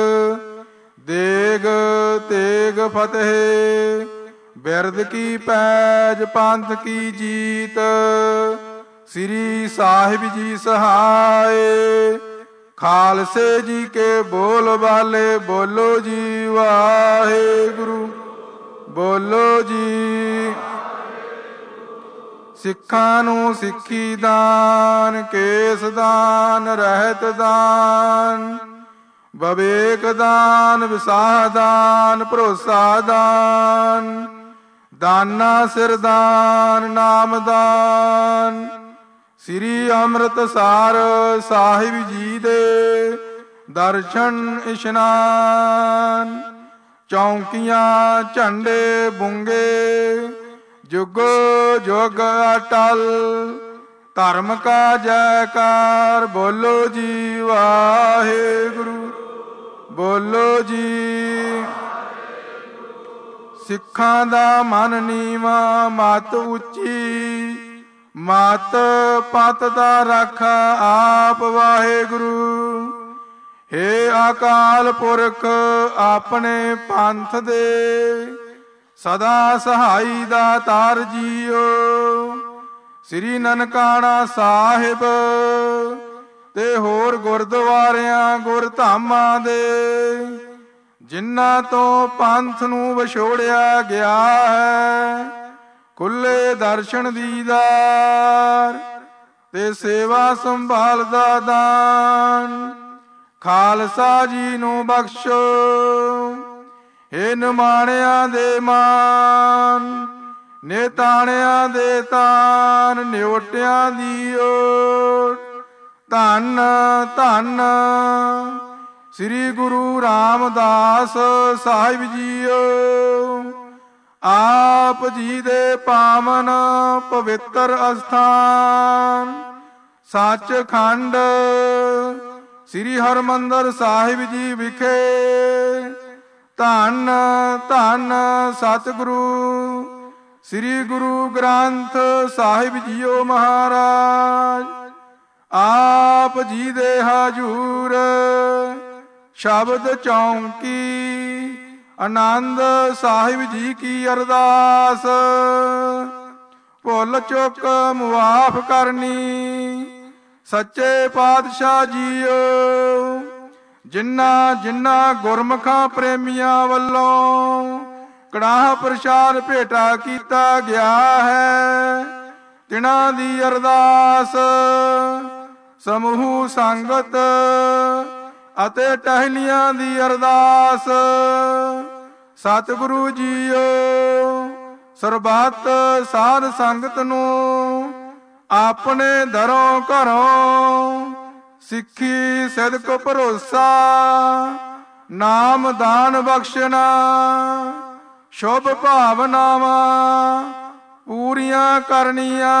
ਦੇਗ ਤੇਗ ਫਤਿਹ ਬਿਰਦ ਕੀ ਪੈਜ ਪੰਥ ਕੀ ਜੀਤ। ਸ੍ਰੀ ਸਾਹਿਬ ਜੀ ਸਹਾਏ। ਖਾਲਸੇ ਜੀ ਕੇ ਬੋਲ ਵਾਲੇ ਬੋਲੋ ਜੀ ਵਾਹਿਗੁਰੂ। ਬੋਲੋ ਜੀ। ਸਿੱਖਾਂ ਨੂੰ ਸਿੱਖੀ ਦਾਨ ਕੇਸ ਦਾਨ ਰਹਿਤ ਦਾਨ ਵਿਵੇਕ ਦਾਨ ਵਿਸਾਹ ਦਾਨ ਭਰੋਸਾ ਦਾਨ ਦਾਨਾ ਸਿਰ ਦਾਨ ਨਾਮ ਦਾਨ। ਸ੍ਰੀ ਅੰਮ੍ਰਿਤਸਰ ਸਾਹਿਬ ਜੀ ਦੇ ਦਰਸ਼ਨ ਇਸ਼ਨਾਨ ਚੌਂਕੀਆਂ ਝੰਡੇ ਬੁੰਗੇ ਜੁਗੋ ਜੁਗ ਅਟਲ ਧਰਮ ਕਾ ਜੈਕਾਰ ਬੋਲੋ ਜੀ ਵਾਹਿਗੁਰੂ। ਬੋਲੋ ਜੀ। ਸਿੱਖਾਂ ਦਾ ਮਨ ਨੀਵਾਂ ਮਤ ਉੱਚੀ ਮਤ ਪਤ ਦਾ ਰਾਖਾ ਆਪ ਵਾਹਿਗੁਰੂ। ਹੇ ਅਕਾਲ ਪੁਰਖ ਆਪਣੇ ਪੰਥ ਦੇ ਸਦਾ ਸਹਾਈ ਦਾਤਾਰ ਜੀਓ। ਸ੍ਰੀ ਨਨਕਾਣਾ ਸਾਹਿਬ ਤੇ ਹੋਰ ਗੁਰਦੁਆਰਿਆਂ ਗੁਰਧਾਮਾਂ ਦੇ, ਜਿਨ੍ਹਾਂ ਤੋਂ ਪੰਥ ਨੂੰ ਵਿਛੋੜਿਆ ਗਿਆ ਹੈ, ਖੁੱਲੇ ਦਰਸ਼ਨ ਦੀਦਾਰ ਤੇ ਸੇਵਾ ਸੰਭਾਲ ਦਾ ਦਾਨ ਖਾਲਸਾ ਜੀ ਨੂੰ ਬਖਸ਼ੋ। ਹੇ ਨਿਮਾਣਿਆਂ ਦੇ ਮਾਨ, ਨਿਤਾਣਿਆਂ ਦੇ ਤਾਨ, ਨਿਉਟਿਆਂ ਦੀ ਓਟ। ਧੰਨ ਧੰਨ ਸ੍ਰੀ ਗੁਰੂ ਰਾਮਦਾਸ ਸਾਹਿਬ ਜੀਓ। ਆਪ ਜੀ ਦੇ ਪਾਵਨ ਪਵਿੱਤਰ ਅਸਥਾਨ ਸੱਚਖੰਡ ਸ੍ਰੀ ਹਰਿਮੰਦਰ ਸਾਹਿਬ ਜੀ ਵਿਖੇ ਧੰਨ ਧੰਨ ਸਤਿਗੁਰੂ ਸ੍ਰੀ ਗੁਰੂ ਗ੍ਰੰਥ ਸਾਹਿਬ ਜੀਓ ਮਹਾਰਾਜ ਆਪ ਜੀ ਦੇ ਹਜੂਰ ਸ਼ਬਦ ਚੌਂਕੀ ਆਨੰਦ ਸਾਹਿਬ ਜੀ ਕੀ ਅਰਦਾਸ ਭੁੱਲ ਚੁੱਕ ਮੁਆਫ ਕਰਨੀ। ਸੱਚੇ ਪਾਤਸ਼ਾਹ ਜੀਓ, ਜਿਨ੍ਹਾਂ ਜਿਨ੍ਹਾਂ ਗੁਰਮੁਖਾਂ ਪ੍ਰੇਮੀਆਂ ਵੱਲੋਂ ਕੜਾਹ ਪ੍ਰਸ਼ਾਦ ਭੇਟਾ ਕੀਤਾ ਗਿਆ ਹੈ, ਤਿਨਾਂ ਦੀ ਅਰਦਾਸ ਸਮੂਹ ਸੰਗਤ ਅਤੇ ਟਹਿਲੀਆਂ ਦੀ ਅਰਦਾਸ। ਸਤਿਗੁਰੂ ਜੀਓ, ਸਰਬੱਤ ਸਾਧ ਸੰਗਤ ਨੂੰ ਆਪਣੇ ਦਰੋਂ ਘਰੋਂ ਸਿੱਖੀ ਸਿਦਕ ਭਰੋਸਾ ਨਾਮ ਦਾਨ ਬਖਸ਼ਣਾ, ਸ਼ੁਭ ਭਾਵਨਾਵਾਂ ਪੂਰੀਆਂ ਕਰਨੀਆਂ।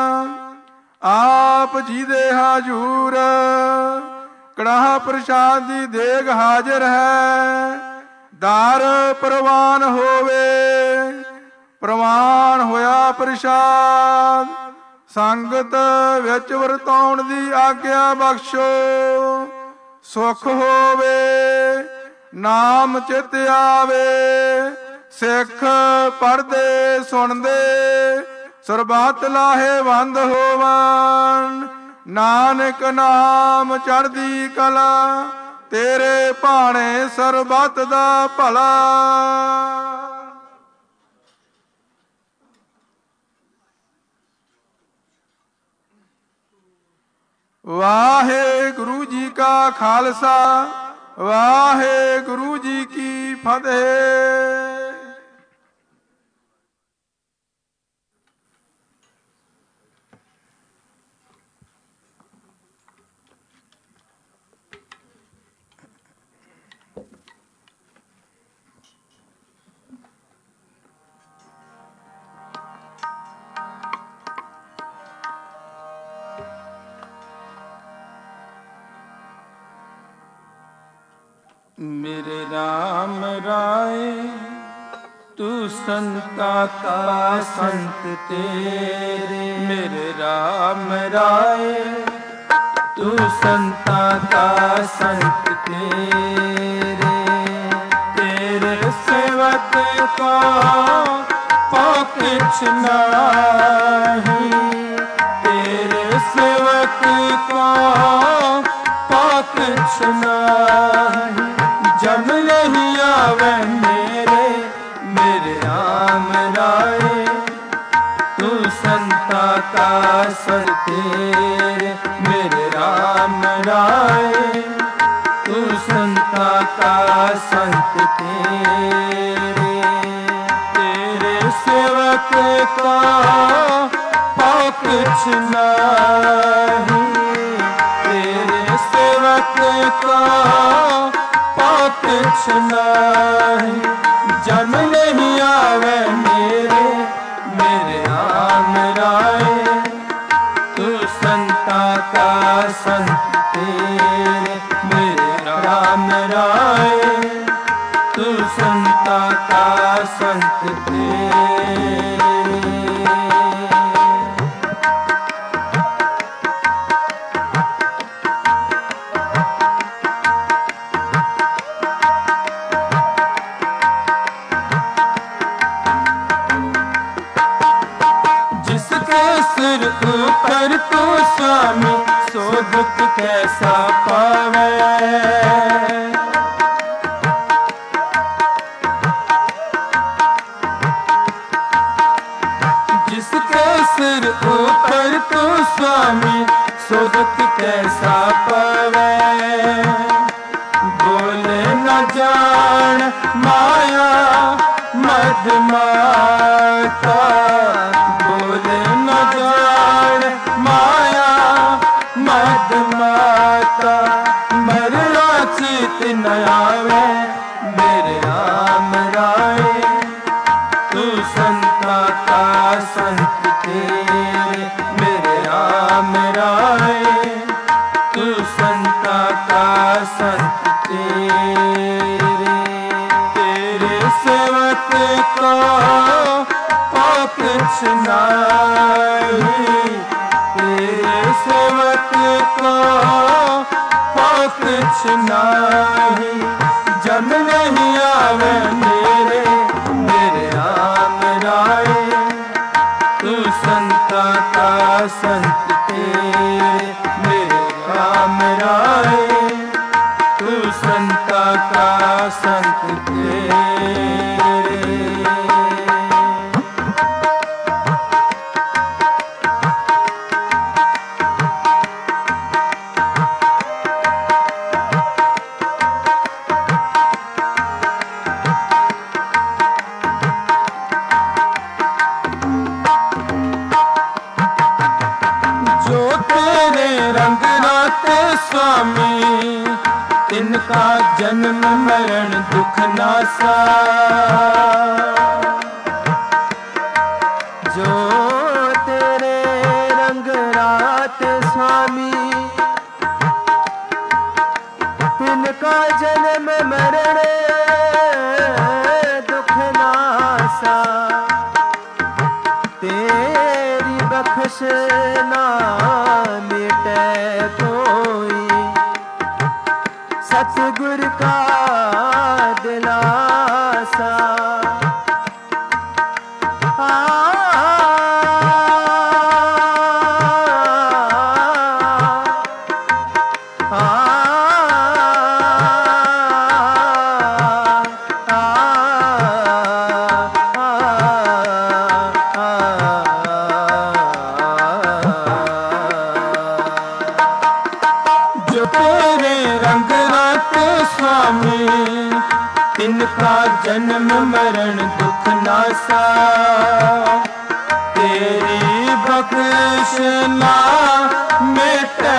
ਆਪ ਜੀ ਦੇ ਹਜੂਰ ਕੜਾਹ ਪ੍ਰਸ਼ਾਦ ਦੀ ਦੇਗ ਹਾਜ਼ਰ ਹੈ, ਦਰ ਪ੍ਰਵਾਨ ਹੋਵੇ। ਪ੍ਰਵਾਨ ਹੋਇਆ ਪ੍ਰਸ਼ਾਦ ਸੰਗਤ ਵਿੱਚ ਵਰਤਾਉਣ ਦੀ ਆਗਿਆ ਬਖਸ਼ੋ। ਸੁਖ ਹੋਵੇ, ਨਾਮ ਚਿਤ ਆਵੇ, ਸਿੱਖ ਪੜ੍ਹਦੇ ਸੁਣਦੇ ਸਰਬੱਤ ਲਾਹੇਵੰਦ ਹੋਵਨ। ਨਾਨਕ ਨਾਮ ਚੜ੍ਹਦੀ ਕਲਾ, ਤੇਰੇ ਭਾਣੇ ਸਰਬੱਤ ਦਾ ਭਲਾ। ਵਾਹਿਗੁਰੂ ਜੀ ਕਾ ਖਾਲਸਾ, ਵਾਹਿਗੁਰੂ ਜੀ ਕੀ ਫਤਿਹ। मेरे राम राय तू संता का संत तेरे, मेरे राम राय तू संता का संत तेरे। तेरे सेवक को पौकिछ नाही, तेरे सेवक को पौकिछ नाही। जब नहीं आवे मेरे मेरे राम राय तू संता का संत तेरे, मेरे राम राय तू संता का संत तेरे। तेरे सेवक का पौकिछ नाही, तेरे सेवक का कुछ नहीं। जब नहीं आवे मेरे मेरे राम राय तू संता का संत तेरे, मेरे राम राय तू संता का संत तेरे। दुख कैसा पावे। जिसके सिर ऊपर तू स्वामी सो दुख कैसा पावे। बोले न जान माया मधमाता, बोले न जान माया मधमाता। मरना चित न आवे मेरे राम राय, तू संता का संत तेरे मेरे राम राय, तू संता का संत तेरे। तेरे सेवक को कुछ नहीं, तेरे सेवक को कुछ नहीं। जब नहीं आवे मेरे मेरे राम राय, तू संता का संत तेरे मेरे राम राय, तू संता का संत तेरे। स्वामी तिनका जन्म मरण दुख नासा। जो तेरे रंग रात स्वामी तिनका जन्म मरण दुख नासा। तेरी बख्श ना मिटे कोई, सतगुर का दिलासा। तिनका जन्म मरण दुख नासा। तेरी बख्श ना मिटे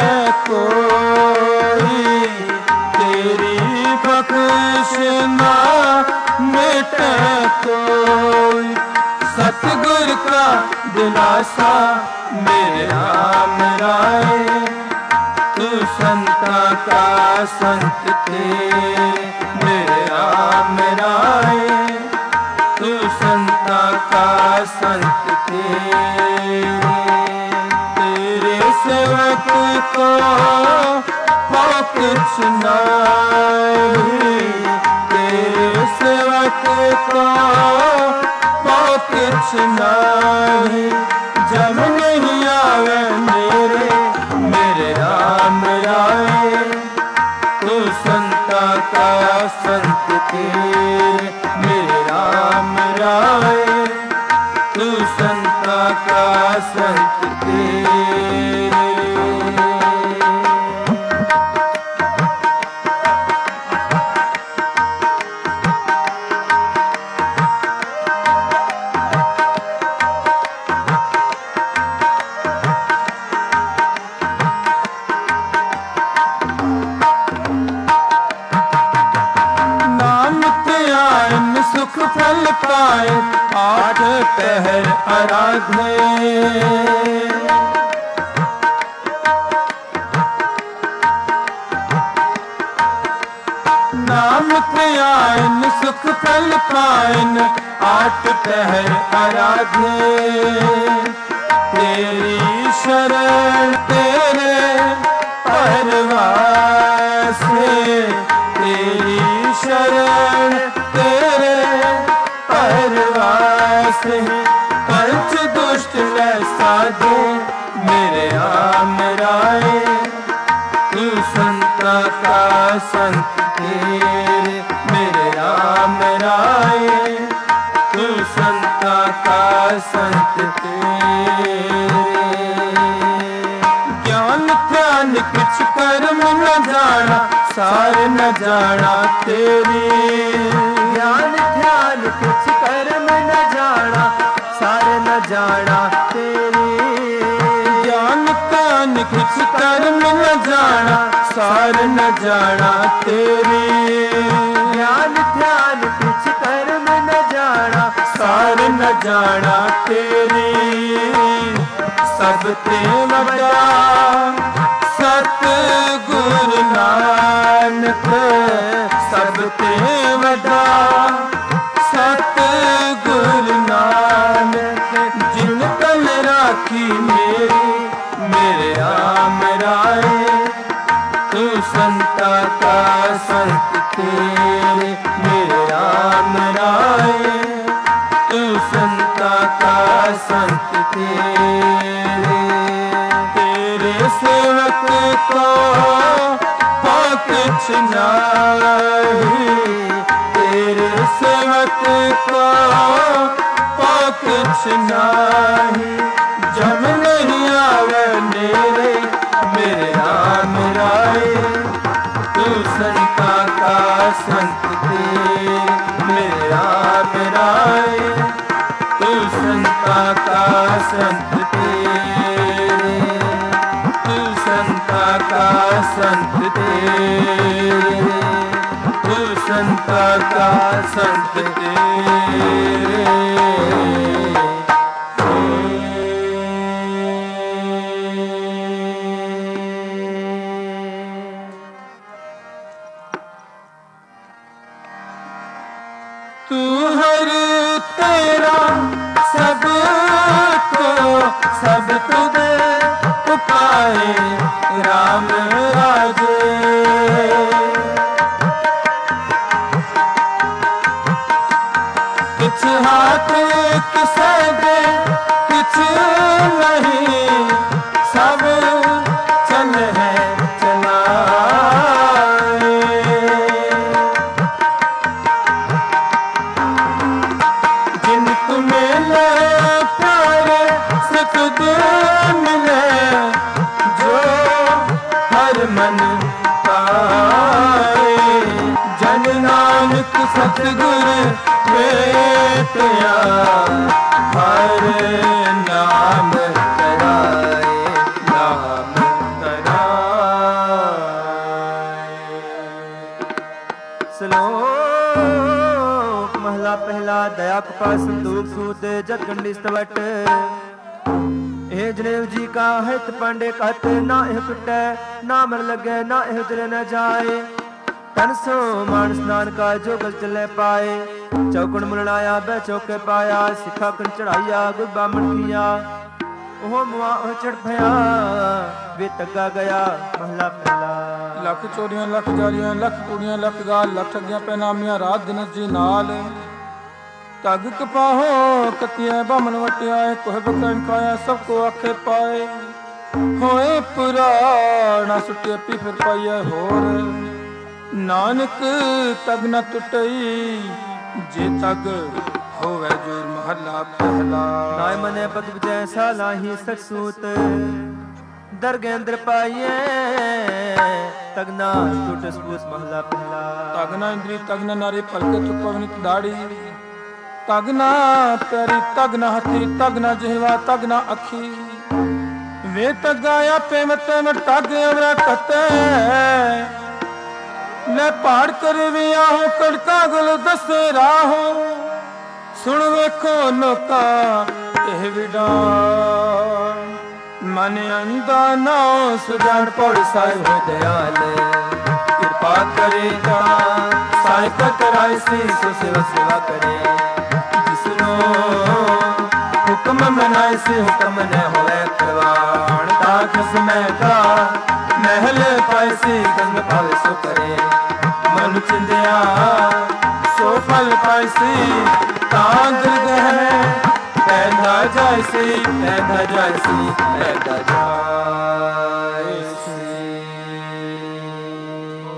कोई, तेरी बख्श ना मिटे कोई। सतगुर का दिलासा मेरे राम राय, तू संता का संत तेरे मेरे राम राय, तू संता का संत तेरे। तेरे सेवक को कुछ नहीं, तेरे सेवक को कुछ नहीं। जब नहीं आवे मेरे मेरे राम राय, तू संता का संत तेरे मेरे राम राय, तू संता का संत तेरे। सुख फल पाए आठ पहर आराधे। नाम ध्यान सुख फल पाइन आठ पहर आराधे। तेरी शरण तेरे परवासे, तेरी शरण तेरे परवासे। पंच दुष्ट न साधे मेरे राम राय, का संत तेरे मेरे राम राय, तू संता का संत तेरे। ज्ञान ध्यान कुछ कर्म न जाना, सार न जाना तेरी। ज्ञान ध्यान कुछ कर्म न जाना, सार न जाना तेरी। ज्ञान ध्यान कुछ कर्म न जाना, सार न जाना तेरी। ज्ञान ध्यान कुछ कर्म न जाना, सार न जाना तेरी। सब ते वड्डा सतगुरु नानक, सब ते वड्डा सतगुरु नानक। जिन कल राखी मेरी मेरे राम राय, तू संता का संत तेरे मेरे राम राय, तू संता का संत तेरे। तेरे सेवक को पाकुछ नाही, तेरे सेवक को पाकुछ नाही। जब नहीं आवे मेरे मेरे राम राय, तू संता का संत तेरे मेरे राम राय, तू संता का संत तेरे, तू संता का संत तेरे, तू संता का संत तेरे। तू हर तेरा सब को सब तुद पुकारे राम राजे। कुछ हाथ किसे दे कुछ नहीं, सब चल है चलाए। जिनको मिले प्यारे सतगुरु मिले, जो हर मन पाए। जन नानक सतगुरु बेटिया, हर नाम कराए नाम कराए। श्लोक महला पहला। दया कृपा संतोख सूत जत गंडी स्तवट। ਇਹ ਜਨੇਵ ਜੀ का हित पांडे कत, ना ਇਹ टुटै ना मन लगे ना ਇਹ जले न जाए। तन सो मान स्नान का जो गल चले पाए। चौकण मुलनाया बह चौके पाया, सिखा कन चढ़ाइया गुर बामण किया। ओह मुआ ओह चढ़ भया वे तगा गया महला पहला। लख चोरियां लख जारियां लख कुड़ियां लख गाल, लख ठगियां पैनामियां रात दिन जी नाल। तग कपाहो कतियां बामन वटियाए, कोह बकन खाया सबको आखे पाए। होए पुराना सुटिया पी फिर पाइया होर, नानक तग न टुटई जे तग होवे जोर महला पहला। नाय मने पद जैसा लाही सचसूत, दरगे अंदर पाइए तगना टूट स्पूस महला पहला। तगना इंद्री तगना नारी पलके चुपवनित दाड़ी, तगना प्यारी तगना हथी तगना जिहवा तगना अखी। वे तगाया पेमत में तग अमरा कते, ले पहाड़ कर भी आहो कड़का गुल दसे राहो। सुन वेखो लोका एह विडा, मन अंदा नाओ सुजान पौड़ साहिब हो दयाल। कृपा करेगा साहिब कराए सी सो सेवा सेवा करे। हुक्म मनाए से हुक्म न होए करवाण, ताकस में का महल पाए से गंग पावे सो करे। मन चिंदिया सो फल पाए से तांद्र गह, पैदा जाए से पैदा जाए से पैदा जाए से।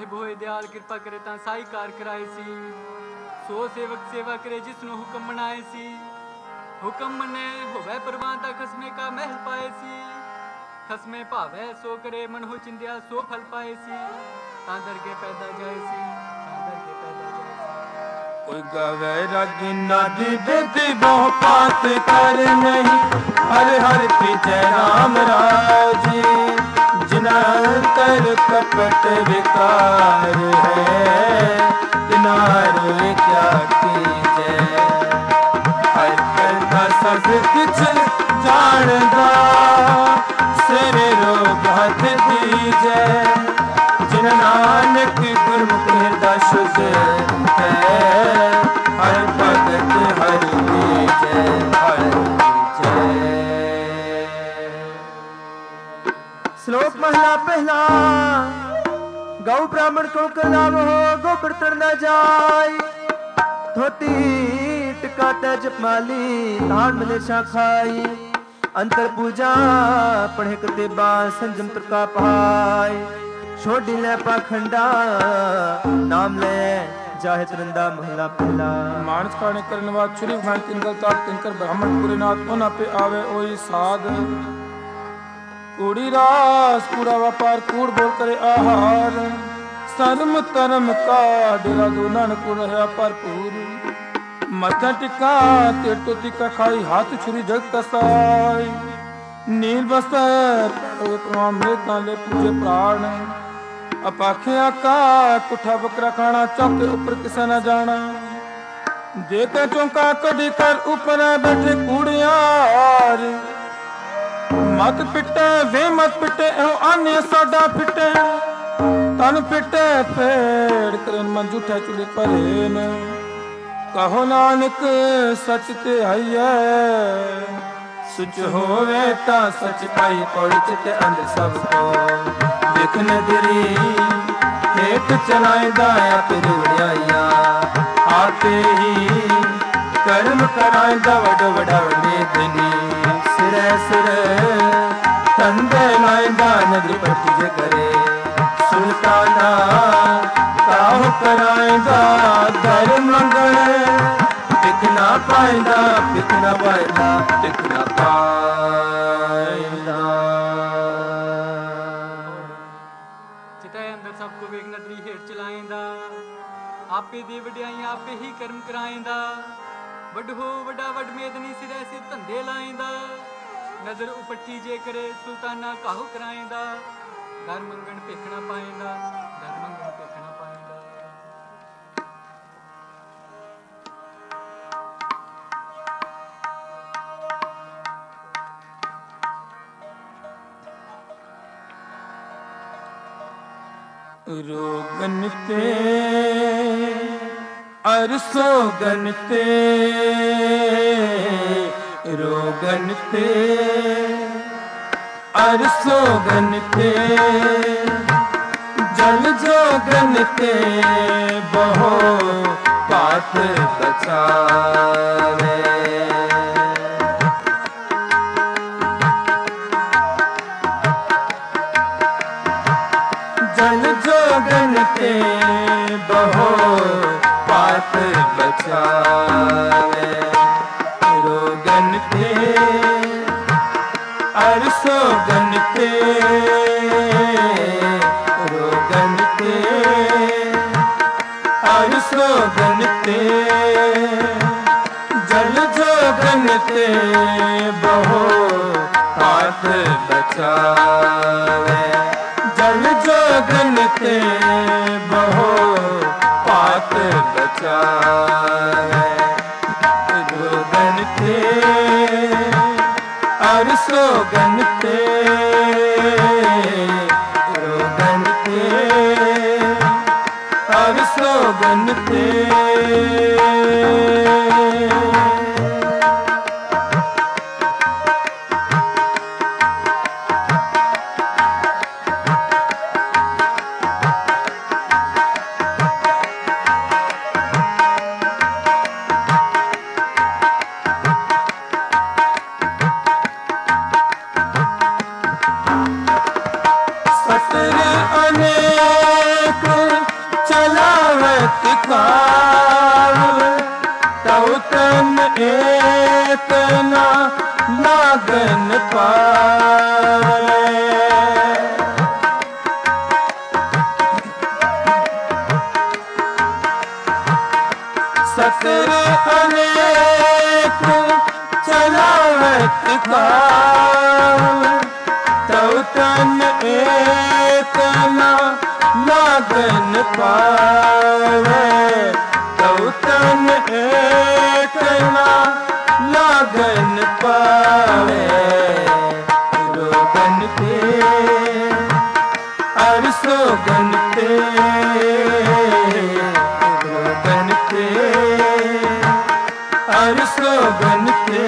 ਸਾਹਿਬ ਹੋਏ ਦਿਆਲ ਕਿਰਪਾ ਕਰੇ ਤਾਂ ਸਾਈ ਕਾਰ ਕਰਾਏ ਸੀ। ਸੋ ਸੇਵਕ ਸੇਵਾ ਕਰੇ ਜਿਸ ਨੂੰ ਹੁਕਮ ਮਨਾਏ ਸੀ। ਹੁਕਮ ਮਨੇ ਹੋਵੇ ਪ੍ਰਵਾਨ ਤਾਂ ਖਸਮੇ ਕਾ ਮਹਿਲ ਪਾਏ ਸੀ। ਖਸਮੇ ਭਾਵੇ ਸੋ ਕਰੇ ਮਨ ਹੋ ਚਿੰਦਿਆ ਸੋ ਫਲ ਪਾਏ ਸੀ। ਤਾਂ ਦਰਗੇ ਪੈਦਾ ਜਾਏ ਸੀ, ਤਾਂ ਦਰਗੇ ਪੈਦਾ ਜਾਏ ਸੀ। ਕੋਈ ਗਾਵੇ ਰਾਗੀ ਨਾਦੀ ਬੇਦੀ ਬਹੁ ਪਾਤ ਕਰ ਨਹੀਂ। ਹਰ ਹਰ ਪ੍ਰੀਤੈ ਰਾਮ ਰਾਜੀ ਜਿਨਾ ਅੰਤਰ ਕਪਟ ਵਿਕਾਰ ਹੈ। ਤਿਨਾਰ ਕਿਆ ਕੀਜੈ ਹਰ ਕਰਤਾ ਸਭ ਕਿਛ ਜਾਣਦਾ। ਸਿਰੇ ਰੋਗ ਹੱਥ ਦੀਜੈ ਜਿਨ ਨਾਨਕ ਗੁਰਮੁਖ ਹਿਰਦਾ ਸੁਝ ਹੈ। ਹਰ ਭਗਤ ਹਰ ਦੀਜੈ ਹਰ ਦੀਜੈ। श्लोक महला पहला। गौ ब्राह्मण को कलाम हो गोबर तर न जाय। धोती टिका तेज माली धान मलेशा खाई। अंतर पूजा पढ़े कतेबा संजम तुरका पहाय। छोड़ी ले पाखंडा नाम ले जाहे तरंदा महला पहला। मानस खाने करने बाद छुरी भाई तिन गल ताक तिनकर ब्राह्मण पूरे नाथ ओना पे आवे ओई साध। कूड़ी रास कूड़ा व्यापार कूड़ बोल करे आहार। सर्म तरम का डेरा दो नानक रहा भरपूर। मथा टिका ते टोती का खाई हाथ छुरी जग कसाई। नील बस्तर ले पूजे प्राण। अपाखिया का कुठा बकरा खाना चौके ऊपर किसे न जाना। देखे चौका कड़ी कर ऊपर बैठे कूड़ियार। मत पिटे वे मत पिटे एहो आने साडा पिटे। तन पिटे फेड़ करन मन जूठा चुली परेन। कहो नानक सच ते है सुच होवे ता सच पाई पौड़ी चित अंध सबको। देख नदरी हेठ चलाइंदा फिर वड़ाइया। आपे ही कर्म कराइंदा वड वडा वेदनी। सिर सिर तंदे लाइंदा नदरी पट्टी जे करे। सुल्ताना काहु कराइंदा दर मंगण। टिक ना पाइंदा टिक ना पाइंदा टिक ना पाइंदा। चिताए अंदर सबको वेग नदरी हेठ चलाइंदा। आपे दी वड्याई आपे ही कर्म कराइंदा। वड हो वडा वड मेदनी सिरे सिर धंधे लाइंदा। नजर उपट्ठी जे करे सुल्ताना काहू कराइंदा। घर मंगण पेखना पाइंदा घर मंगण पेखना पाइंदा। रोगन ते अरसोगन ते रोगन ते अरसोगन ते जल जोगन ते बहो पात बचावे। जल जोगन ते बहो पात बचावे। रोगन ते अरसोगन ते रोगन ते अरसोगन ते जल जोगन ते बहो पात बचावे। जल जोगन ते बहो पात बचावे। रोगन ते अरसोगन ते रोगन ते अरसोगन ते। एक ना लागन पावे। सतर अनेक चलावत काल, तव तन एक ना लागन पावे। तव तन एक ना लागन पावे। रोगन ते अर सोगन ते, रोगन ते अर सोगन ते,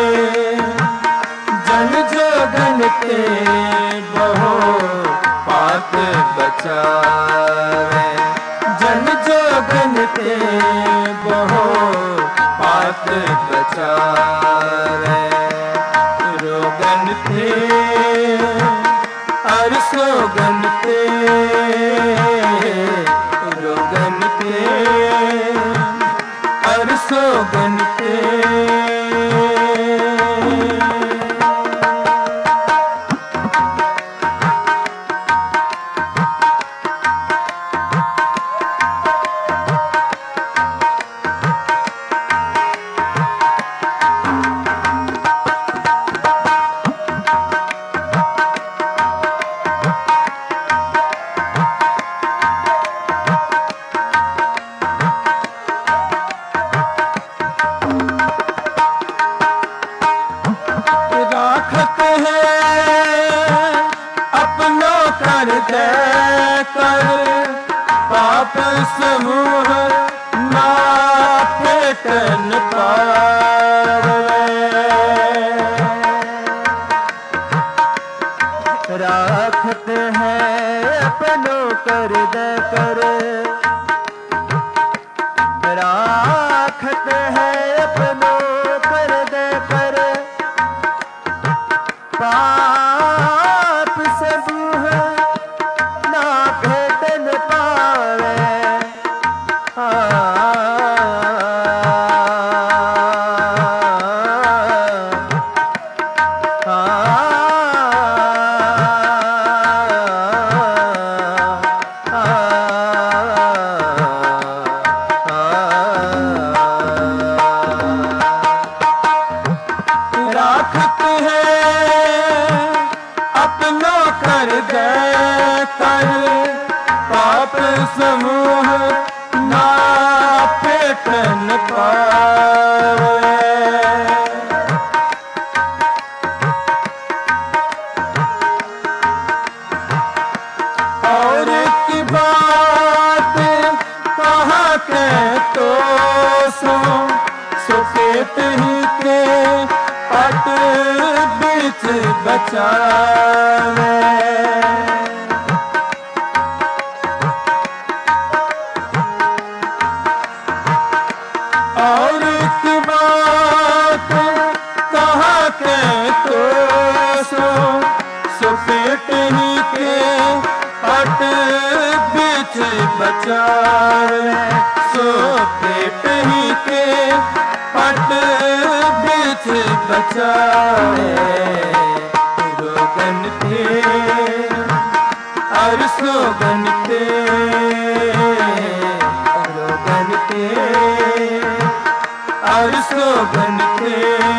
जन जोगन ते बहो पात बचावे। जन जोगन ते बहो पात बचावे। रोगन ते अर सोगन ते, रोगन ते अर सोगन ते। पाप समूह ना फेटन पावे। राखते हैं अपनों कर दे कर, राखते हैं अपनों कर दे कर। पाप समूह ना भेटन पावे। राखते हैं अपनों कर दे कर, पाप समूह ना फेटन पावे। और की बात कहाँ के तो सो, सुपेट ही के पट बीच बचावे। और की बात कहाँ के तो सो, सुपेट ही के पट बीच बचावे। सुपेट ही के पट बीच बचावे। रोगन ते अर सोगन ते, रोगन ते अर सोगन ते।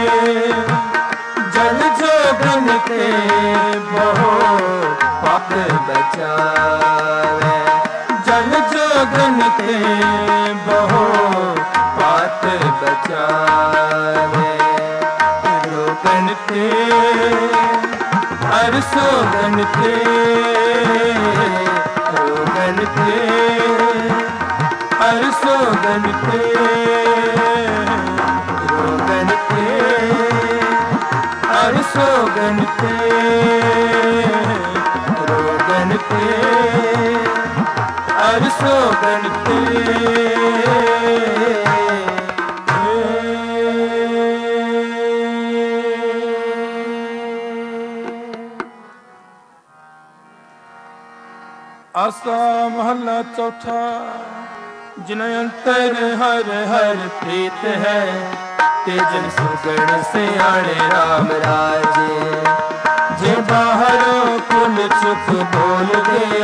जल जोगन ते बहो पाप बचावे। जल जोगन ते बहो पाप बचावे। रोगन ते अर सोगन ते, रोगन ते अर सोगन ते। रोगन ते अर सोगन ते, रोगन ते अर सोगन ते। आसा महला चौथा। जिन अंतर हर हर प्रीत है, तेजन सुगण सियाणे राम राजे। जे बाहरों कुल सुख बोल दे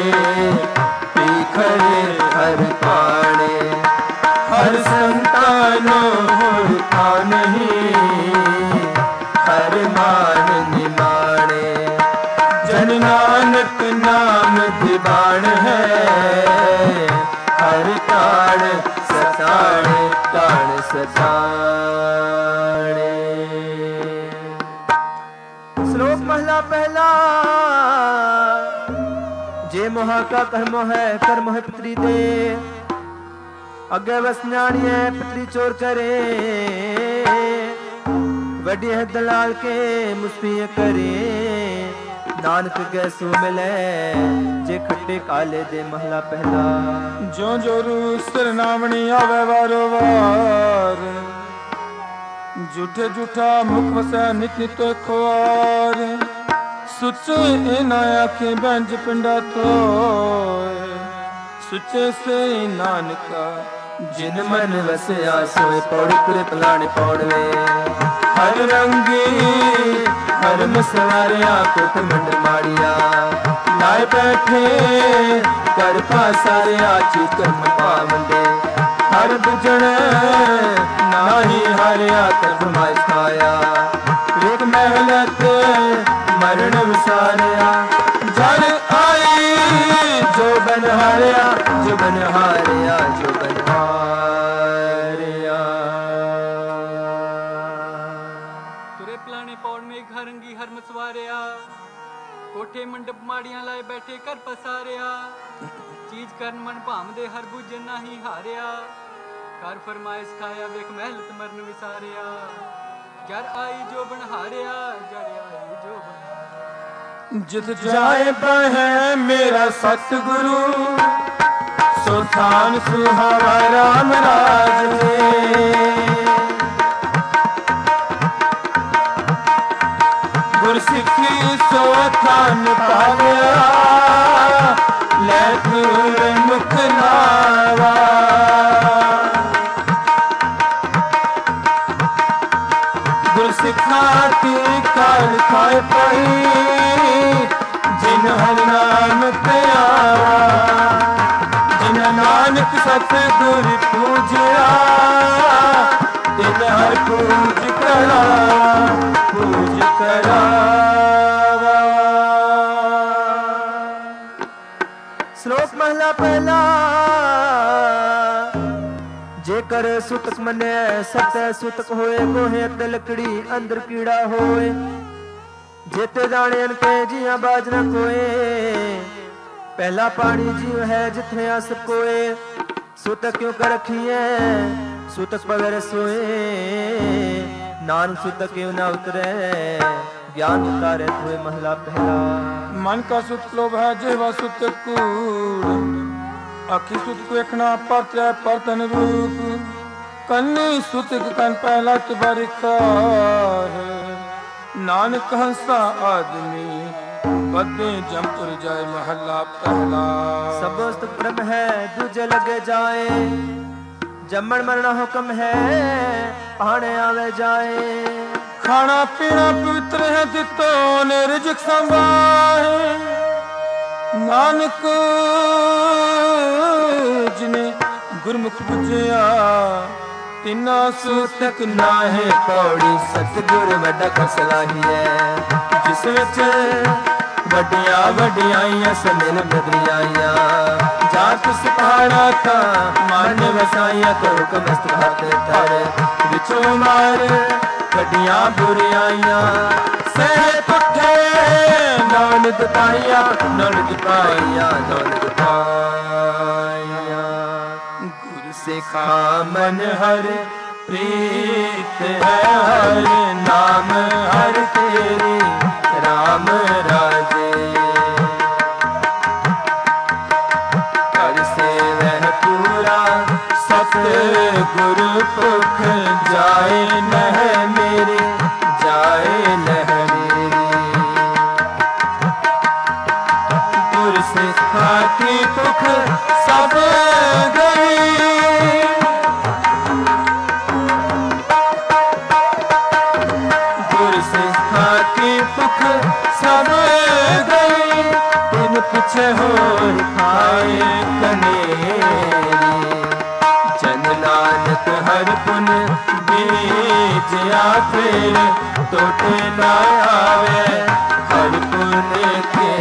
खड़े हर पाणे। हर संतानों होता नहीं हर मान निमाणे। जन नानक नाम दिवान है हर ताण सताणे ताण सताणे। श्लोक महला पहला। जे मोहा का कर्म है कर्म है पितरी दे। अगे बस न्याणिए पितरी चोर करे। वडी है दलाल के मुस्पिया करे। नानक गैसो मिले जे खट्टे काले दे महला पहला। जो जो सिर नामणी आवे वारो वार। झूठे झूठा मुख वसै नित नित खोर। सुचे इना आखे बैंज पिंडा तो। सुचे से नानका जिन मन वसया सोए पौड़ी पुरे पलाने पौड़वे। हर रंगी हर मसवारिया कुट मंड माड़िया। लाए बैठे कर पासारिया चिकन पावंडे। हर बुझण नाही हारिया कर फरमाइश खाया। एक महलत मरण विसारिया। जल आई जो बन हारिया जो बन हारिया जो बन हारिया। तुरे पलाने पौड़ में घर रंगी हर मसवारिया। कोठे मंडप माड़ियां लाए बैठे कर पसारिया। चीज करन मन भाम दे हर बुझ नाही हारिया। कर फरमाइश खाया वेख महलत मरण विसारिया। जर आई जो बन हारिया जर आई जो बन। जित जाए बहे मेरा सतगुरु सो थान सुहावा राम राज। गुर सिखी सो थान पाया ले दूर मुख नावा। गुर सिखाती काल खाए पई जिन हर नाम प्यारा। जिन नानक सतगुर पूजया तिन हर पूज करा पूज करावा। श्लोक महला पहला। जेकर सुतक मने सत सुतक होए गोहे लकड़ी अंदर कीड़ा होए। जेते जाने के जिया बाज न कोए। पहला पानी जीव है जिथे आस कोए। सुतक क्यों कर रखिए सुतक बगैर सोए। नानक सुतक क्यों न उतरे ज्ञान उतारे हुए महला पहला। मन का सुत लोभ है जेवा सुत कूड़। आखी सुत को देखना परत्या परतन रूप। कन्नी सुतक कन पहला तुबारिका है। नानक हंसा आदमी बदे जमपुर जाए महला पहला। सब वस्तु ब्रह्म है दूजे लगे जाए। जमन मरना हुक्म है पाने आवे जाए। खाना पीना पवित्र है दितो ने रिजक संभाए। नानक जिने गुरमुख बुझया तिना सुतक ना है पौड़ी। सतगुर वड्डा कसलाही है जिस विच वड्डिया वड्डियाइयां समिल बदरियाइयां। जा तुस पहाड़ा था मन वसाइयां को हुक्म हाथ तर। विचों मार कडियां बुरियाइयां सह पुठे नौलद पाइया नौलद पाइया नौलद पाइया। गुरु सिखा मन हर प्रीत है हर नाम हर तेरी राम राजे। कर से वह पूरा सत गुरु पुख जाए नह मेरी जाए नह मेरी। गुर सिखा की पुख सब गई। पीछे हो खाए कनेरी जन नानक हर पुन बीजिया फिर टोटे ना आवे हर पुन के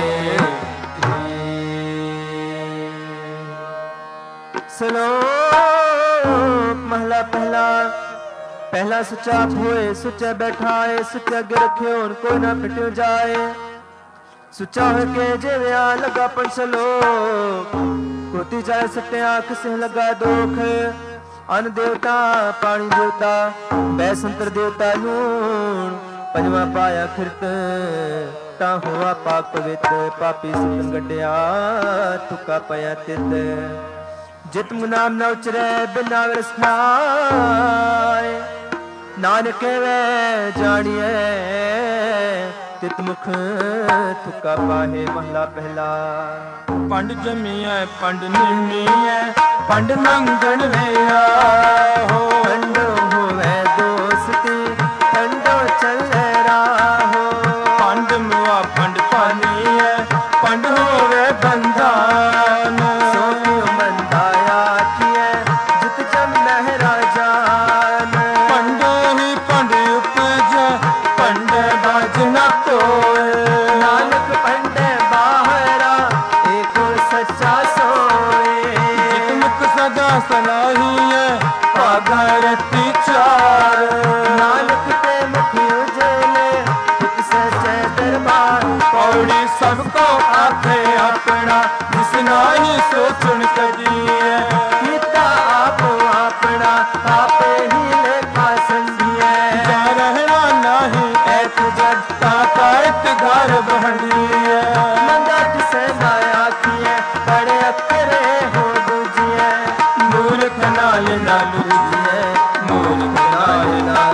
श्लोक महला पहला पहला सुचा होए सुचा बैठाए सुचा अगे रखे उनको ना पिट जाए सुचा हो के जेव्या लगा पंचलो कोती जाए सटे आंख से लगा दुख अन्न देवता पानी देवता बैसंतर देवता नून पंजवा पाया खिरत ता हुआ पाक पवित्र पापी सुतन गड्या तुका पया तित जित मुनाम न उचरे बिना विरस खाए नानक वे जानिए तित मुख तुका पाहे महला पहला पंड जमिया पंड निमिया पंड मंगण वेया हो पंडो होवे दोस्ती पंडो चले राहो पंड मुआ पंड पानी है पंड होवे बंधान सोनियो बंधाया किए जित जम लहरा जान पंडो ही पंड उपज पंड बाज न तोए नानक पंडे बाहरा एक सच्चा सोए जित मुख सदा सलाही है पागरती चार नानक ते मुख उजले एक सच्चे दरबार पौड़ी सबको आखे अपना जिसना ही सोचन करिए गीता आप अपना आपे ही लेखा संधिए जा रहना नहीं ऐत जग ताका इतगार बहंडिए मंदाट से माया किए बड़े अक्करे हो दूजिए मूर्ख नाल ना लूजिए मूर्ख नाल ना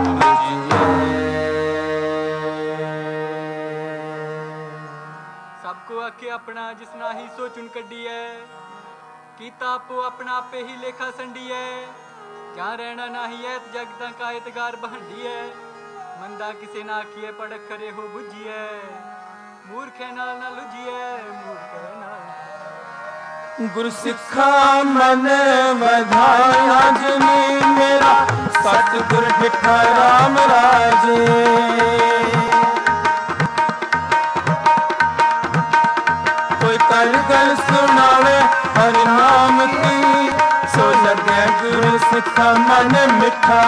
सबको आखे अपना जिसना ही सोचुन कड्डी है कीता आपो अपना आपे ही लेखा संडी है जहाँ रहना नाही है जगदा का एतगार बहंडी है मंदा किसे ना आखिए पड़क करे हो बुझी है मूर्ख है नाल ना लुझी है मूर्ख है नाल गुरु सिखा मन वधाया जिनी मेरा सतगुर डिठा राम राजे कोई कल गल सुनावे हरि नाम की सो लगे गुरु सिखा मन मिठा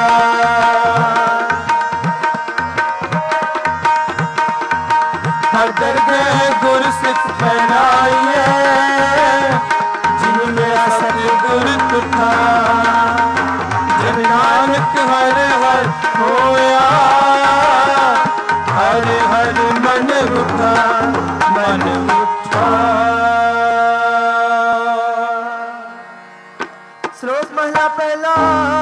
हर दरगाह गुरु सिख फहराइए जिन मेरा सतगुर तुठा जब नानक हर हर होया हर हर मन उठा मन उठा श्लोक महला पहला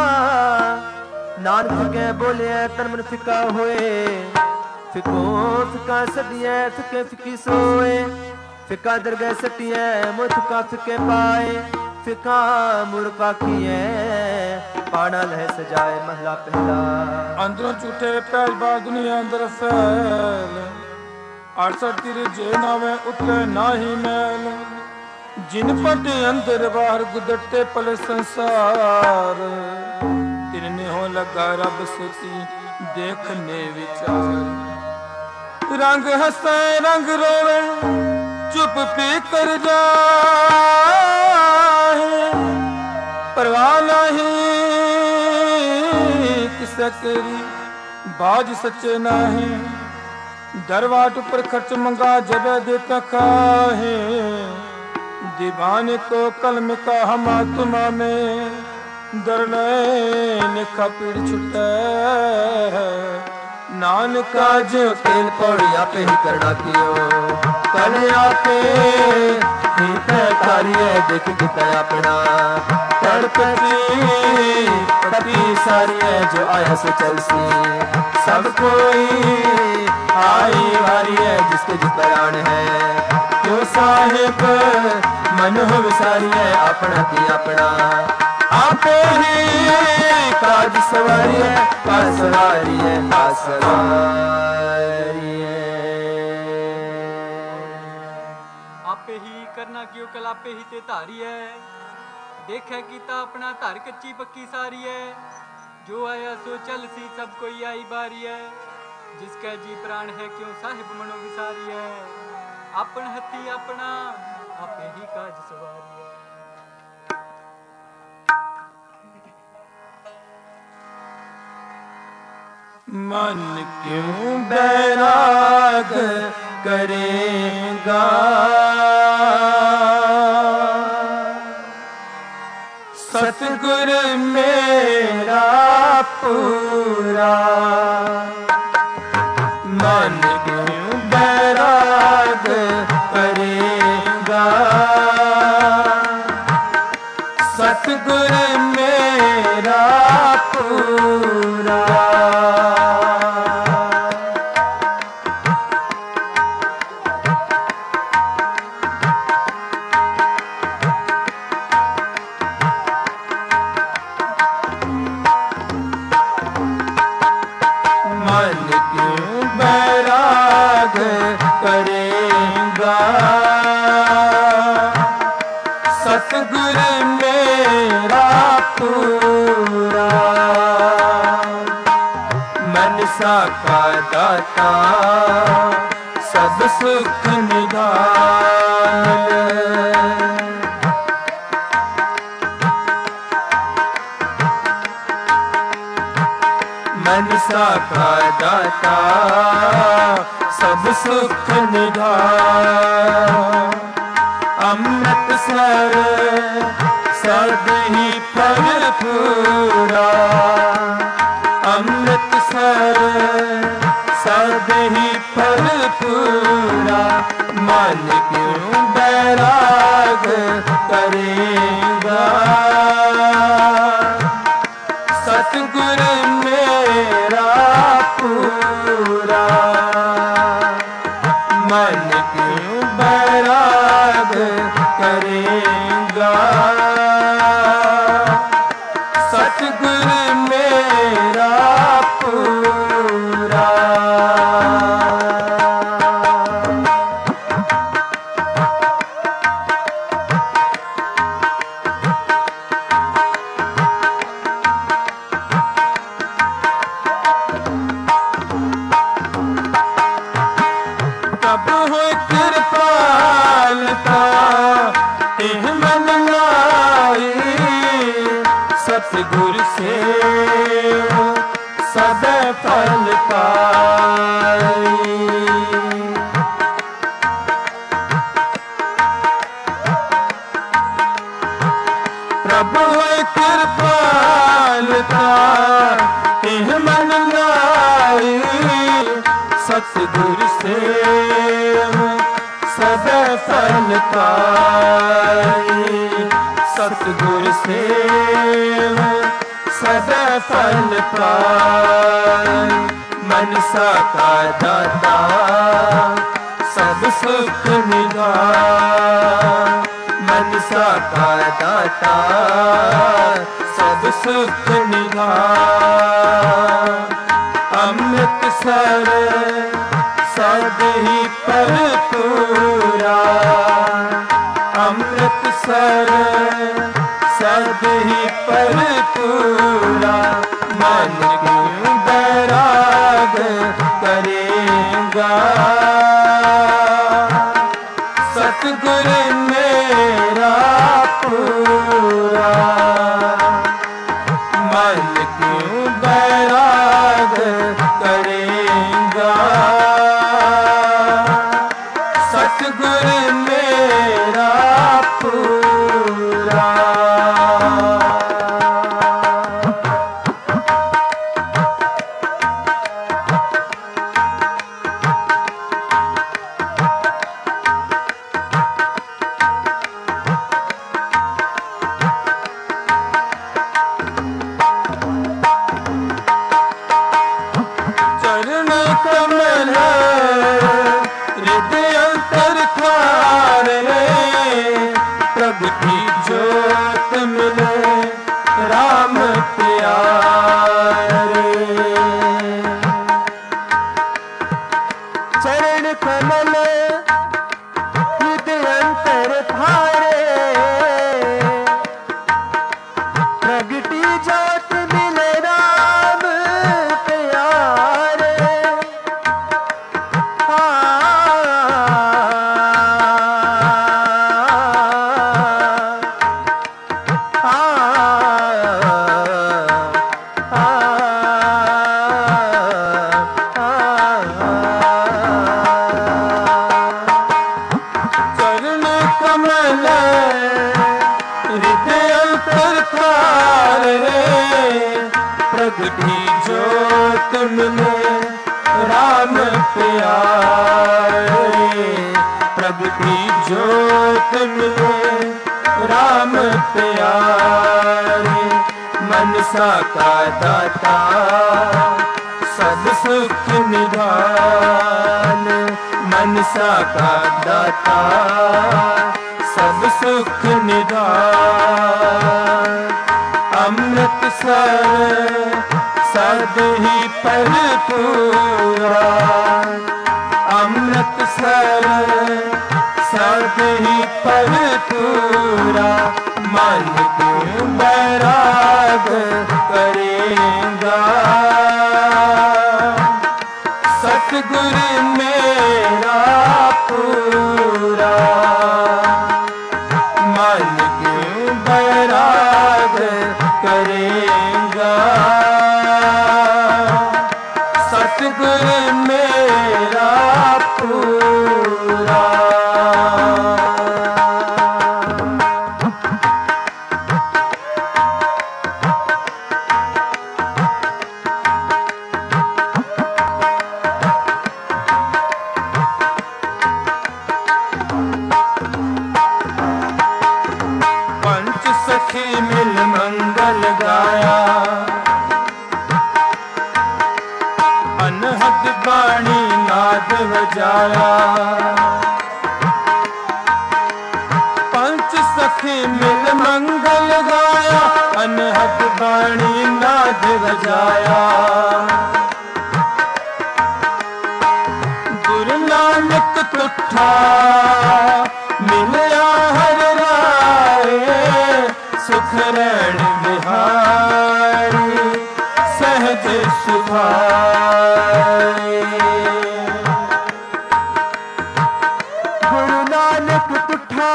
नानक के बोले तन मन फिका होए फिको फिका सदिए फिके फिकी सोए फिका दरगाह सटिए मुथका फिके पाए फिका मुर्का किए पाड़ा लह सजाए महला पहला अंदरों झूठे पहल बार दुनिया अंदर फैल अड़सठ तेरे जे नावे उतरे नाही मैल जिन पटे अंदर बाहर गुदरते पले संसार तिरने हो लगा रब सुती देखने विचार रंग हंसे रंग रोवे चुप पी कर जाए परवाह नहीं किसे करी बाज सच्चे नहीं दरवाट पर खर्च मंगा जब देता खाहे दीवाने को कलम का हमा तुमा में दरले खपड़ छुटा नानका जो तेल पौड़िया पे ही करना कियो कने आपे ही तारिये देख किता अपना तड़पती पति सारिये जो आया से चलसी सब कोई आई वारी है जिसके जितरान है क्यों साहिब मन हो विसारी है अपना की अपना आपे ही काज सवारी है काज सवारी है काज सवारी है आपे ही करना क्यों कलापे ही ते धारी है। देखे कीता अपना धर कच्ची पक्की सारी है। जो आया सो चल सी सब कोई आई बारी है। जिसका जी प्राण है क्यों साहिब मनो विसारी है। अपन हथी अपना आपे ही काज सवारी है। मन क्यों बैराग करेगा सतगुर मेरा पूरा। मन क्यों बैराग करेगा सतगुर मेरा पूरा। सतगुर मेरा पूरा। मनसा का दाता सब सुख निधान। मनसा का दाता सब सुख निधान। अमृतसर सद ही फल पूरा। अमृतसर सद ही फल पूरा। मन क्यों बैराग करेगा सतगुर मेरा पूरा। मन क्यों बैराग करेगा सतगुर मेरा पूरा। सतगुर से सब फल पाई। प्रभु कृपालता तिह मन लाई। सतगुर से सब फल पाई। सतगुर से सदा फल पाई। मनसा का दाता सब सुख निधान। मनसा का दाता सब सुख निधान। अमृतसर सद ही पर पूरा। अमृतसर सद ही पर पूरा। मन क्यों बैराग करेगा सतगुर मेरा पूरा। मन क्यों बैराग करेगा सतगुर मेरा पूरा। कमल हृदय अंतरकार रे प्रगटी ज्योत मिले राम प्यारे प्रगटी ज्योत मिले राम प्यारे मनसा का दाता सब सुख निधान मनसा का दाता सब सुख निधान अमृत सर सद ही पर पूरा अमृत सर सद ही पर पूरा मन को बैराग करेगा सतगुर मेरा पूरा मन को बैराग करेगा सतगुर मेरा पूरा पंच सखी मिल मंगल गाया अनहद बाणी नाद बजाया पंच सखी मिल मंगल गाया अनहद बाणी नाद बजाया गुरु नानक तुठा मिलया हर राय सुख रैण बिहारी सहज सुभाए गुरु नानक तुठा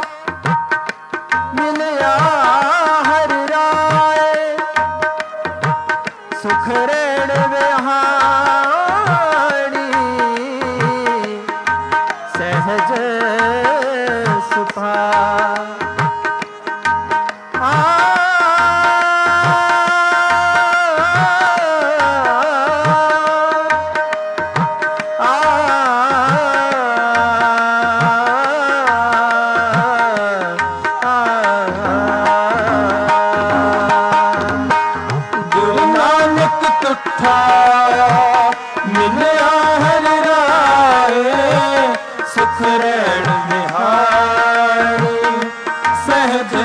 मिलया हर राय सुख रैण बिहारी सहज सुभा गुरु नानक तुठा मिलया हर राय सुख रैण बिहारी सहज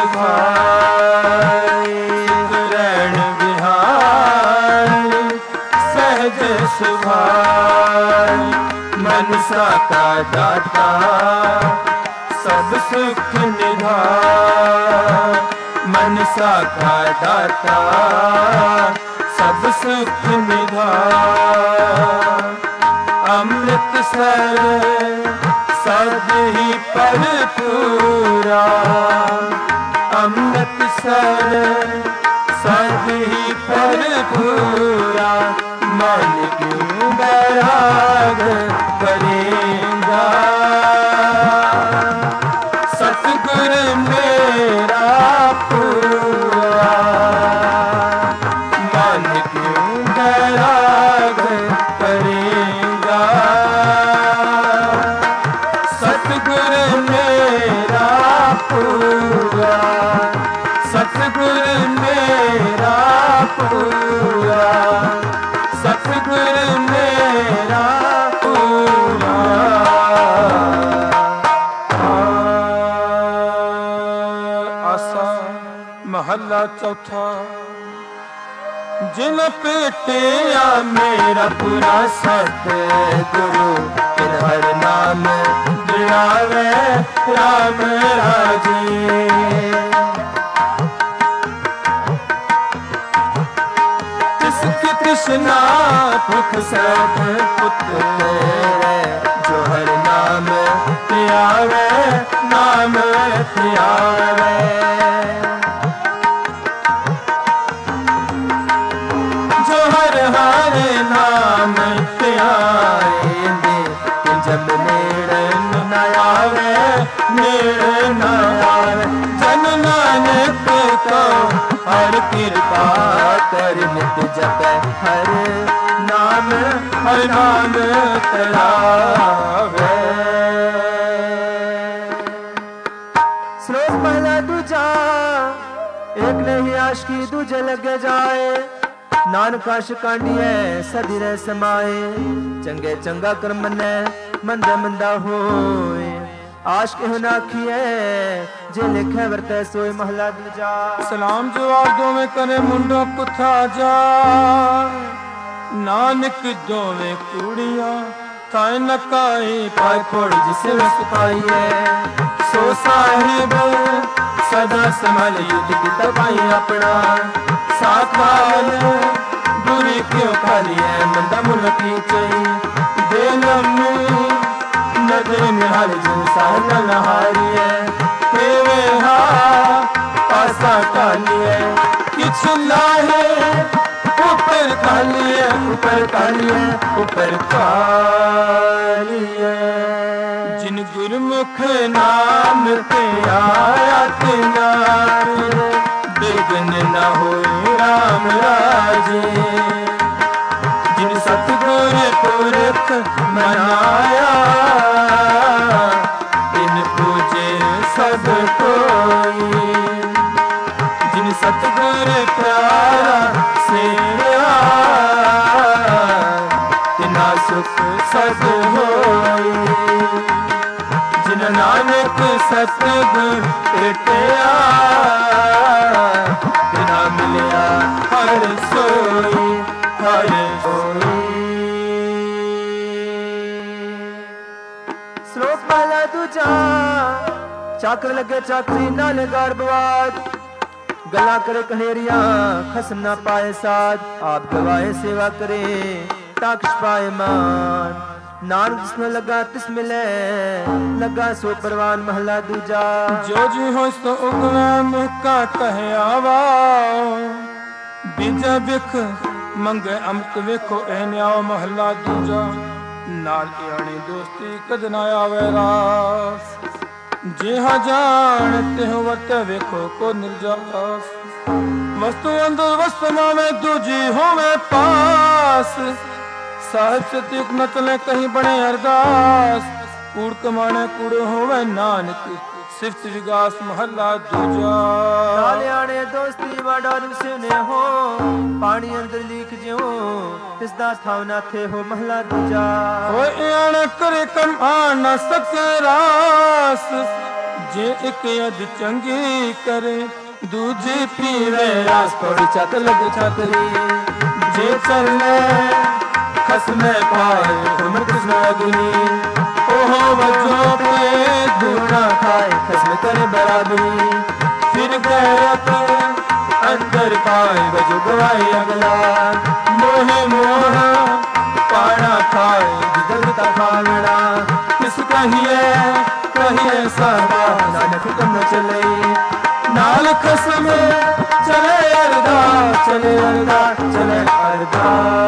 सुभाए रैण बिहारी सहज सुभाए मनसा का दाता सब सुख निधान मनसा का दाता सब सुख निधान अमृत सर सद ही पर पूरा अमृत सर सद ही पर पूरा मन क्यों बैराग करेगा सतगुर मेरा पूरा मन क्यों बैराग करेगा सतगुर मेरा पूरा सतगुर मेरा पूरा सतगुर मेरा पूरा आसा महला चौथा जिन पेटिया मेरा पूरा सतगुरु फिर हर नाम दिलावे राम राजी तिसकी तृष्णा भूख सब पुत्र जो हर नाम प्यावे नाम प्यावे जो हर हर नाम प्यारे जब नेड़न न आवे मेल न आवे। जन नानक को हर कृपा कर नित जपै हर नाम हर नाम तरावे। श्लोक पहला दूजा एक नहीं आशिकी दूजे लगे जाए। नानक आशिक कांडिए सदी रे समाए। चंगे चंगा कर मने मंदा मंदा होए। आशिक हुन आखिए जे लिखे वरते सोए महला दूजा। सलाम जवाब दोवें करे मुंडो कुथा जा। नानक दोवें कुड़ियां थाए नकाई पाए फोड़ जिसे सुपाइए। सो साहिब सदा संभाल युद्ध की तपाई अपना। साथ वाल बुरी क्यों खाली है मंदा मुल्की चई। दे लम्मी नजर निहाल जो साहना नहारी है। तेरे हा पासा काली है किछ लाहे ऊपर काली है ऊपर काली है ऊपर काली है। जिन गुरमुख नाम पे आया नाम बिघ्न न होए राम राजे। जिन सतगुर पुरख मनाया तिन पूजे सब कोई। जिन सतगुर प्यारा सेवा तिना सुख सब होई। जिन नानक सतगुर भेटिया तिना मिलिया हर सोई हर सोई। श्लोक पहला दूजा चाकर लगे चाकरी नाल गर्भवाद। गला करे कनेरिया खसम ना पाए साथ। आप गवाए सेवा करे ताकश पाए मान। नानक जिसने लगा तिस मिले लगा सो परवान महला दूजा। जो जी हो सो उगवे मुका कहे आवा। बीजा बिख मंगे अमृत वेखो ए न्याओ महला दूजा। नाल यानी दोस्ती कद ना आवे रास। जिहा जानते हो वर्त वेखो को निर्जास। वस्तु अंदर वस्तु नामे दूजी होवे पास। साहिब सत्युक न चले कहीं बने अरदास। कूड़ कमाने कूड़ होवे नानक सिफ्त विगास महला दूजा। नालियाने दोस्ती वडारू सुने हो पानी अंदर लीख ज्यो तिसदा थाव ना थे हो महला दूजा। होए आने करे कम आ न सके रास। जे एक यद चंगी करे दूजी पीवे रास। थोड़ी चक लग छातरी जे चले खसमे पाए तुम कृष्ण अग्नि। ओहो वजो पे धूना खाए खसम करे बराबरी। फिर गैरत अंदर पाए वजो गवाए अगला। मोहे मोह पाना खाए जिदलता खावड़ा। किस कहिए कहिए सारा नानक तुम चले। नाल खसम चले अरदा चले अरदा चले अरदा।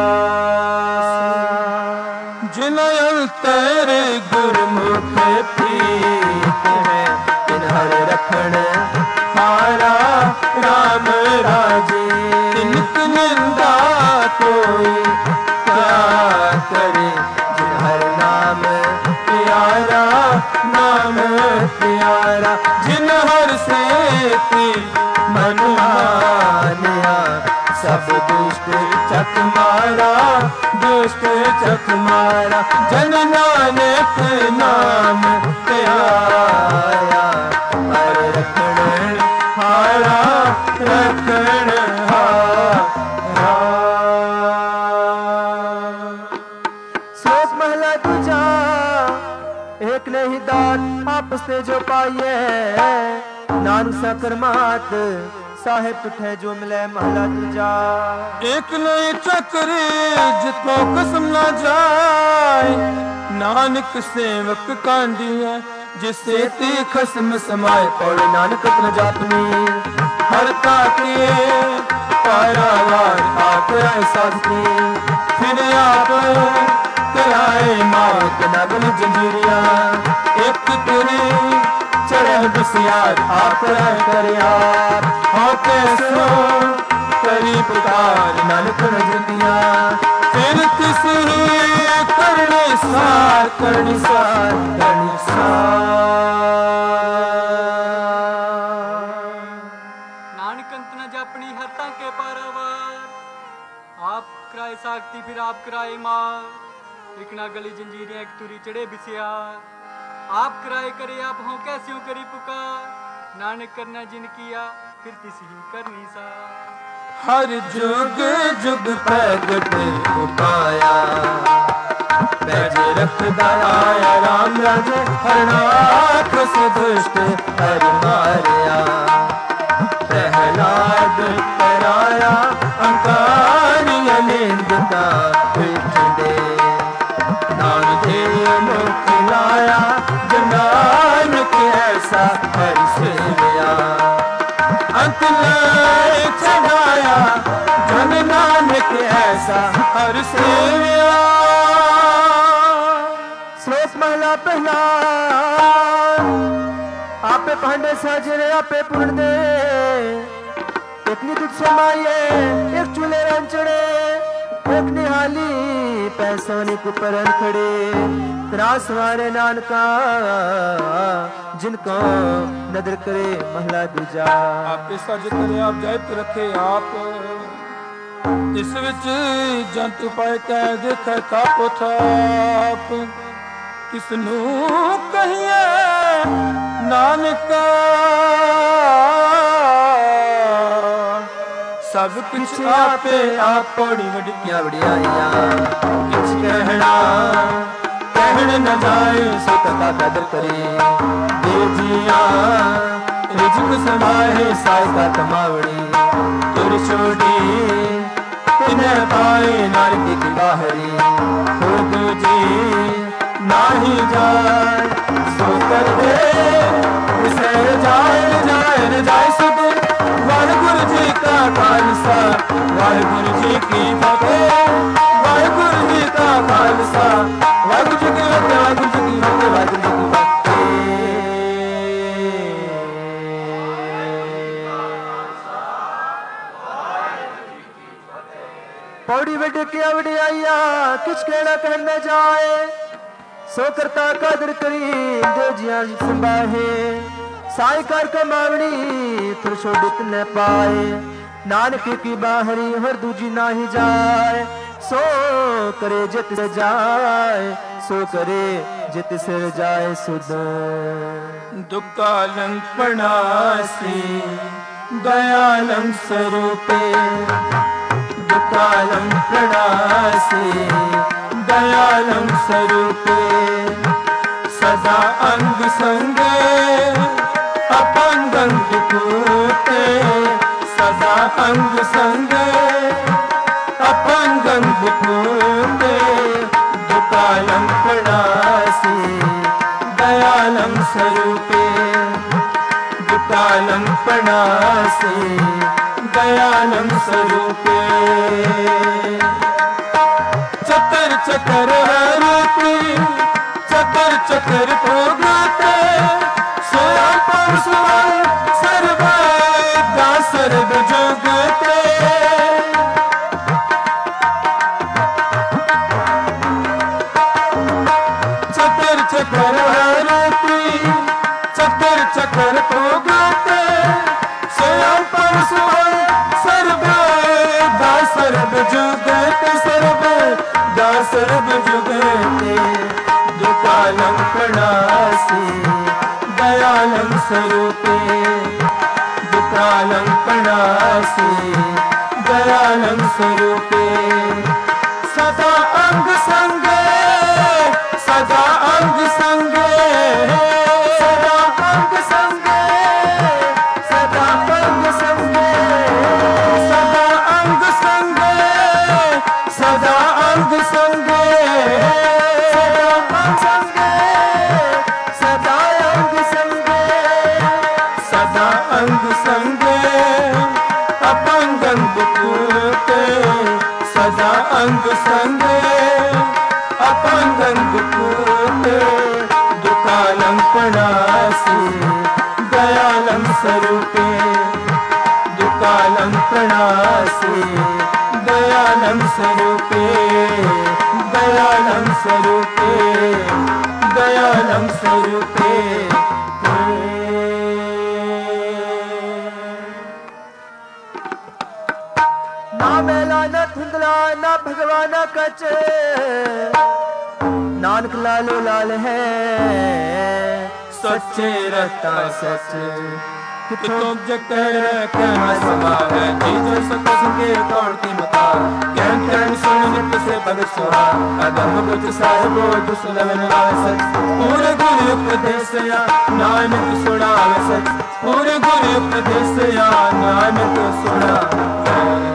जिनयल तेरे गुरमुख प्रीत है तिन हर रखण हारा राम राजे। तिनक निंदा कोई क्या करे जिन हर नाम प्यारा नाम प्यारा। जिन हर से मन मानिया सब दुष्ट चक मारा दुष्ट चक मारा। जन नानक नाम पे आया हर रखण हारा रखण हारा। श्लोक महला दूजा एक नहीं दात आपस से जो पाइए। नानक सा कर्मात साहेब उठे जो मिले महला दूजा। एक नहीं चक्री जितो कसम ना जाए। नानक सेवक कांडिया जिसे ती खसम समाए। पौड़े नानक न जापनी हर ताके पारावार आप साधती। फिर आप कराए मात नगल जंजीरिया। एक तेरी बिसियार आप करे आप होते सो करी पुकार नानक नजदिया फिर तिस करने सार करने सार करने सार नानक अंत न जापनी हरता के पारावार आप कराए साखती फिर आप कराए मार इकना गली जंजीरें एक तुरी चढ़े बिसिया आप कराए करे आप हों कैस्यों करी पुकार नानक करना जिन किया फिर तिसी करनी सा हर जुग जुग प्रगट उपाया बैज रखदा आया राम राजे हरनाथ से दुष्ट हर मारिया प्रहलाद कराया अंकारिया निंदता पीठ दे नाम दे मुख लाया नानक ऐसा हर सेवया अंत लाए चढ़ाया जन नानक ऐसा हर सेवया श्लोक महला पहला आपे भांडे साजरे आपे पूर्ण दे इतनी दुख समाये एक चूल्हे रंचड़े एक निहाली पैसों ने कुपरन खड़े त्रास वारे नानका जिनको नदर करे महला दूजा आपे सज करे आप जायत रखे आप इस विच जंतु पाए कह देखे तापो थाप किसनू कहिए नानका सब कुछ आपे आप पौड़ी वडिया वडियाइया किछ कहना कहन न जाए सो कथा कदर करे देजिया रिजक समाए साई का तमावड़ी तुर छोड़ी तिन्हें पाए नारक की बाहरी खुद जी नाही जाए सो कर दे उसे जाए जाए जाए सब वाहिगुरु जी का खालसा वाहिगुरु जी की फतेह वाहिगुरु जी का खालसा वाहिगुरु जी की फतेह वाहिगुरु जी की फतेह वाहिगुरु जी की फतेह पौड़ी बेटे क्या बड़ी आइया किछ कहना कहना जाए सो करता कदर करी दे जिया संभाहे साई कर कमावनी फिर छोड़ित न पाए नानक की बाहरी हर दूजी ना ही जाए सो करे जित से जाए सो करे जित से जाए सुध दुकालं प्रणासी दयालं स्वरूपे दुकालं प्रणासी दयालं स्वरूपे सदा अंग संगे अपंगं विभूते सदा अंग संगे अपंगं विभूते दुकालं प्रणासी दयालं स्वरूपे दुकालं प्रणासी दयालं स्वरूपे चतर चतर हरती चतर चतर भोगते सोया परसुवाय सर्वदा सर्व जुगते चतर चतर हरती चतर चतर भोगते सोया परसुवाय सर्वदा सर्व जुगते सर्वदा सर्व जुगते दुकालं प्रणासी दयालं स्वरूपे दुकालं प्रणासी दयालं स्वरूपे सदा अंग संगे सदा अंग संगे सदा अंग संगे सदा अंग संगे सदा अंग संगे सदा अंग संगे अंग संगे अपंगं विभूते सदा अंग संगे अपंगं विभूते दुकालं प्रणासी स्वरूपे दुकालं प्रणासे दयानं स्वरूपे दयानं स्वरूपे दयानं स्वरूपे ना मेला न धुंधला ना भगवान कच नानक लालो लाल है सच्चे रहता सच कितों जकर कहना समावे जीजो सक सके कौन की मता ज्ञान ज्ञान सुन नित से भगत सुहा अदम कुछ साहिबो दुसलन सच पूरे गुरु उपदेश या नानक सुनावे सच पूरे गुरु उपदेश या नानक सुनावे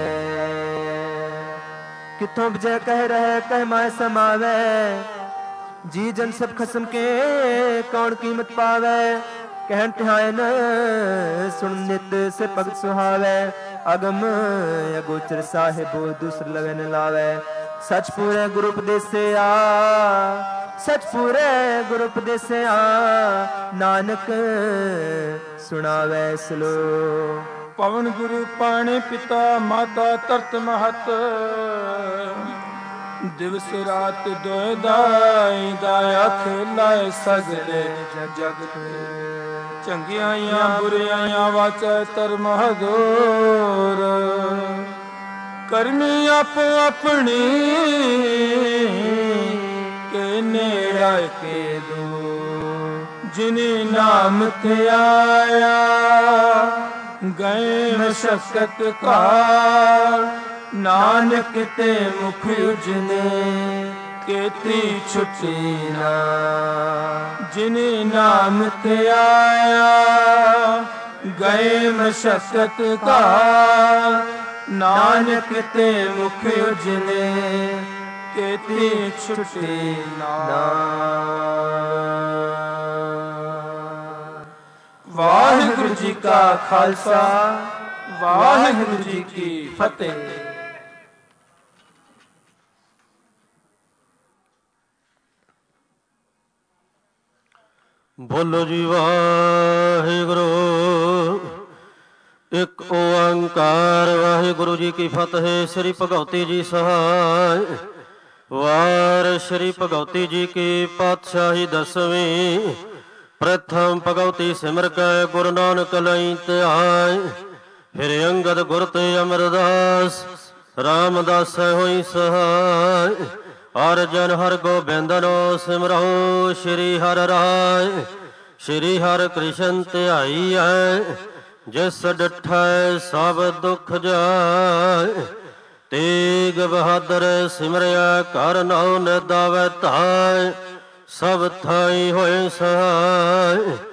कितों जय कह रहे कह माय समावे जी जन सब खसम के कौन कीमत पावे कहन ध्यान सुन नित से भगत सुहावे अगम अगोचर साहिबो दूसर लगन लावे सच पूरे गुरु उपदेश से आ सच पूरे गुरु उपदेश से आ नानक सुनावे सलो पवन गुरु पाणी पिता माता तरत महत दिवस रात दोय दाई दाया खेलाए सगले जगत चंगियां बुरियां वाचा तर महदोर करनी आप अपनी के नेड़ा के दो जिन्हें नाम ते आया गए मशक्कत काल नानक ते मुख उजले केती छुटी ना जिन्हें नाम ते आया गए मशक्कत काल नानक ते मुख उजले केती छुटी ना। वाहिगुरु जी का खालसा वाहिगुरु जी की फतेह। बोलो जी वाहिगुरु एक ओंकार वाहिगुरु जी की फतेह। श्री भगवती जी सहाय वार श्री भगवती जी की पातशाही दसवीं प्रथम भगवती सिमर कै गुरु नानक लई त्याय फिर अंगद गुर ते अमरदास रामदास होई सहाय हर जन हर गोबिंद नो सिमरो श्री हर राय श्री हर कृष्ण ध्याई है जिस डिठै सब दुख जाय तेग बहादुर सिमरिया कर नौ निदावै धाय सब थाई होए सहाय